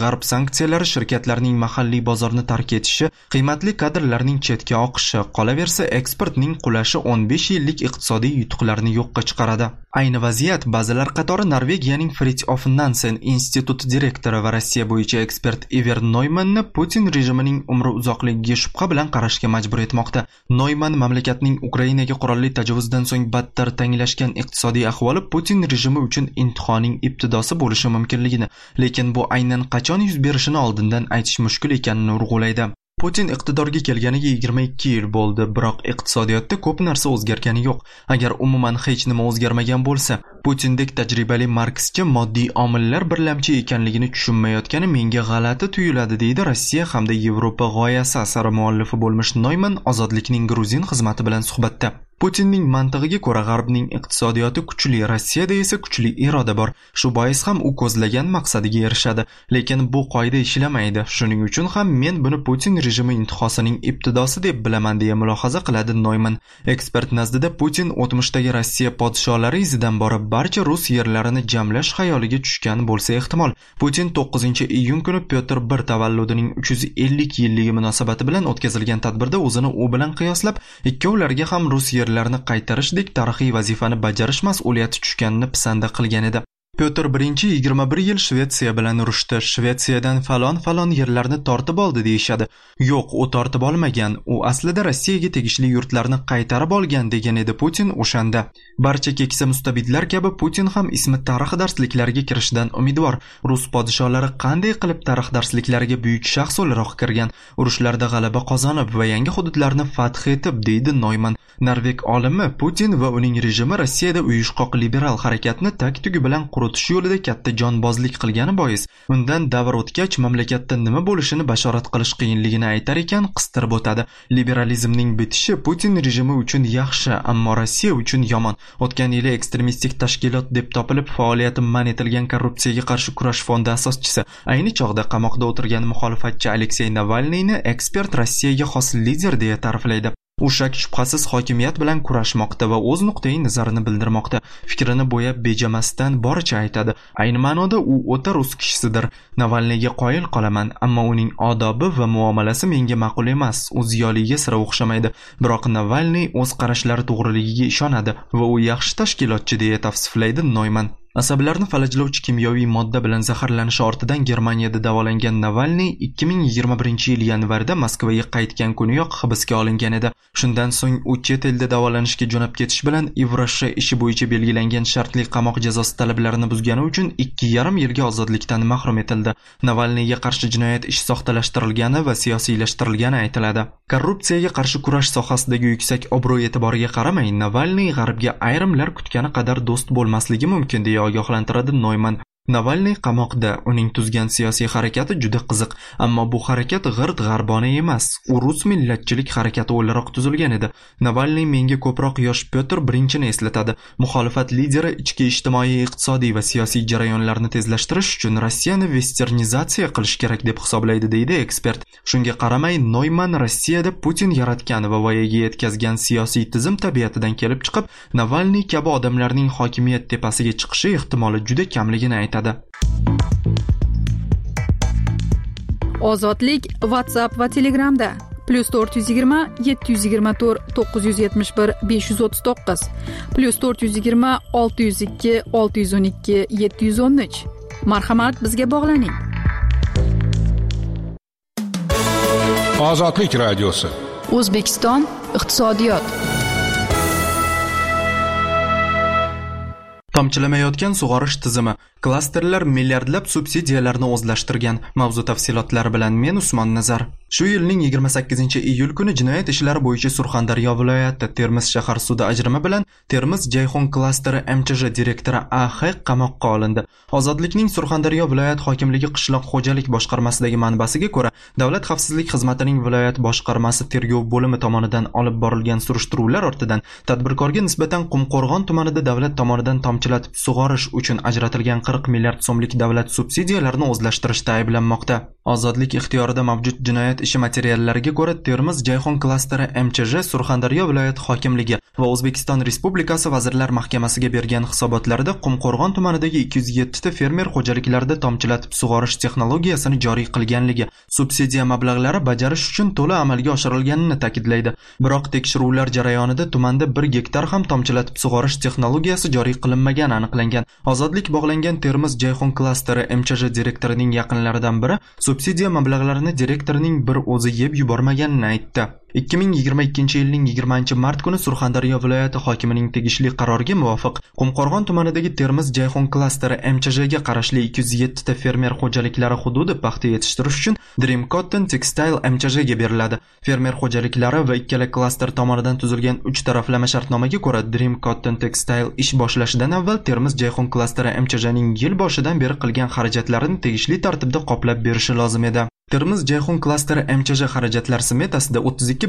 G'arb sanksiyalari, shirkatlarning mahalliy bozorni tark etishi, qiymatli kadrlarning chetga oqishi, qolaversa eksportning qulashi 15 yillik iqtisodiy yutuqlarni yo'qqa chiqaradi. Ayni vaziyat ba'zilar qatori Norvegiyaning Fridtjof Nansen instituti direktori va Rossiya bo'yicha ekspert Iver Neumanni Putin rejimining umri uzoqligiga shubha bilan qarashga majbur etmoqda. Neumann mamlakatning Ukrainaga qurolli tajovuzdan so'ng battar tanglashgan iqtisodiy ahvoli Putin rejimi uchun imtihonning ibtidosi bo'lishi mumkinligini, lekin bu aynan qachon yuz berishini oldindan aytish mushkul ekanini urg'ulaydi. Putin iqtidorga kelganiga 22 yil bo'ldi, biroq iqtisodiyotda ko'p narsa o'zgargani yo'q. Agar umuman hech nima o'zgarmagan bo'lsa, Putindek tajribali markschi moddiy omillar birlamchi ekanligini tushunmayotgani menga g'alati tuyuladi, deydi Rossiya hamda Yevropa g'oyasi asari muallifi bo'lmish Neumann Ozodlikning Gruzin xizmati bilan suhbatda. Putinning mantig'iga ko'ra G'arbning iqtisodiyoti kuchli, Rossiyada esa kuchli iroda bor. Shu bois ham u ko'zlagan maqsadiga erishadi, lekin bu qoida ishlamaydi. Shuning uchun ham men buni Putin rejimi intihosining ibtidosi deb bilaman, deya mulohaza qiladi Neumann. Ekspert nazdida Putin o'tmishdagi Rossiya podsholari izidan borib barcha rus yerlarini jamlash xayoliga tushgan bo'lsa ehtimol. Putin 9-iyun kuni Pyotr I tavalludining 350 yilligi munosabati bilan o'tkazilgan tadbirda o'zini u bilan qiyoslab, ikkovlariga ham rus yerlarni qaytarishdek tarixiy vazifani bajarish mas'uliyati tushganini pisanda qilgan edi. Pyotr I 21 yil Shvetsiya bilan urushdi. Shvetsiyadan falon yerlarni tortib oldi deyishadi. Yo'q, u tortib olmagan. U aslida Rossiyaga tegishli yurtlarni qaytarib olgan, degan edi Putin o'shanda. Barcha keksa mustabidlar kabi Putin ham ismi tarix darsliklariga kirishidan umidvor. Rus podsholari qanday qilib tarix darsliklariga buyuk shaxs o'laroq kirgan, urushlarda g'alaba qozonib va yangi hududlarni fath etib, deydi Neumann. Norveg olimi Putin va uning rejimi Rossiyada uyushqoq liberal harakatni tag-tugi bilan quritish yo'lida katta jonbozlik qilgani bois, undan davr o'tgach mamlakatda nima bo'lishini bashorat qilish qiyinligini aytar ekan, qistirib o'tadi. Liberalizmning bitishi Putin rejimi uchun yaxshi, ammo Rossiya uchun yomon. O'tgan yili ekstremistik tashkilot deb topilib faoliyati man etilgan Korrupsiyaga qarshi kurash fondi asoschisi, ayni chog'da qamoqda o'tirgan muxolifatchi Aleksey Navalniyni ekspert Rossiyaga xos lider deya ta'riflaydi. U shak shubhasiz hokimiyat bilan kurashmoqda va o'z nuqtai nazarini bildirmoqda. Fikrini bo'yab bejamasdan boricha aytadi. Ayni ma'noda u o'ta rus kishisidir. Navalniyga qoyil qolaman, ammo uning odobi va muomalasi menga ma'qul emas. U ziyoliga sira o'xshamaydi. Biroq Navalniy o'z qarashlari to'g'riligiga ishonadi va u yaxshi tashkilotchi, deya tavsiflaydi Neumann. Asablarni falajlovchi kimyoviy modda bilan zaharlanishi ortidan Germaniyada davolangan Navalniy 2021 yil yanvarda Moskvaga qaytgan kuniyoq hibsga olingan edi. Shundan so'ng u chet elda davolanishga jo'nab ketish bilan Evroshiya ishi bo'yicha belgilangan shartli qamoq jazosi talablarini buzgani uchun 2,5 yilga ozodlikdan mahrum etildi. Navalniyga qarshi jinoyat ishi soxtalashtirilgani va siyosiylashtirilgani aytiladi. Korrupsiyaga qarshi kurash sohasidagi yuksak obro' e'tiboriga qaramay, Navalniy G'arbga ayrimlar kutgani qadar do'st bo'lmasligi mumkin, deya ogohlantiradi Neumann. Navalniy qamoqda, uning tuzgan siyosiy harakati juda qiziq, ammo bu harakat g'irt g'arbona emas. U rus millatchilik harakati o'laroq tuzilgan edi. Navalniy menga ko'proq yosh Pyotr I eslatadi. Muxolifat lideri ichki ijtimoiy, iqtisodiy va siyosiy jarayonlarni tezlashtirish uchun Rossiyani westernizatsiya qilish kerak deb hisoblaydi, deydi ekspert. Shunga qaramay, Neumann Rossiyada Putin yaratgan va voyaga yetkazgan siyosiy tizim tabiatidan kelib chiqib, Navalniy kabi odamlarning hokimiyat tepasiga chiqishi ehtimoli juda kamligini aytadi. Ozodlik WhatsApp va Telegramda +420 724 971 539 +420 602 612 713. Marhamat, bizga bog'laning. Ozodlik radiosi. O'zbekiston iqtisodiyot. Tomchilamayotgan sug'orish tizimi, klasterlar milliardlab subsidiyalarni o'zlashtirgan. Mavzu tafsilotlari bilan men Usmon Nazar. Shu yilning 28-iyul kuni jinoyat ishlari bo'yicha Surxondaryo viloyati Termiz shahar sudi ajrimi bilan Termiz Jayxon klasteri MChJ direktori AX qamoqqa olindi. Ozodlikning Surxondaryo viloyat hokimligi qishloq xo'jalik boshqarmasidagi manbasiga ko'ra, Davlat xavfsizlik xizmatining viloyat boshqarmasi tergov bo'limi tomonidan olib borilgan surishtiruvlar ortidan tadbirkorga nisbatan Qumqo'rg'on tumanida davlat tomonidan tomchilatib sug'orish uchun ajratilgan 40 milliard so'mlik davlat subsidiyalarini o'zlashtirishda ayblanmoqda. Ozodlik ixtiyorida mavjud jinoyat ishi materiallariga ko'ra, Termiz Jayxon klasteri MChJ Surxondaryo viloyat hokimligi va O'zbekiston Respublikasi Vazirlar Mahkamasiga bergan hisobotlarida Qumqo'rg'on tumanidagi 207 ta fermer xo'jaliklarida tomchilatib sug'orish texnologiyasini joriy qilganligi, subsidiya mablag'lari bajarish uchun to'la amalga oshirilganini ta'kidlaydi. Biroq tekshiruvlar jarayonida tumanda 1 gektar ham tomchilatib sug'orish texnologiyasi joriy qilinmagani aniqlangan. Ozodlik bog'langan Termiz Jayxon klasteri MChJ direktorining yaqinlaridan biri subsidiya mablag'larini direktorining bir o'zi yeb yubormaganini aytdi. 2022-yilning 20-mart kuni Surxondaryo viloyati hokimining tegishli qaroriga muvofiq Qumqo'rg'on tumanidagi Termiz Jayxon klasteri MChJga qarashli 207 ta fermer xo'jaliklari hududi paxta yetishtirish uchun Dream Cotton Textile MChJga beriladi. Fermer xo'jaliklari va ikkala klaster tomonidan tuzilgan 3 taraflama shartnomaga ko'ra Dream Cotton Textile ish boshlashidan avval Termiz Jayxon klasteri MChJning yil boshidan beri qilgan xarajatlarini tegishli tartibda qoplab berishi lozim edi. Termiz Jayxon klasteri MChJ xarajatlar smetasida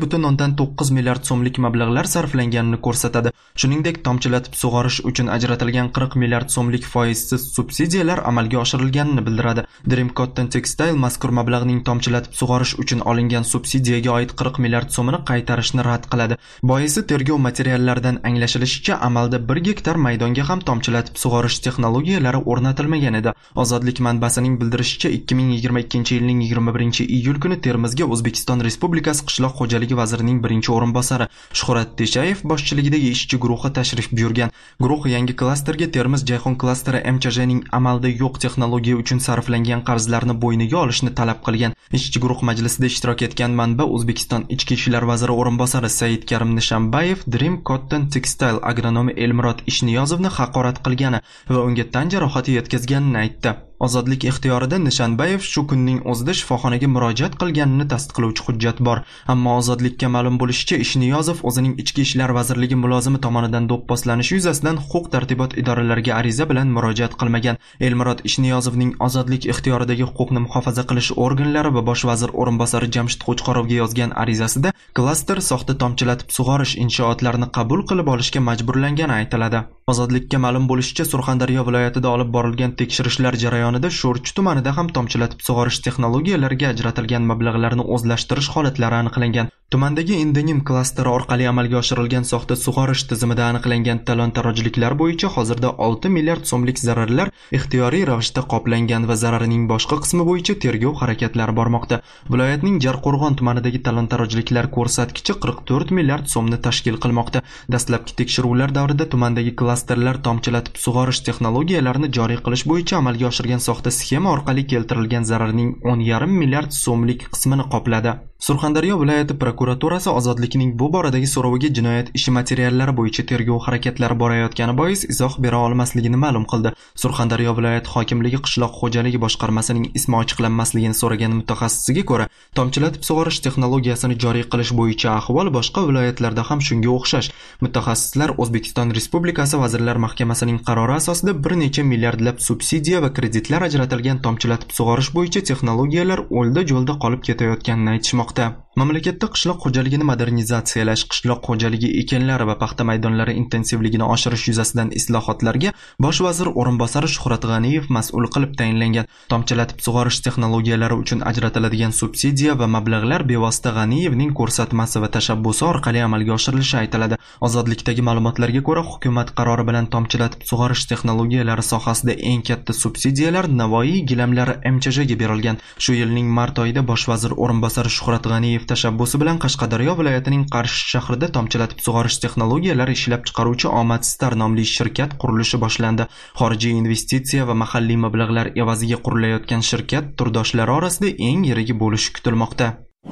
32,9 milliard so'mlik mablag'lar sarflanganini ko'rsatadi. Shuningdek, tomchilatib sug'orish uchun ajratilgan 40 milliard so'mlik foizsiz subsidiyalar amalga oshirilganini bildiradi. Dream Cotton Textile mazkur mablag'ning tomchilatib sug'orish uchun olingan subsidiyaga oid 40 milliard so'mini qaytarishni rad qiladi. Boisi tergov materiallaridan anglashilishicha, amalda 1 gektar maydonga ham tomchilatib sug'orish texnologiyalari o'rnatilmagan edi. Ozodlik manbasining bildirishicha, 2022-yilning 21-iyul kuni Termizga O'zbekiston Respublikasi Qishloq xo'jaligi vazirining birinchi o'rinbosari Shuhrat Teshayev boshchiligidagi ishchi guruhi tashrif buyurgan. Guruh yangi klasterga Termiz Jayxon klasteri MChJning amalda yo'q texnologiya uchun sarflangan qarzlarni bo'yniga olishni talab qilgan. Ishchi guruh majlisida ishtirok etgan manba O'zbekiston Ichki ishlar vaziri o'rinbosari Said Karim Nishanbayev Dream Cotton Textile agronomi Elmurod Ishniyozovni haqorat qilgani va unga tan jarohati yetkazganini aytdi. Ozodlik ixtiyorida Nishanbayev shu kunning o'zida shifoxonaga murojaat qilganini tasdiqlovchi hujjat bor. Ammo Ozodlikka ma'lum bo'lishicha, Ishniyozov o'zining Ichki ishlar vazirligi mulozimi tomonidan do'pposlanishi yuzasidan huquq-tartibot idoralariga ariza bilan murojaat qilmagan. Elmurod Ishniyozovning Ozodlik ixtiyoridagi huquqni muhofaza qilish organlari va bosh vazir o'rinbosari Jamshid Qo'chqorovga yozgan arizasida klaster soxta tomchilatib sug'orish inshootlarini qabul qilib olishga majburlangani aytiladi. Ozodlikka ma'lum bo'lishicha, Surxondaryo viloyatida olib borilgan tekshirishlar jarayonida Sho'rchi tumanida ham tomchilatib sug'orish texnologiyalariga ajratilgan mablag'larni o'zlashtirish holatlari aniqlangan. Tumandagi Indenim klasteri orqali amalga oshirilgan soxta sug'orish tizimida aniqlangan talon-tarojliklar bo'yicha hozirda 6 milliard so'mlik zararlar ixtiyoriy ravishda qoplangan va zararining boshqa qismi bo'yicha tergov harakatlari bormoqda. Viloyatning Jarqo'rg'on tumanidagi talon-tarojliklar ko'rsatkichi 44 milliard so'mni tashkil qilmoqda. Dastlabki tekshiruvlar davrida tumandagi klasterlar tomchilatib sug'orish texnologiyalarini joriy qilish bo'yicha amalga oshirgan soxta sxema orqali keltirilgan zararning 10,5 milliard so'mlik qismini qopladi. Surxondaryo viloyati prokuraturasi Ozodlikning bu boradagi so'roviga jinoyat ishi materiallari bo'yicha tergov harakatlari borayotgani bois izoh bera olmasligini ma'lum qildi. Surxondaryo viloyati hokimligi qishloq xo'jaligi boshqarmasining ismi ochiqlanmasligini so'ragan mutaxassisiga ko'ra, tomchilatib sug'orish texnologiyasini joriy qilish bo'yicha ahvol boshqa viloyatlarda ham shunga o'xshash. Mutaxassislar O'zbekiston Respublikasi Vazirlar Mahkamasining qarori asosida bir necha milliardlab subsidiya va kreditlar ajratilgan tomchilatib sug'orish bo'yicha texnologiyalar o'lda-jo'lda qolib ketayotganini aytishmoqda. Mamlakatda qishloq xo'jaligini modernizatsiyalash, qishloq xo'jaligi ekinlari va paxta maydonlari intensivligini oshirish yuzasidan islohotlarga bosh vazir o'rinbosari Shuhrat G'aniyev mas'ul qilib tayinlangan. Tomchilatib sug'orish texnologiyalari uchun ajratiladigan subsidiya va mablag'lar bevosita G'aniyevning ko'rsatmasi va tashabbusi orqali amalga oshirilishi aytiladi. Ozodlikdagi ma'lumotlarga ko'ra, hukumat qarori bilan tomchilatib sug'orish texnologiyalari sohasida eng katta subsidiyalar Navoiy gilamlari MChJga berilgan. Shu yilning mart oyida bosh vazir o'rinbosari Shuhrat G'aniyev tashabbusi bilan Qashqadaryo viloyatining Qarshi shahrida tomchilatib sug'orish texnologiyalari ishlab chiqaruvchi Omad Star nomli shirkat qurilishi boshlandi. Xorijiy investitsiya va mahalliy mablag'lar evaziga qurilayotgan shirkat turdoshlari orasida eng yirigi bo'lishi kutilmoqda.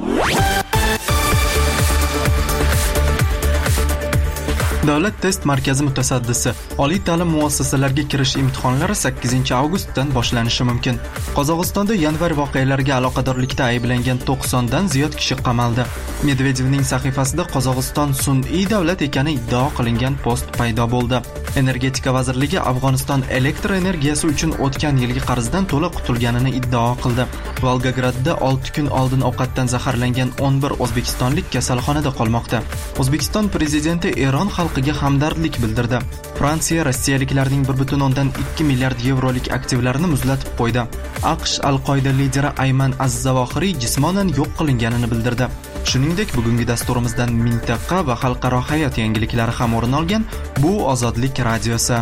Davlat test markazi mutasaddisi: oliy ta'lim muassasalariga kirish imtihonlari 8-avgustdan boshlanishi mumkin. Qozog'istonda yanvar voqealariga aloqadorlikda ayblangan 90 dan ziyod kishi qamaldi. Medvedevning sahifasida Qozog'iston sun'iy davlat ekani iddao qilingan post paydo bo'ldi. Energetika vazirligi Afg'oniston elektr energiyasi uchun o'tgan yilgi qarzdan to'liq qutulganini iddao qildi. Volgogradda 6 kun oldin ovqatdan zaharlangan 11 o'zbekistonlik kasalxonada qolmoqda. O'zbekiston prezidenti Eron xalqiga hamdardlik bildirdi. Fransiya rossiyaliklarning 1,2 milliard yevrolik aktivlarini muzlatib qo'ydi. AQSh Al-Qoida lideri Ayman Az-Zavohiriy jismonan yo'q qilinganini bildirdi. Shuningdek, bugungi dasturimizdan mintaqa va xalqaro hayot yangiliklari ham o'rin olgan. Bu Ozodlik radiosi.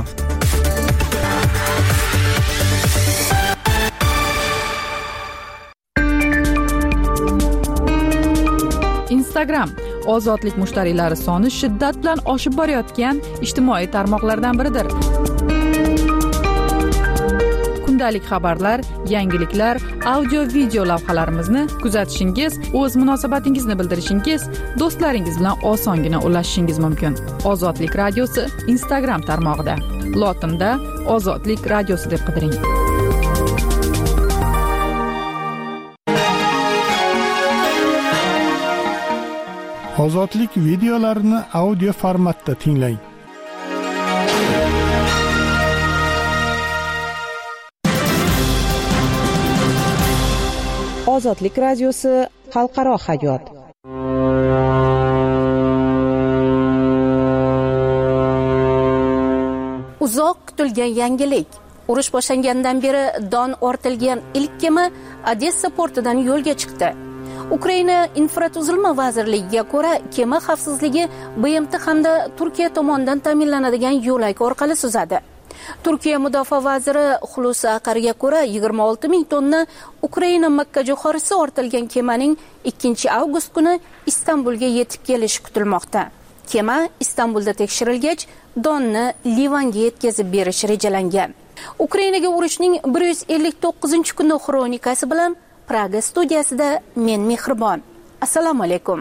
Instagram ozodlik mushtariylari soni shiddat bilan oshib borayotgan ijtimoiy tarmoqlardan biridir. Kundalik xabarlar, yangiliklar, audio-video lavhalarimizni kuzatishingiz, o'z munosabatingizni bildirishingiz, do'stlaringiz bilan osongina ulashishingiz mumkin. Ozodlik radiosi Instagram tarmog'ida. Lotinda Ozodlik radiosi deb qidiring. Ozodlik videolarini audio formatda tinglang. Ozodlik radiosi xalqaro hayot. Uzoq kutilgan yangilik. Urush boshlangandan beri don ortilgan ilk kema Odessa portidan yo'lga chiqdi. Ukraina infratuzilma vazirligiga ko'ra, kema xavfsizligi BMT hamda Turkiya tomonidan ta'minlanadigan yo'lak orqali suzadi. Turkiya mudofaa vaziri Hulusi Aqarga ko'ra, 26 ming tonna Ukraina makkajo'xorisi ortilgan kemaning 2 avgust kuni Istanbulga yetib kelishi kutilmoqda. Kema Istanbulda tekshirilgach, donni Livanga yetkazib berish rejalangan. Ukrainaga urushning 159-kuni xronikasi bilan Praga studiyasida men Mehribon. Assalomu alaykum.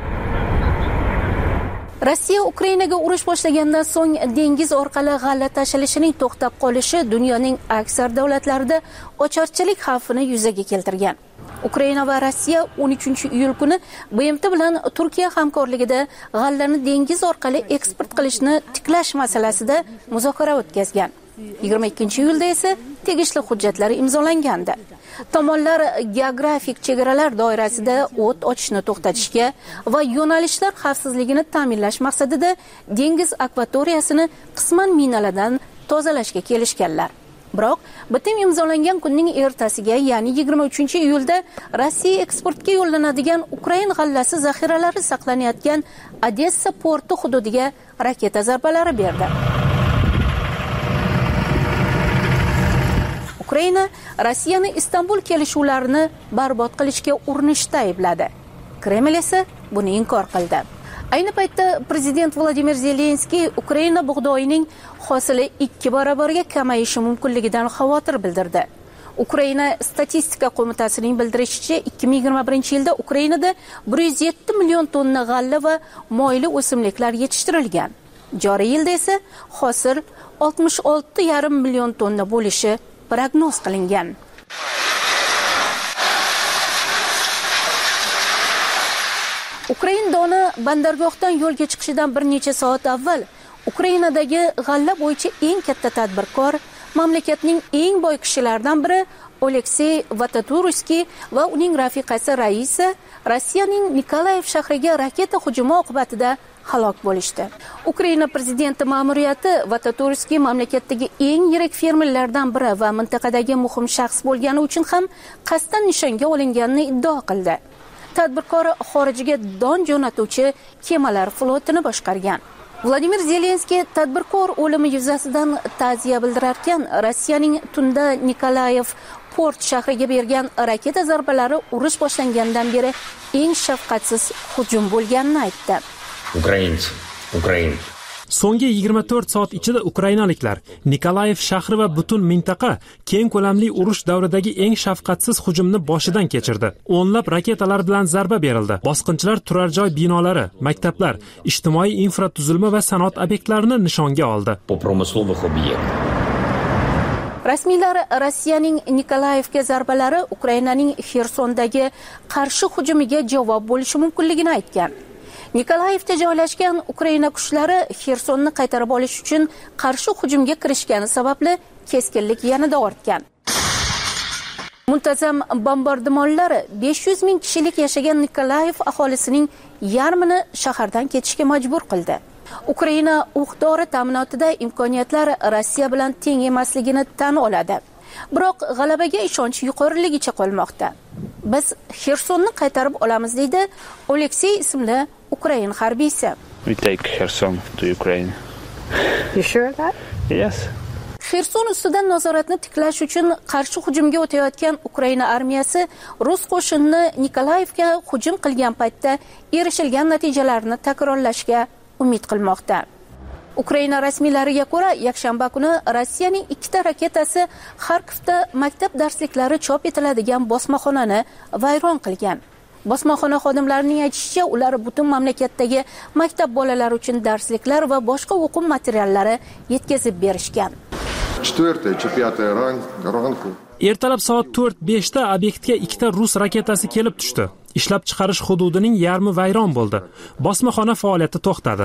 Rossiya Ukrainaga urush boshlagandan so'ng dengiz orqali g'alla tashilishining to'xtab qolishi dunyoning aksar davlatlarida ocharchilik xavfini yuzaga keltirgan. Ukraina va Rossiya 13-iyul kuni BMT bilan Turkiya hamkorligida g'allani dengiz orqali eksport qilishni tiklash masalasida muzokara o'tkazgan. 22-iyulda esa tegishli hujjatlar imzolangandi. Tomonlar geografik chegaralar doirasida o't ochishni to'xtatishga va yo'nalishlar xavfsizligini ta'minlash maqsadida dengiz akvatoriyasini qisman minalardan tozalashga kelishganlar. Biroq bitim imzolangan kunning ertasiga, ya'ni 23-iyulda Rossiya eksportga yo'llanadigan Ukrain g'allasi zaxiralari saqlanayotgan Odessa porti hududiga raketa zarbalari berdi. Ukraina Rossiyani Istanbul kelishuvlarini barbod qilishga urinishda aybladi. Kreml esa buni inkor qildi. Ayni paytda prezident Vladimir Zelenskiy Ukraina bug'doyining hosili 2 barobarga kamayishi mumkinligidan xavotir bildirdi. Ukraina statistika qo'mitasining bildirishicha, 2021-yilda Ukrainada 107 million tonna g'alla va moyli o'simliklar yetishtirilgan. Joriy yilda esa hosil 66,5 million tonna bo'lishi prognoz qilingan. Ukraina doni bandargohdan yo'lga chiqishidan bir necha soat avval Ukrainadagi g'alla bo'yicha eng katta tadbirkor, mamlakatning eng boy kishilaridan biri Oleksiy Vataturskiy va uning rafiqasi Raisa Rossiyaning Nikolayev shahriga raketa hujumi oqibatida halok bo'lishdi. Ukraina prezidenti ma'muriyati Vataturskiy mamlakatdagi eng yirik fermerlardan biri va mintaqadagi muhim shaxs bo'lgani uchun ham qasddan nishonga olinganini iddao qildi. Tadbirkor xorijga don jo'natuvchi kemalar flotini boshqargan. Vladimir Zelenskiy tadbirkor o'limi yuzasidan ta'ziya bildirarkan, Rossiyaning tunda Nikolayev port shahriga bergan raketa zarbalari urush boshlangandan beri eng shafqatsiz hujum bo'lganini aytdi. Ukraina. So'nggi 24 soat ichida ukrainaliklar Nikolayev shahri va butun mintaqa keng ko'lamli urush davridagi eng shafqatsiz hujumni boshidan kechirdi. O'nlab raketalar bilan zarba berildi. Bosqinchilar turar joy binolari, maktablar, ijtimoiy infratuzilma va sanoat obyektlarini nishonga oldi. Rasmiylar Rossiyaning Nikolayevga zarbalari Ukrainaning Xersondagi qarshi hujumiga javob bo'lishi mumkinligini aytgan. Nikolayevda joylashgan Ukraina kuchlari Xersonni qaytarib olish uchun qarshi hujumga kirishgani sababli keskinlik yanada ortgan. Muntazam bombardimonlar 500 ming kishilik yashagan Nikolayev aholisining yarmini shahardan ketishga majbur qildi. Ukraina o'q-dori ta'minotida imkoniyatlar Rossiya bilan teng emasligini tan oladi. Biroq g'alabaga ishonch yuqoriligicha qolmoqda. Biz Xersonni qaytarib olamiz, deydi Oleksey ismli Ukrain harbiysi. We take Kherson to Ukraine. You sure that? Yes. Xerson ustidan nazoratni tiklash uchun qarshi hujumga o'tayotgan Ukraina armiyasi rus qo'shinini Nikolaevga hujum qilgan paytda erishilgan natijalarni takrorlashga umid qilmoqda. Ukraina rasmiylariga ko'ra, yakshanba kuni Rossiyaning 2 raketasi Xarkovda maktab darsliklari chop etiladigan bosmaxonani vayron qilgan. Bosmaxona xodimlarining aytishicha, ular butun mamlakatdagi maktab bolalari uchun darsliklar va boshqa o'quv materiallari yetkazib berishgan. Ertalab soat 4:05 da obyektga 2 rus raketasi kelib tushdi. Ishlab chiqarish hududining yarmi vayron bo'ldi. Bosmaxona faoliyati to'xtadi.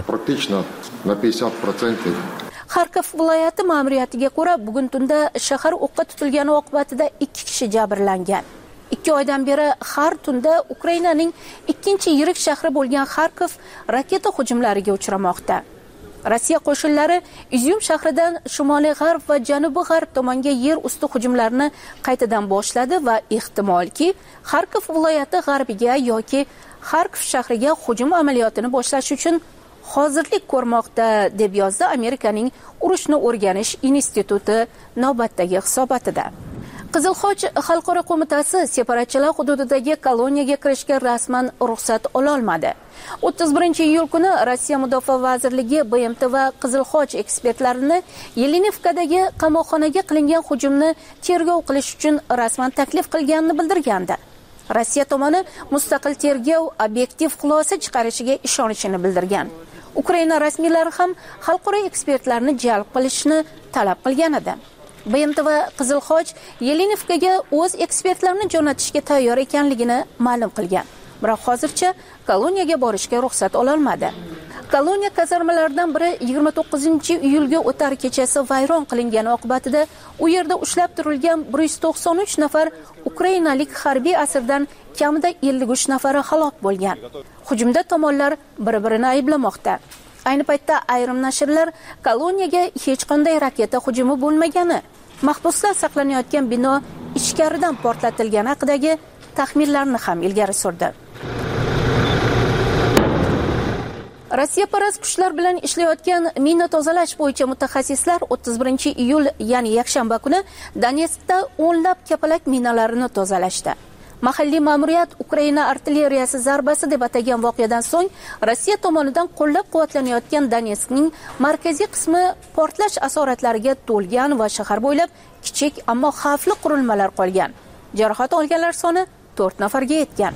Xarkov viloyati ma'muriyatiga ko'ra, bugun tunda shahar o'qqa tutilgani oqibatida 2 kishi jabrlangan. 2 oydan beri har tunda Ukrainaning ikkinchi yirik shahri bo'lgan Xarkov raketa hujumlariga uchramoqda. Rossiya qo'shinlari Izyum shahridan shimoliy g'arb va janubiy g'arb tomonga yer usti hujumlarini qaytadan boshladi va ehtimolki Xarkov viloyati g'arbiga yoki Xarkov shahriga hujum amaliyotini boshlash uchun hozirlik ko'rmoqda, deb yozdi Amerikaning urushni o'rganish instituti navbatdagi hisobotida. Qizil-Xoch xalqaro qo'mitasi separatchilar hududidagi koloniyaga kirishga rasman ruxsat ola olmadi. 31-iyul kuni Rossiya Mudofaa vazirligi BMT va Qizil-Xoch ekspertlarini Yelenivkadagi qamoqxonaga qilingan hujumni tergov qilish uchun rasman taklif qilganini bildirgandi. Rossiya tomoni mustaqil tergov obyektiv xulosa chiqarishiga ishonishini bildirgan. Ukraina rasmiylari ham xalqaro ekspertlarni jalb qilishni talab qilgan edi. BMT va Qizil-Xoch Yelenivkaga o'z ekspertlarini jo'natishga tayyor ekanligini ma'lum qilgan. Biroq hozircha koloniyaga borishga ruxsat ola olmadi. Koloniya kazarmalaridan biri 29-iyulga o'tar kechasi vayron qilingani oqibatida u yerda ushlab turilgan 193 nafar ukrainalik harbiy asirdan kamida 53 nafari halok bo'lgan. Hujumda tomonlar bir-birini ayblamoqda. Ayni paytda ayrim nashrlar koloniyaga hech qanday raketa hujumi bo'lmagani, mahbuslar saqlanayotgan bino ichkaridan portlatilgani haqidagi taxminlarni ham ilgari surdi. Rossiya parast kuchlar bilan ishlayotgan mina tozalash bo'yicha mutaxassislar 31-iyul, ya'ni yakshanba kuni Donetskda o'nlab kapalak minalarini tozalashdi. Mahalliy ma'muriyat Ukraina artilleriyasi zarbasi deb atagan voqeadan so'ng Rossiya tomonidan qo'llab-quvvatlanayotgan Donetskning markaziy qismi portlash asoratlariga to'lgan va shahar bo'ylab kichik ammo xavfli qurilmalar qolgan. Jarohat olganlar soni 4 nafarga yetgan.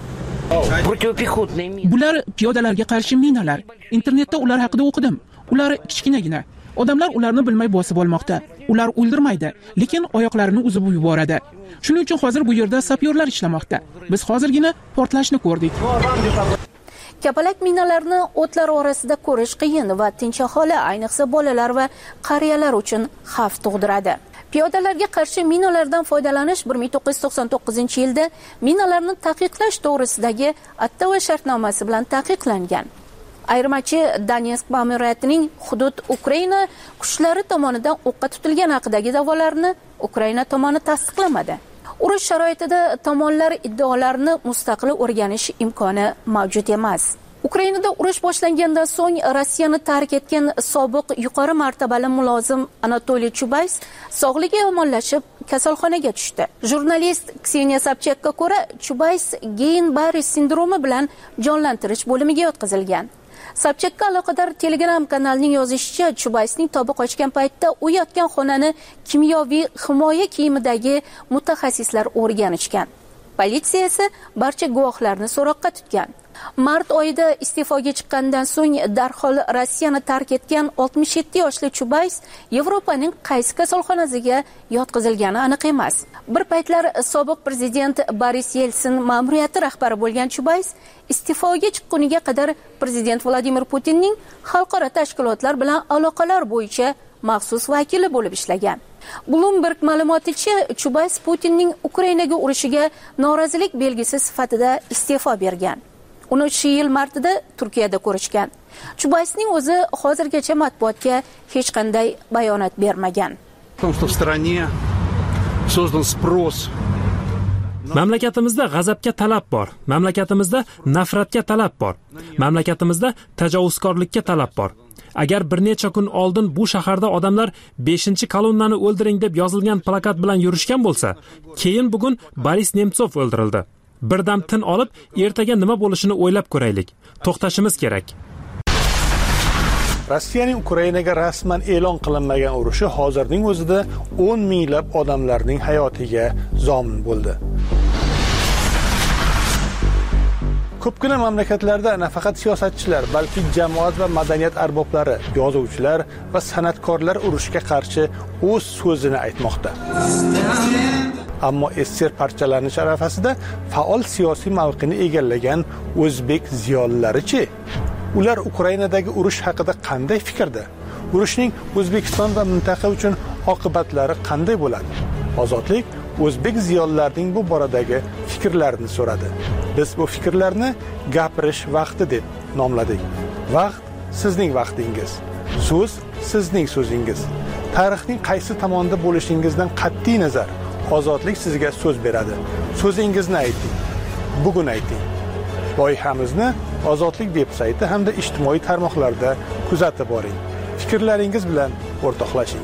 Bular piyodalarga qarshi minalar. Internetda ular haqida o'qidim. Ular kichkinagina. Odamlar ularni bilmay bosib olmoqda. Ular o'ldirmaydi, lekin oyoqlarini uzib yuboradi. Shuning uchun hozir bu yerda sapyorlar ishlamoqda. Biz hozirgina portlashni ko'rdik. Kapalak minalarni o'tlar orasida ko'rish qiyin va tinch aholi, ayniqsa bolalar va qariyalar uchun xavf tug'diradi. Piyodalarga qarshi minalardan foydalanish 1999-yilda minalarni taqiqlash to'g'risidagi Ottawa shartnomasi bilan taqiqlangan. Ayirmachi Donetsk ma'muriyatining hudud Ukraina kuchlari tomonidan o'qqa tutilgan haqidagi da'volarni Ukraina tomoni tasdiqlamadi. Urush sharoitida tomonlar iddaolarini mustaqil o'rganish imkoni mavjud emas. Ukrainada urush boshlangandan so'ng Rossiyani tark etgan sobiq yuqori martabali mulozim Anatoliy Chubays sog'ligi yomonlashib kasalxonaga tushdi. Jurnalist Kseniya Sobchakka ko'ra, Chubays Geyn-Barri sindromi bilan jonlantirish bo'limiga yotqizilgan. Sobchakka aloqador Telegram kanalining yozishicha, Chubaysning tobi qochgan paytda u yotgan xonani kimyoviy himoya kiyimidagi mutaxassislar o'rganishgan. Politsiya esa barcha guvohlarni so'roqqa tutgan. Mart oyida iste'foga chiqqandan so'ng darhol Rossiyani tark etgan 67 yoshli Chubays Yevropaning qaysi kasalxonasiga yotqizilgani aniq emas. Bir paytlar sobiq prezident Boris Yeltsin ma'muriyati rahbari bo'lgan Chubays iste'foga chiqquniga qadar prezident Vladimir Putinning xalqaro tashkilotlar bilan aloqalar bo'yicha maxsus vakili bo'lib ishlagan. Bloomberg ma'lumoticha, Chubays Putinning Ukrainaga urushiga norozilik belgisi sifatida iste'fo bergan. Uni 3 yil martida Turkiyada ko'rishgan. Chubaysning o'zi hozirgacha matbuotga hech qanday bayonot bermagan. Mamlakatimizda g'azabga talab bor. Mamlakatimizda nafratga talab bor. Mamlakatimizda tajovuzkorlikka talab bor. Agar bir necha kun oldin bu shaharda odamlar 5-kolonnani o'ldiring deb yozilgan plakat bilan yurishgan bo'lsa, keyin bugun Boris Nemtsov o'ldirildi. Birdam tin olib, ertaga nima bo'lishini o'ylab ko'raylik. To'xtashimiz kerak. Rossiyaning Ukrainaga rasman e'lon qilinmagan urushi hozirning o'zida 10 minglab odamlarning hayotiga zomin bo'ldi. Ko'pgina mamlakatlarda nafaqat siyosatchilar, balki jamoat va madaniyat arboblari, yozuvchilar va san'atkorlar urushga qarshi o'z so'zini aytmoqda. Ammo SSR parchalanish arafasida faol siyosiy mavqeni egallagan o'zbek ziyolilari-chi? Ular Ukrainadagi urush haqida qanday fikrda? Urushning O'zbekiston va mintaqa uchun oqibatlari qanday bo'ladi? Ozodlik o'zbek ziyolilarining bu boradagi fikrlarini so'radi. Biz bu fikrlarni gapirish vaqti deb nomladik. Vaqt sizning vaqtingiz. So'z sizning so'zingiz. Tarixning qaysi tomonda bo'lishingizdan qat'iy nazar ozodlik sizga so'z beradi. So'zingizni ayting. Bugun ayting. Loyihamizni Ozodlik veb-sayti hamda ijtimoiy tarmoqlarda kuzatib boring. Fikrlaringiz bilan o'rtoqlashing.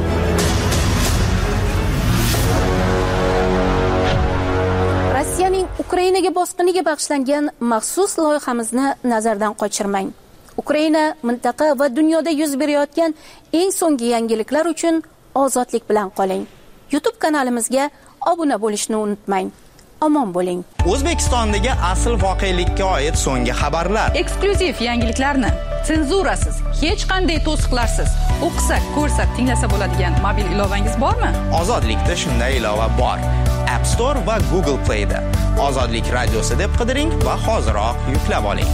Rossiyaning Ukrainaga bosqiniga bag'ishlangan maxsus loyihamizni nazardan qochirmang. Ukraina, mintaqa va dunyoda yuz berayotgan eng so'nggi yangiliklar uchun ozodlik bilan qoling. YouTube kanalimizga obuna bo'lishni unutmang. Omon bo'ling. O'zbekistondagi asl voqelikka oid so'nggi xabarlar, eksklyuziv yangiliklarni senzurasiz, hech qanday to'siqlarsiz o'qisa, ko'rsa, tinglasa bo'ladigan mobil ilovangiz bormi? Ozodlikda shunday ilova bor. App Store va Google Play da Ozodlik radiosi deb qidiring va hoziroq yuklab oling.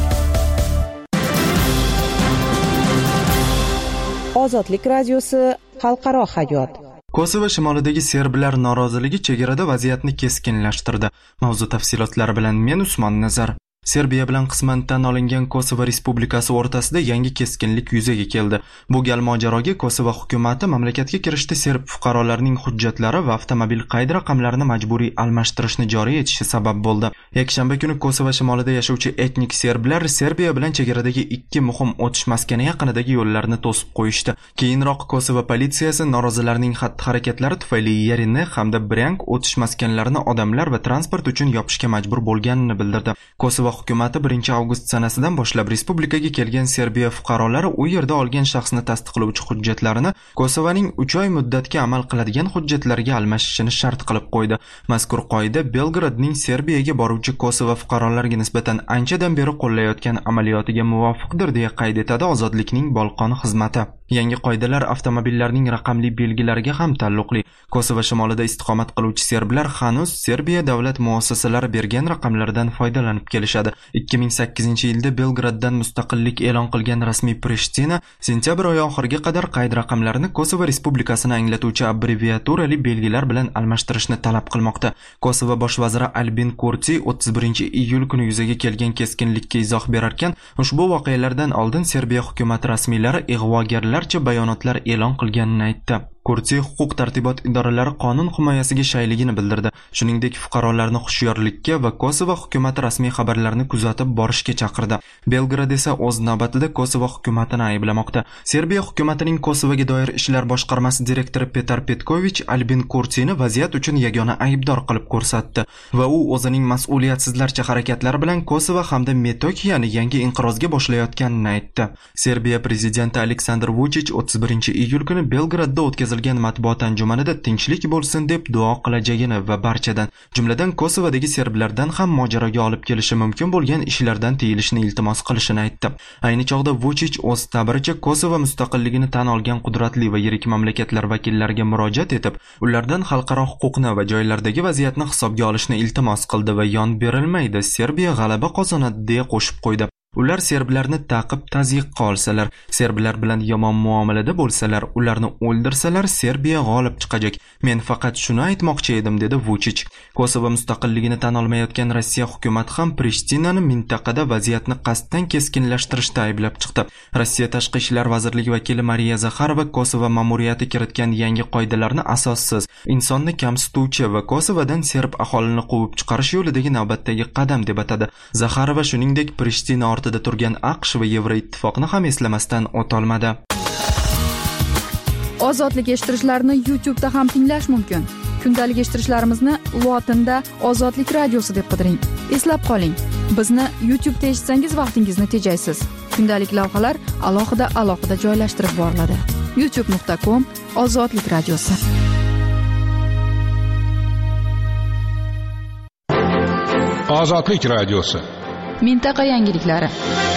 Ozodlik radiosi xalqaro hayot. Kosovo shimolidagi serblar noroziligi chegarada vaziyatni keskinlashtirdi. Mavzu tafsilotlari bilan men Usmon Nazar. Serbiya bilan qisman tan olingan Kosovo Respublikasi o'rtasida yangi keskinlik yuzaga keldi. Bu gal mojaroga Kosovo hukumatı mamlakatga kirishda serb fuqarolarining hujjatlari va avtomobil qayd raqamlarini majburiy almashtirishni joriy etishi sabab bo'ldi. Yakshanba kuni Kosovo shimolida yashovchi etnik serblar Serbiya bilan chegaradagi ikki muhim o'tish maskani yaqinidagi yo'llarni to'sib qo'yishdi. Keyinroq Kosovo politsiyasi norozilarning xatti-harakatlari tufayli Yerini hamda Bryansk o'tish maskanlarini odamlar va transport uchun yopishga majbur bo'lganini bildirdi. Kosovo hukumati 1-avgust sanasidan boshlab respublikaga kelgan Serbiya fuqarolari u yerda olgan shaxsni tasdiqlovchi hujjatlarini Kosovoning 3 oy muddatga amal qiladigan hujjatlarga almashishini shart qilib qo'ydi. Mazkur qoida Belgradning Serbiyaga boruvchi Kosovo fuqarolariga nisbatan anchadan beri qo'llayotgan amaliyotiga muvofiqdir deya qayd etadi Ozodlikning Bolqon xizmati. Yangi qoidalar avtomobillarning raqamli belgilariga ham taalluqli. Kosovo shimolida istiqomat qiluvchi serblar hanuz Serbiya davlat muassasalari bergan raqamlardan foydalanib kelishadi. 2008-yilda Belgraddan mustaqillik e'lon qilgan rasmiy Prishtina sentyabr oyi oxiriga qadar qayd raqamlarini Kosovo Respublikasini anglatuvchi abbreviaturali belgilar bilan almashtirishni talab qilmoqda. Kosovo bosh vaziri Albin Kurti 31-iyul kuni yuzaga kelgan keskinlikka izoh berarkan, ushbu voqealardan oldin Serbiya hukumat rasmiylari ig'vogarlarcha bayonotlar e'lon qilganini aytdi. Kurti huquq tartibot idoralari qonun himoyasiga shayligini bildirdi. Shuningdek, fuqarolarni hushyorlikka va Kosovo hukumati rasmiy xabarlarni kuzatib borishga chaqirdi. Belgrad esa o'z navbatida Kosovo hukumatini ayblamoqda. Serbiya hukumatining Kosovoga doir ishlar boshqarmasi direktori Petar Petkovich Albin Kurtini vaziyat uchun yagona aybdor qilib ko'rsatdi va u o'zining mas'uliyatsizlarcha harakatlari bilan Kosovo hamda Metokiyani yangi inqirozga boshlayotganini aytdi. Serbiya prezidenti Aleksandr Vuchich 31-iyul kuni Belgradda o'tkazilgan matbuot anjumanida tinchlik bo'lsin deb duo qilajagini va barchadan, jumladan Kosovodagi serblardan ham mojaroga olib kelishi mumkin bo'lgan ishlardan tiyilishni iltimos qilishini aytdi. Ayni chog'da Vuchich o'z ta'biricha Kosovo mustaqilligini tan olgan qudratli va yirik mamlakatlar vakillariga murojaat etib, ulardan xalqaro huquqni va joylardagi vaziyatni hisobga olishni iltimos qildi va yon berilmaydi, Serbiya g'alaba qozonadi deya qo'shib qo'ydi. Ular serblarni taqib tazyiqqa olsalar, serblar bilan yomon muomalada bo'lsalar, ularni o'ldirsalar, Serbiya g'olib chiqajak. Men faqat shuni aytmoqchi edim, dedi Vuchich. Kosovo mustaqilligini tan olmayotgan Rossiya hukumati ham Prishtinani mintaqada vaziyatni qasddan keskinlashtirishda ayblab chiqdi. Rossiya tashqi ishlar vazirligi vakili Mariya Zakharova Kosovo ma'muriyati kiritgan yangi qoidalarni asossiz, insonni kamsituvchi va Kosovodan serb aholini quvib chiqarish yo'lidagi navbatdagi qadam deb atadi. Zakharova shuningdek Prishtina ortida turgan AQSh va Yevroittifoqni ham eslamasdan o'tolmadi. Ozodlik eshittirishlarni YouTube'da ham tinglash mumkin. Kundalik eshittirishlarimizni lotinda Ozodlik radiosi deb qidiring. Eslab qoling, bizni YouTube'da eshitsangiz vaqtingizni tejaysiz. Kundalik lavhalar alohida joylashtirib boriladi. youtube.com/Ozodlik radiosi. Ozodlik radiosi. Mintaqa yangiliklari.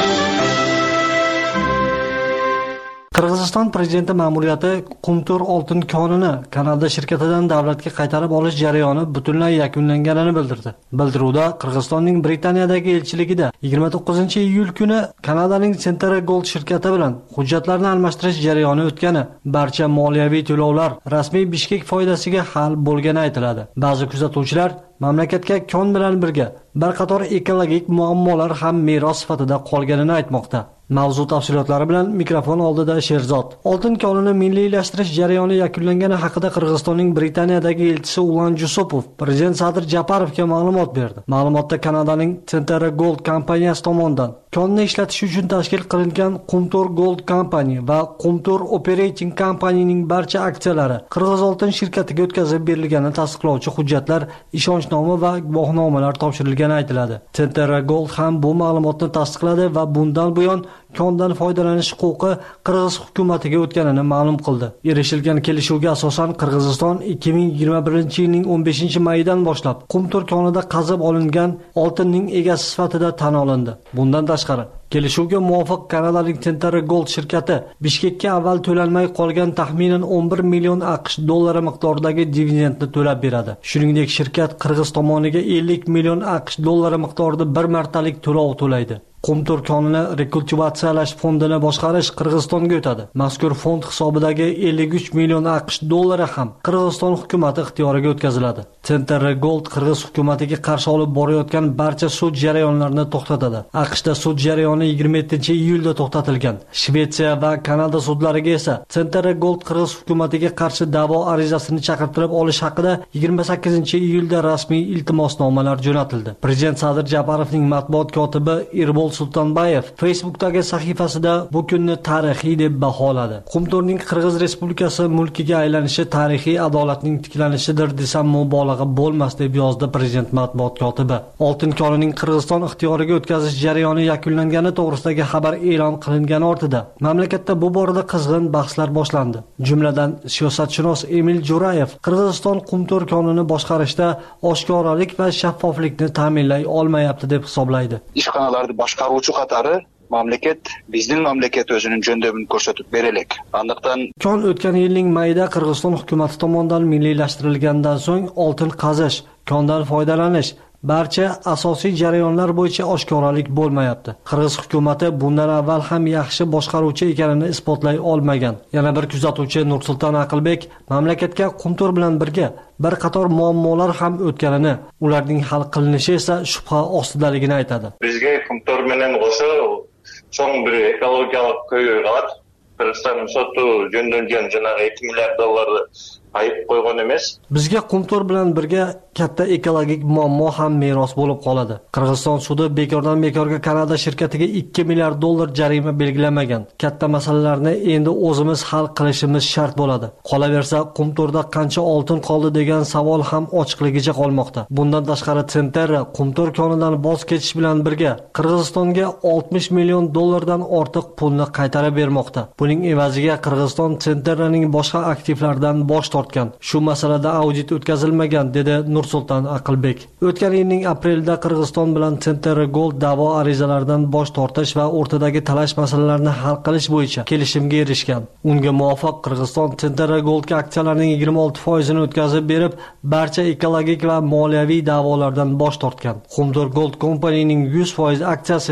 Qirg'iziston prezidenti ma'muriyati Qumtor oltin konini Kanada shirkatidan davlatga qaytarib olish jarayoni butunlay yakunlanganini bildirdi. Bildiruvda Qirg'izistonning Britaniyadagi elchiligida 29-iyul kuni Kanadaning Central Gold shirkati bilan hujjatlarni almashtirish jarayoni o'tgani, barcha moliyaviy to'lovlar rasmiy Bishkek foydasiga hal bo'lgani aytiladi. Ba'zi kuzatuvchilar mamlakatga kon bilan birga bir qator ekologik muammolar ham meros sifatida qolganini aytmoqda. Mavzu tafsilotlari bilan mikrofon oldida Sherzod. Oltin konini milliylashtirish jarayoni yakunlangani haqida Qirg'izistonning Britaniyadagi elchisi Ulan Jusupov prezident Sadir Japarovga ma'lumot berdi. Ma'lumotda Kanadaning Central Gold kompaniyasi tomonidan konni ishlatish uchun tashkil qilingan Qumtor Gold Company va Qumtor Operating Company'ning barcha aksiyalari Qirg'iz oltin shirkatiga o'tkazib berilgani tasdiqlovchi hujjatlar, ishonchnoma va guvohnomalar topshirilgani aytiladi. Central Gold ham bu ma'lumotni tasdiqladi va bundan buyon kondan foydalanish huquqi Qirg'iz hukumatiga o'tganini ma'lum qildi. Erishilgan kelishuvga asosan Qirg'iziston 2021-yilning 15-mayidan boshlab Qumtor konida qazib olingan oltinning egasi sifatida tan olindi. Bundan tashqari, kelishuvga muvofiq Kanadaning Central Gold shirkati Bishkekka avval to'lanmay qolgan taxminan 11 million AQSh dollari miqdoridagi dividendni to'lab beradi. Shuningdek, shirkat Qirg'iz tomoniga 50 million AQSh dollari miqdorida bir martalik to'lov to'laydi. Qumtor konini rekultivatsiyalash fondini boshqarish Qirg'izistonga o'tadi. Mazkur fond hisobidagi 53 million AQSh dollari ham Qirg'iziston hukumati ixtiyoriga o'tkaziladi. Central Gold Qirg'iz hukumatiga qarshi olib borayotgan barcha sud jarayonlarini to'xtatadi. AQShda sud jarayoni 27-iyulda to'xtatilgan. Shvetsiya va Kanada sudlariga esa Central Gold Qirg'iz hukumatiga qarshi da'vo arizasini chaqirtirib olish haqida 28-iyulda rasmiy iltimosnomalar jo'natildi. Prezident Sadir Japarovning matbuot kotibi Irbol Sultonbayev Facebookdagi sahifasida bu kunni tarixiy deb baholadi. Qumtorning Qirg'iz Respublikasi mulkiga aylanishi tarixiy adolatning tiklanishidir desam mubolag'a bo'lmas deb yozdi prezident matbuot kotibi. Oltin konining Qirg'iziston ixtiyoriga o'tkazish jarayoni yakunlangani to'g'risidagi xabar e'lon qilingani ortida mamlakatda bu borada qizg'in bahslar boshlandi. Jumladan siyosatshunos Emil Jo'rayev Qirg'iziston Qumtor konini boshqarishda oshkoralik va shaffoflikni ta'minlay olmayapti deb hisoblaydi. Ishxonalarni boshqaruvchi qatori mamlakat bizning mamlakat o'zining jo'ndabini ko'rsatib beraylik. Aniqdan kon o'tgan yilning mayida Qirg'iziston hukumati tomonidan milliylashtirilgandan so'ng oltin qazish, kondan foydalanish barcha asosiy jarayonlar bo'yicha oshkoralik bo'lmayapti. Qirg'iz hukumati bundan avval ham yaxshi boshqaruvchi ekanini isbotlay olmagan. Yana bir kuzatuvchi Nursulton Aqilbek mamlakatga Qumtor bilan birga bir qator muammolar ham o'tganini, ularning hal qilinishi esa shubha ostidaligini aytadi. Bizga Qumtor bilan qo'shib cho'ng bir ekologiyalik ko'yib qoladi. Qirg'iziston soti jo'ndangan janobi 2 milliard dollarni ayib qo'ygan emas. Bizga Qumtor bilan birga katta ekologik muammo ham meros bo'lib qoladi. Qirg'iziston sudi bekordan bekorga Kanada shirkatiga 2 milliard dollar jarima belgilamagan. Katta masalalarni endi o'zimiz hal qilishimiz shart bo'ladi. Qolaversa, Qumtorda qancha oltin qoldi degan savol ham ochiqligicha qolmoqda. Bundan tashqari Centerra Qumtor konidan voz kechish bilan birga Qirg'izistonga 60 million dollardan ortiq pulni qaytarib bermoqda. Buning evaziga Qirg'iziston Centerraning boshqa aktivlaridan bosh tortgan. Shu masalada audit o'tkazilmagan, dedi Nursulton Aqilbek. O'tgan yilning aprelida Qirg'iziston bilan Central Gold da'vo arizalaridan bosh tortish va o'rtadagi talash masalalarini hal qilish bo'yicha kelishimga erishgan. Unga muvofiq Qirg'iziston Central Goldga aksiyalarning 26%ni o'tkazib berib, barcha ekologik va moliyaviy da'volardan bosh tortgan. Qumtor Gold Company'ning 100% aksiyasi esa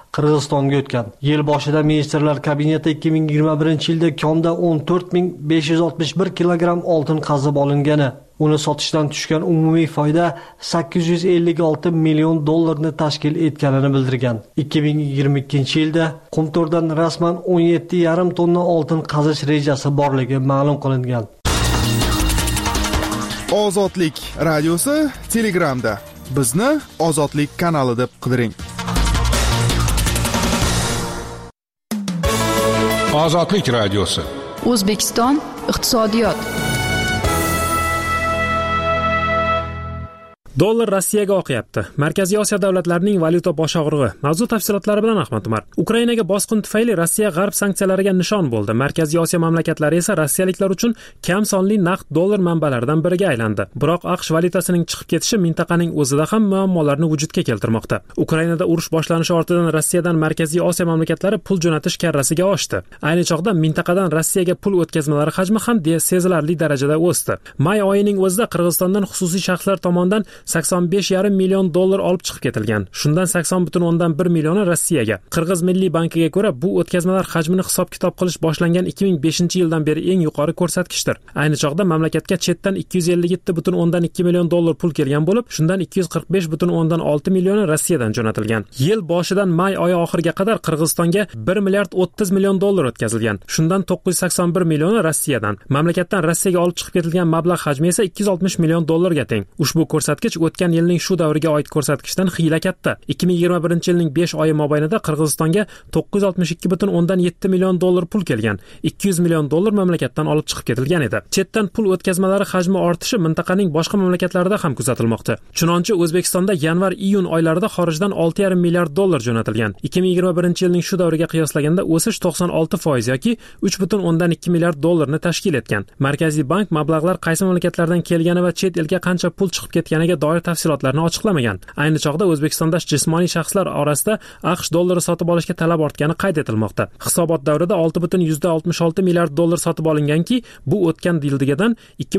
Qirg'izistonga o'tgan. Yil boshida ministrlar kabineti 2021-yilda komda 14.561 kilogramm oltin qazib olingani, uni sotishdan tushgan umumiy foyda 856 million dollarni tashkil etganini bildirgan. 2022-yilda Qumtordan rasman 17,5 tonna oltin qazish rejasi borligi ma'lum qilingan. Ozodlik radiosi Telegramda. Bizni Ozodlik kanali deb qidiring. Ozodlik radiosi. O'zbekiston iqtisodiyot. Dollar Rossiyaga oqyapti. Markaziy Osiyo davlatlarining valyuta bosh og'rig'i. Mavzu tafsilotlari bilan Ahmad Umar. Ukrainaga bosqin tufayli Rossiya g'arb sanksiyalariga nishon bo'ldi. Markaziy Osiyo mamlakatlari esa rossiyaliklar uchun kam sonli naqd dollar manbalaridan biriga aylandi. Biroq AQSh valyutasining chiqib ketishi mintaqaning o'zida ham muammolarni vujudga keltirmoqda. Ukrainada urush boshlanishi ortidan Rossiyadan Markaziy Osiyo mamlakatlari pul jo'natish karrasiga oshdi. Ayni chog'da mintaqadan Rossiyaga pul o'tkazmalari hajmi ham sezilarli darajada o'sdi. May oyining o'zida Qirg'izistondan xususiy shaxslar tomonidan 85,5 million dollar olib chiqib ketilgan. Shundan 80,1 millioni Rossiyaga. Qirg'iz Milliy bankiga ko'ra, bu o'tkazmalar hajmini hisob-kitob qilish boshlangan 2005-yildan beri eng yuqori ko'rsatkichdir. Ayni chog'da mamlakatga chetdan 257,2 million dollar pul kelgan bo'lib, shundan 245,6 millioni Rossiyadan jo'natilgan. Yil boshidan may oyi oxiriga qadar Qirg'izistonga 1 milliard 30 million dollar o'tkazilgan. Shundan 981 millioni Rossiyadan. Mamlakatdan Rossiyaga olib chiqib ketilgan mablag' hajmi esa 260 million dollarga teng. Ushbu ko'rsatkich o'tgan yilning shu davriga oid ko'rsatkichdan xiyla katta. 2021-yilning 5 oyi mobaynida Qirg'izistonga 962,7 million dollar pul kelgan. 200 million dollar mamlakatdan olib chiqib ketilgan edi. Chetdan pul o'tkazmalari hajmi ortishi mintaqaning boshqa mamlakatlarida ham kuzatilmoqda. Chunonchi O'zbekistonda yanvar-iyun oylarida xorijdan 6,5 milliard dollar jo'natilgan. 2021-yilning shu davriga qiyoslaganda o'sish 96% yoki 3,2 milliard dollarni tashkil etgan. Markaziy bank mablag'lar qaysi mamlakatlardan kelgani va chet elga qancha pul chiqib ketganiga doir tafsilotlarni ochiqlamagan. Ayni chog'da O'zbekistonda jismoniy shaxslar orasida AQSh dollari sotib olishga talab ortgani qayd etilmoqda. Hisobot davrida 6,66 milliard dollar sotib olinganki, bu o'tgan yildagidan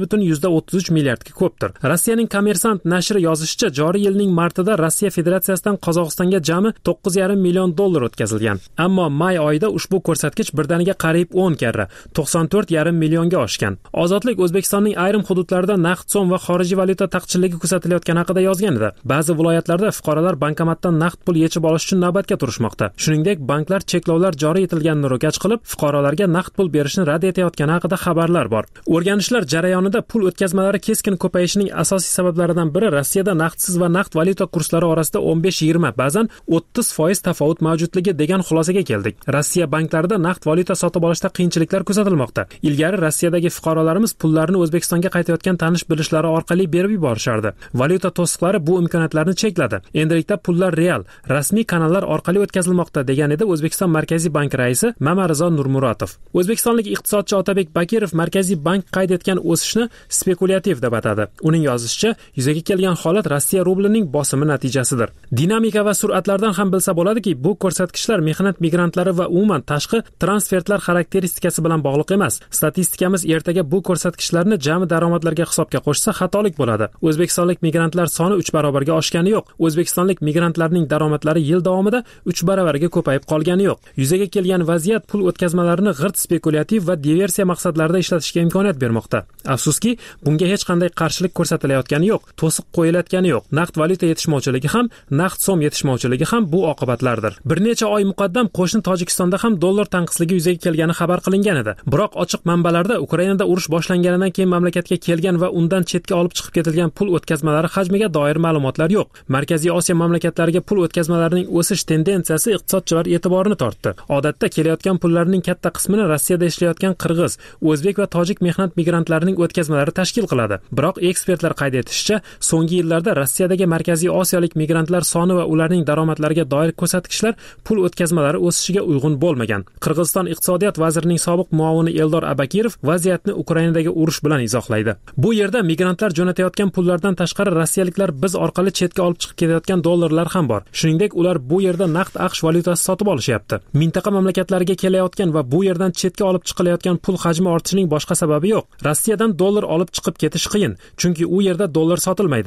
2,33 milliardga ko'pdir. Rossiyaning Kommersant nashri yozishicha, joriy yilning martida Rossiya Federatsiyasidan Qozog'istonga jami 9,5 million dollar o'tkazilgan. Ammo may oyida ushbu ko'rsatkich birdaniga qariyb 10 karra, 94,5 millionga oshgan. Ozodlik O'zbekistonning ayrim hududlarida naqd so'm va xorijiy valyuta taqchilligi kuzatilayotgani haqida yozgan edi. Ba'zi viloyatlarda fuqarolar bankomatdan naqd pul yechib olish uchun navbatga turishmoqda. Shuningdek, banklar cheklovlar joriy etilganini ro'kach qilib, fuqarolarga naqd pul berishni rad etayotgani haqida xabarlar bor. O'rganishlar jarayonida pul o'tkazmalari keskin ko'payishining asosiy sabablaridan biri Rossiyada naqdsiz va naqd valyuta kurslari orasida 15-20, ba'zan 30% tafovut mavjudligi degan xulosaga keldik. Rossiya banklarida naqd valyuta sotib olishda qiyinchiliklar kuzatilmoqda. Ilgari Rossiyadagi fuqarolarimiz pullarni O'zbekistonga qaytayotgan tanish-bilishlari orqali berib yuborishardi. Valyuta to'siqlari bu imkoniyatlarni chekladi. Endilikda pullar real, rasmiy kanallar orqali o'tkazilmoqda degan edi O'zbekiston Markaziy bank raisi Mamarizo Nurmuratov. O'zbekistonlik iqtisodchi Otabek Bakirov Markaziy bank qayd etgan o'sishni spekulyativ deb atadi. Uning yozishicha, yuzaga kelgan holat Rossiya rublining bosimi natijasidir. Dinamika va sur'atlardan ham bilsa bo'ladiki, bu ko'rsatkichlar mehnat migrantlari va umuman tashqi transfertlar xarakteristikasi bilan bog'liq emas. Statistikamiz ertaga bu ko'rsatkichlarni jami daromadlarga hisobga qo'shsa xatolik bo'ladi. O'zbekistonlik migrantlar soni 3 barobarga oshgani yo'q. O'zbekistonlik migrantlarning daromadlari yil davomida 3 barobarga ko'payib qolgani yo'q. Yuzaga kelgan vaziyat pul o'tkazmalarini g'irt spekulyativ va diversiya maqsadlarida ishlatishga imkoniyat bermoqda. Afsuski, bunga hech qanday qarshilik ko'rsatilayotgani yo'q, to'siq qo'yilayotgani yo'q. Naqd valyuta yetishmovchiligi ham, naqd so'm yetishmovchiligi ham bu oqibatlardir. Bir necha oy muqaddam qo'shni Tojikistonda ham dollar tanqisligi yuzaga kelgani xabar qilingan edi. Biroq ochiq manbalarda Ukrainada urush boshlanganidan keyin mamlakatga kelgan va undan chetga olib chiqib ketilgan pul o'tkazmalari hajmiga doir ma'lumotlar yo'q. Markaziy Osiyo mamlakatlariga pul o'tkazmalarining o'sish tendensiyasi iqtisodchilar e'tiborini tortdi. Odatda kelayotgan pullarning katta qismini Rossiyada ishlayotgan qirg'iz, o'zbek va tojik mehnat migrantlarining o'tkazmalari tashkil qiladi. Biroq ekspertlar qayd etishicha, so'nggi yillarda Rossiyadagi Markaziy Osiyolik migrantlar soni va ularning daromadlariga doir ko'rsatkichlar pul o'tkazmalari o'sishiga uyg'un bo'lmagan. Qirg'iziston iqtisodiyot vazirining sobiq muavini Eldor Abakirov vaziyatni Ukrainadagi urush bilan izohlaydi. Bu yerda migrantlar jo'natayotgan pullardan tashqari rossiyaliklar biz orqali chetga olib chiqib ketayotgan dollarlar ham bor. Shuningdek, ular bu yerda naqd AQSh valyutasi sotib olishyapti. Mintaqa mamlakatlariga kelayotgan va bu yerdan chetga olib chiqilayotgan pul hajmi ortishining boshqa sababi yo'q. Rossiyadan dollar olib chiqib ketish qiyin, chunki u yerda dollar sotilmaydi.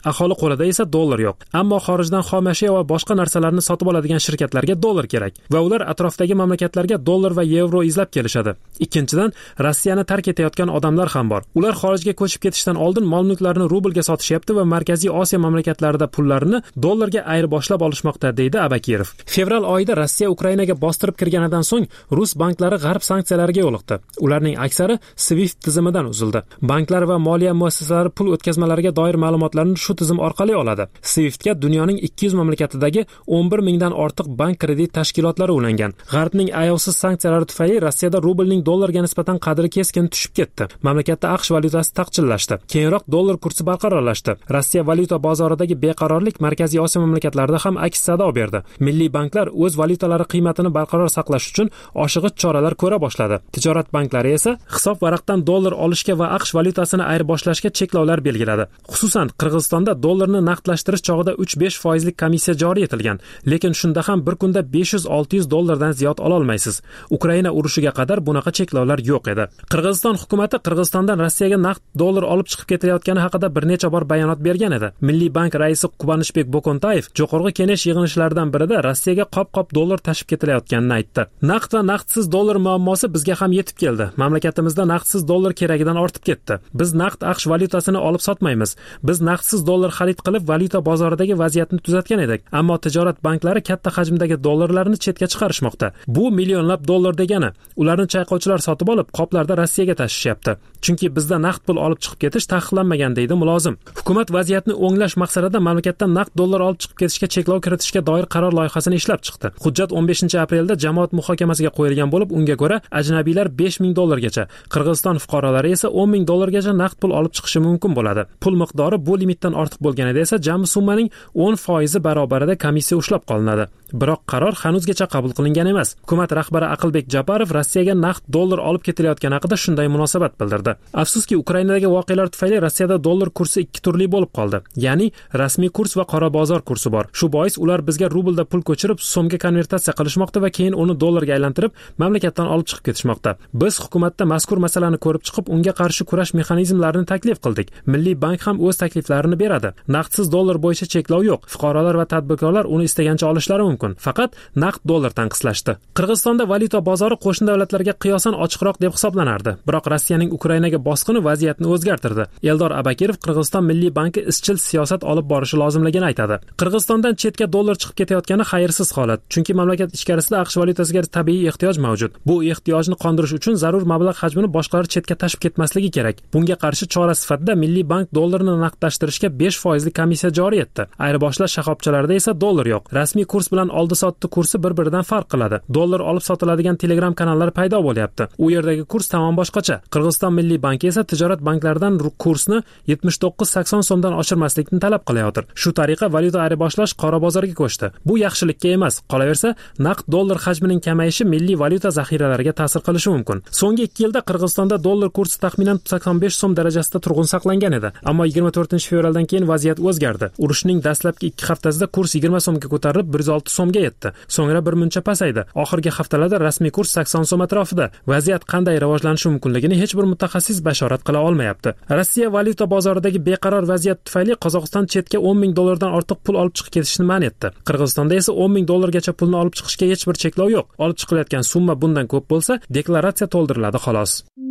aholi qo'lida esa dollar yo'q. Ammo xorijdan xom ashyo va boshqa narsalarni sotib oladigan shirkatlarga dollar kerak va ular atrofdagi mamlakatlarga dollar va yevro izlab kelishadi. Ikkinchidan, Rossiyani tark etayotgan odamlar ham bor. Ular xorijga ko'chib ketishdan oldin mol-mulklarini rublga sotishyapti va Markaziy Osiyo mamlakatlarida pullarini dollarga ayirboshlab olishmoqda, deydi Abakirov. Fevral oyida Rossiya Ukrainaga bostirib kirganidan so'ng rus banklari g'arb sanksiyalariga yo'liqdi. Ularning aksari SWIFT tizimidan uzildi. Banklar va moliya muassasalari pul o'tkazmalariga doir ma'lumotlarni shu tizim orqali oladi. SWIFTga dunyoning 200 mamlakatidagi 11 mingdan ortiq bank kredit tashkilotlari ulangan. G'arbning ayovsiz sanksiyalari tufayli Rossiyada rublning dollarga nisbatan qadri keskin tushib ketdi. Mamlakatda AQSh valyutasi taqchillashdi. Keyinroq dollar kursi barqarorlashdi. Rossiya valyuta bozoridagi beqarorlik Markaziy Osiyo mamlakatlarida ham aks sado berdi. Milliy banklar o'z valyutalari qiymatini barqaror saqlash uchun oshig'ich choralar ko'ra boshladi. Tijorat banklari esa hisob varaqdan dollar olishga va AQSh valyutasini ayirboshlashga cheklovlar belgiladi. Xususan, Qirg'izistonda dollarni naqdlashtirish chog'ida 3-5% komissiya joriy etilgan, lekin shunda ham bir kunda 500-600 dollardan ziyod ola olmaysiz. Ukraina urushiga qadar bunaqa cheklovlar yo'q edi. Qirg'iziston hukumati Qirg'izistondan Rossiyaga naqd dollar olib chiqib ketilayotgani haqida bir necha bor bayonot bergan edi. Milliy bank raisi Qubanishbek Bokontayev Jo'qorg'i Kengash yig'ilishlaridan birida Rossiyaga qop-qop dollar tashib ketilayotganini aytdi. Naqd va naqdsiz dollar muammosi bizga ham yetib keldi. Mamlakatimizda naqdsiz dollar keragidan ortib ketdi. Biz naqd AQSh valyutasini olib sotmaymiz. Biz naqdsiz dollar xarid qilib valyuta bozoridagi vaziyatni tuzatgan edik. Ammo tijorat banklari katta hajmdagi dollarlarni chetga chiqarishmoqda. Bu millionlab dollar degani. Ularni chayqovchilar sotib olib, qoplarda Rossiyaga tashishyapti. Chunki bizda naqd pul olib chiqib ketish taqiqlanmagan, deydi mulozim. Hukumat vaziyatni o'nglash maqsadida mamlakatdan naqd dollar olib chiqib ketishga cheklov kiritishga doir qaror loyihasini ishlab chiqdi. Hujjat 15-aprelda jamoat muhokamasiga qo'yilgan bo'lib, unga ko'ra ajnabiylar 5000 dollargacha, Qirg'iziston fuqarolari esa 10000 dollargacha naqd pul olib chiqishi mumkin bo'ladi. Pul miqdori bu limitdan ortiq bo'lganida esa jami summaning 10% barobarida komissiya ushlab qolinadi. Biroq qaror hanuzgacha qabul qilingan emas. Hukumat rahbari Aqlbek Japarov Rossiyaga naqd dollar olib ketilayotgani haqida shunday munosabat bildirdi. Afsuski, Ukrainadagi voqealar tufayli Rossiyada dollar kursi ikki turli bo'lib qoldi. Ya'ni rasmiy kurs va qora bozor kursi bor. Shu bois ular bizga rublda pul ko'chirib, so'mga konvertatsiya qilishmoqda va keyin uni dollarga aylantirib, mamlakatdan olib chiqib ketishmoqda. Biz hukumatda mazkur masalani ko'rib chiqib, unga qarshi kurash mexanizmlarini taklif qildik. Milliy bank ham o'z takliflarini beradi. Naqdsiz dollar bo'yicha cheklov yo'q. Fuqarolar va tadbirkorlar uni istagancha olishlari mumkin. Faqat naqd dollar tanqislashdi. Qirg'izistonda valyuta bozori qo'shni davlatlarga qiyosan ochiqroq deb hisoblanardi. Biroq Rossiyaning Ukrainaga bosqini vaziyatni o'zgartirdi. Eldor Abakirov Qirg'iziston Milliy banki izchil siyosat olib borishi lozimligini aytadi. Qirg'izistondan chetga dollar chiqib ketayotgani xayrsiz holat, chunki mamlakat ichkarisida AQSh valyutasiga tabiiy ehtiyoj mavjud. Bu ehtiyojni qondirish uchun zarur mablag' hajmini boshqalar chetga tashib ketmasligi kerak. Bunga qarshi chora sifatida Milliy bank dollarni naqdlashtirishga 5% komissiya joriy etdi. Ayirboshlash shoxobchalarida esa dollar yo'q. Rasmiy kurs bilan oldi-sotdi kursi bir-biridan farq qiladi. Dollar olib sotiladigan Telegram kanallar paydo bo'lyapti. U yerdagi kurs tamom boshqacha. Qirg'iziston Milliy banki esa tijorat banklaridan kursni 79-80 so'mdan oshirmaslikni talab qilayotir. Shu tariqa valyuta ayirboshlash qora bozorga ko'chdi. Bu yaxshilikka emas. Qolaversa, naqd dollar hajmining kamayishi milliy valyuta zaxiralariga ta'sir qilishi mumkin. So'nggi 2 yilda Qirg'izistonda dollar kursi taxminan 85 so'm darajasida turg'un saqlangan edi. Ammo 24-fevraldan keyin vaziyat o'zgardi. Urushning dastlabki 2 haftasida kurs 20 so'mga ko'tarilib 106 so'mga yetdi. So'ngra bir muncha pasaydi. Oxirgi haftalarda rasmiy kurs 80 so'm atrofida. Vaziyat qanday rivojlanishi mumkinligini hech bir mutaxassis bashorat qila olmayapti. Rossiya valyuta bozoridagi beqaror vaziyat tufayli Qozog'iston chetga 10,000 dollardan ortiq pul olib chiqib ketishni man etdi. Qirg'izistonda esa 10,000 dollargacha pulni olib chiqishga hech bir cheklov yo'q. Olib chiqilayotgan summa bundan ko'p bo'lsa, deklaratsiya to'ldiriladi xolos.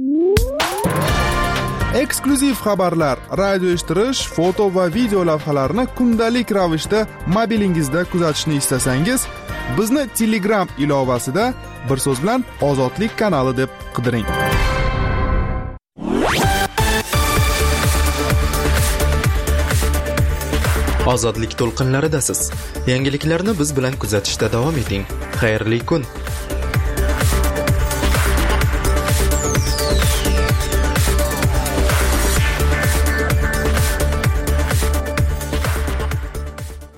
Eksklyuziv xabarlar, radio eshittirish, foto va video lavhalarni kundalik ravishda mobilingizda kuzatishni istasangiz, bizni Telegram ilovasida bir so'z bilan Ozodlik kanali deb qidiring. Ozodlik to'lqinlaridasiz. Yangiliklarni biz bilan kuzatishda davom eting. Xayrli kun.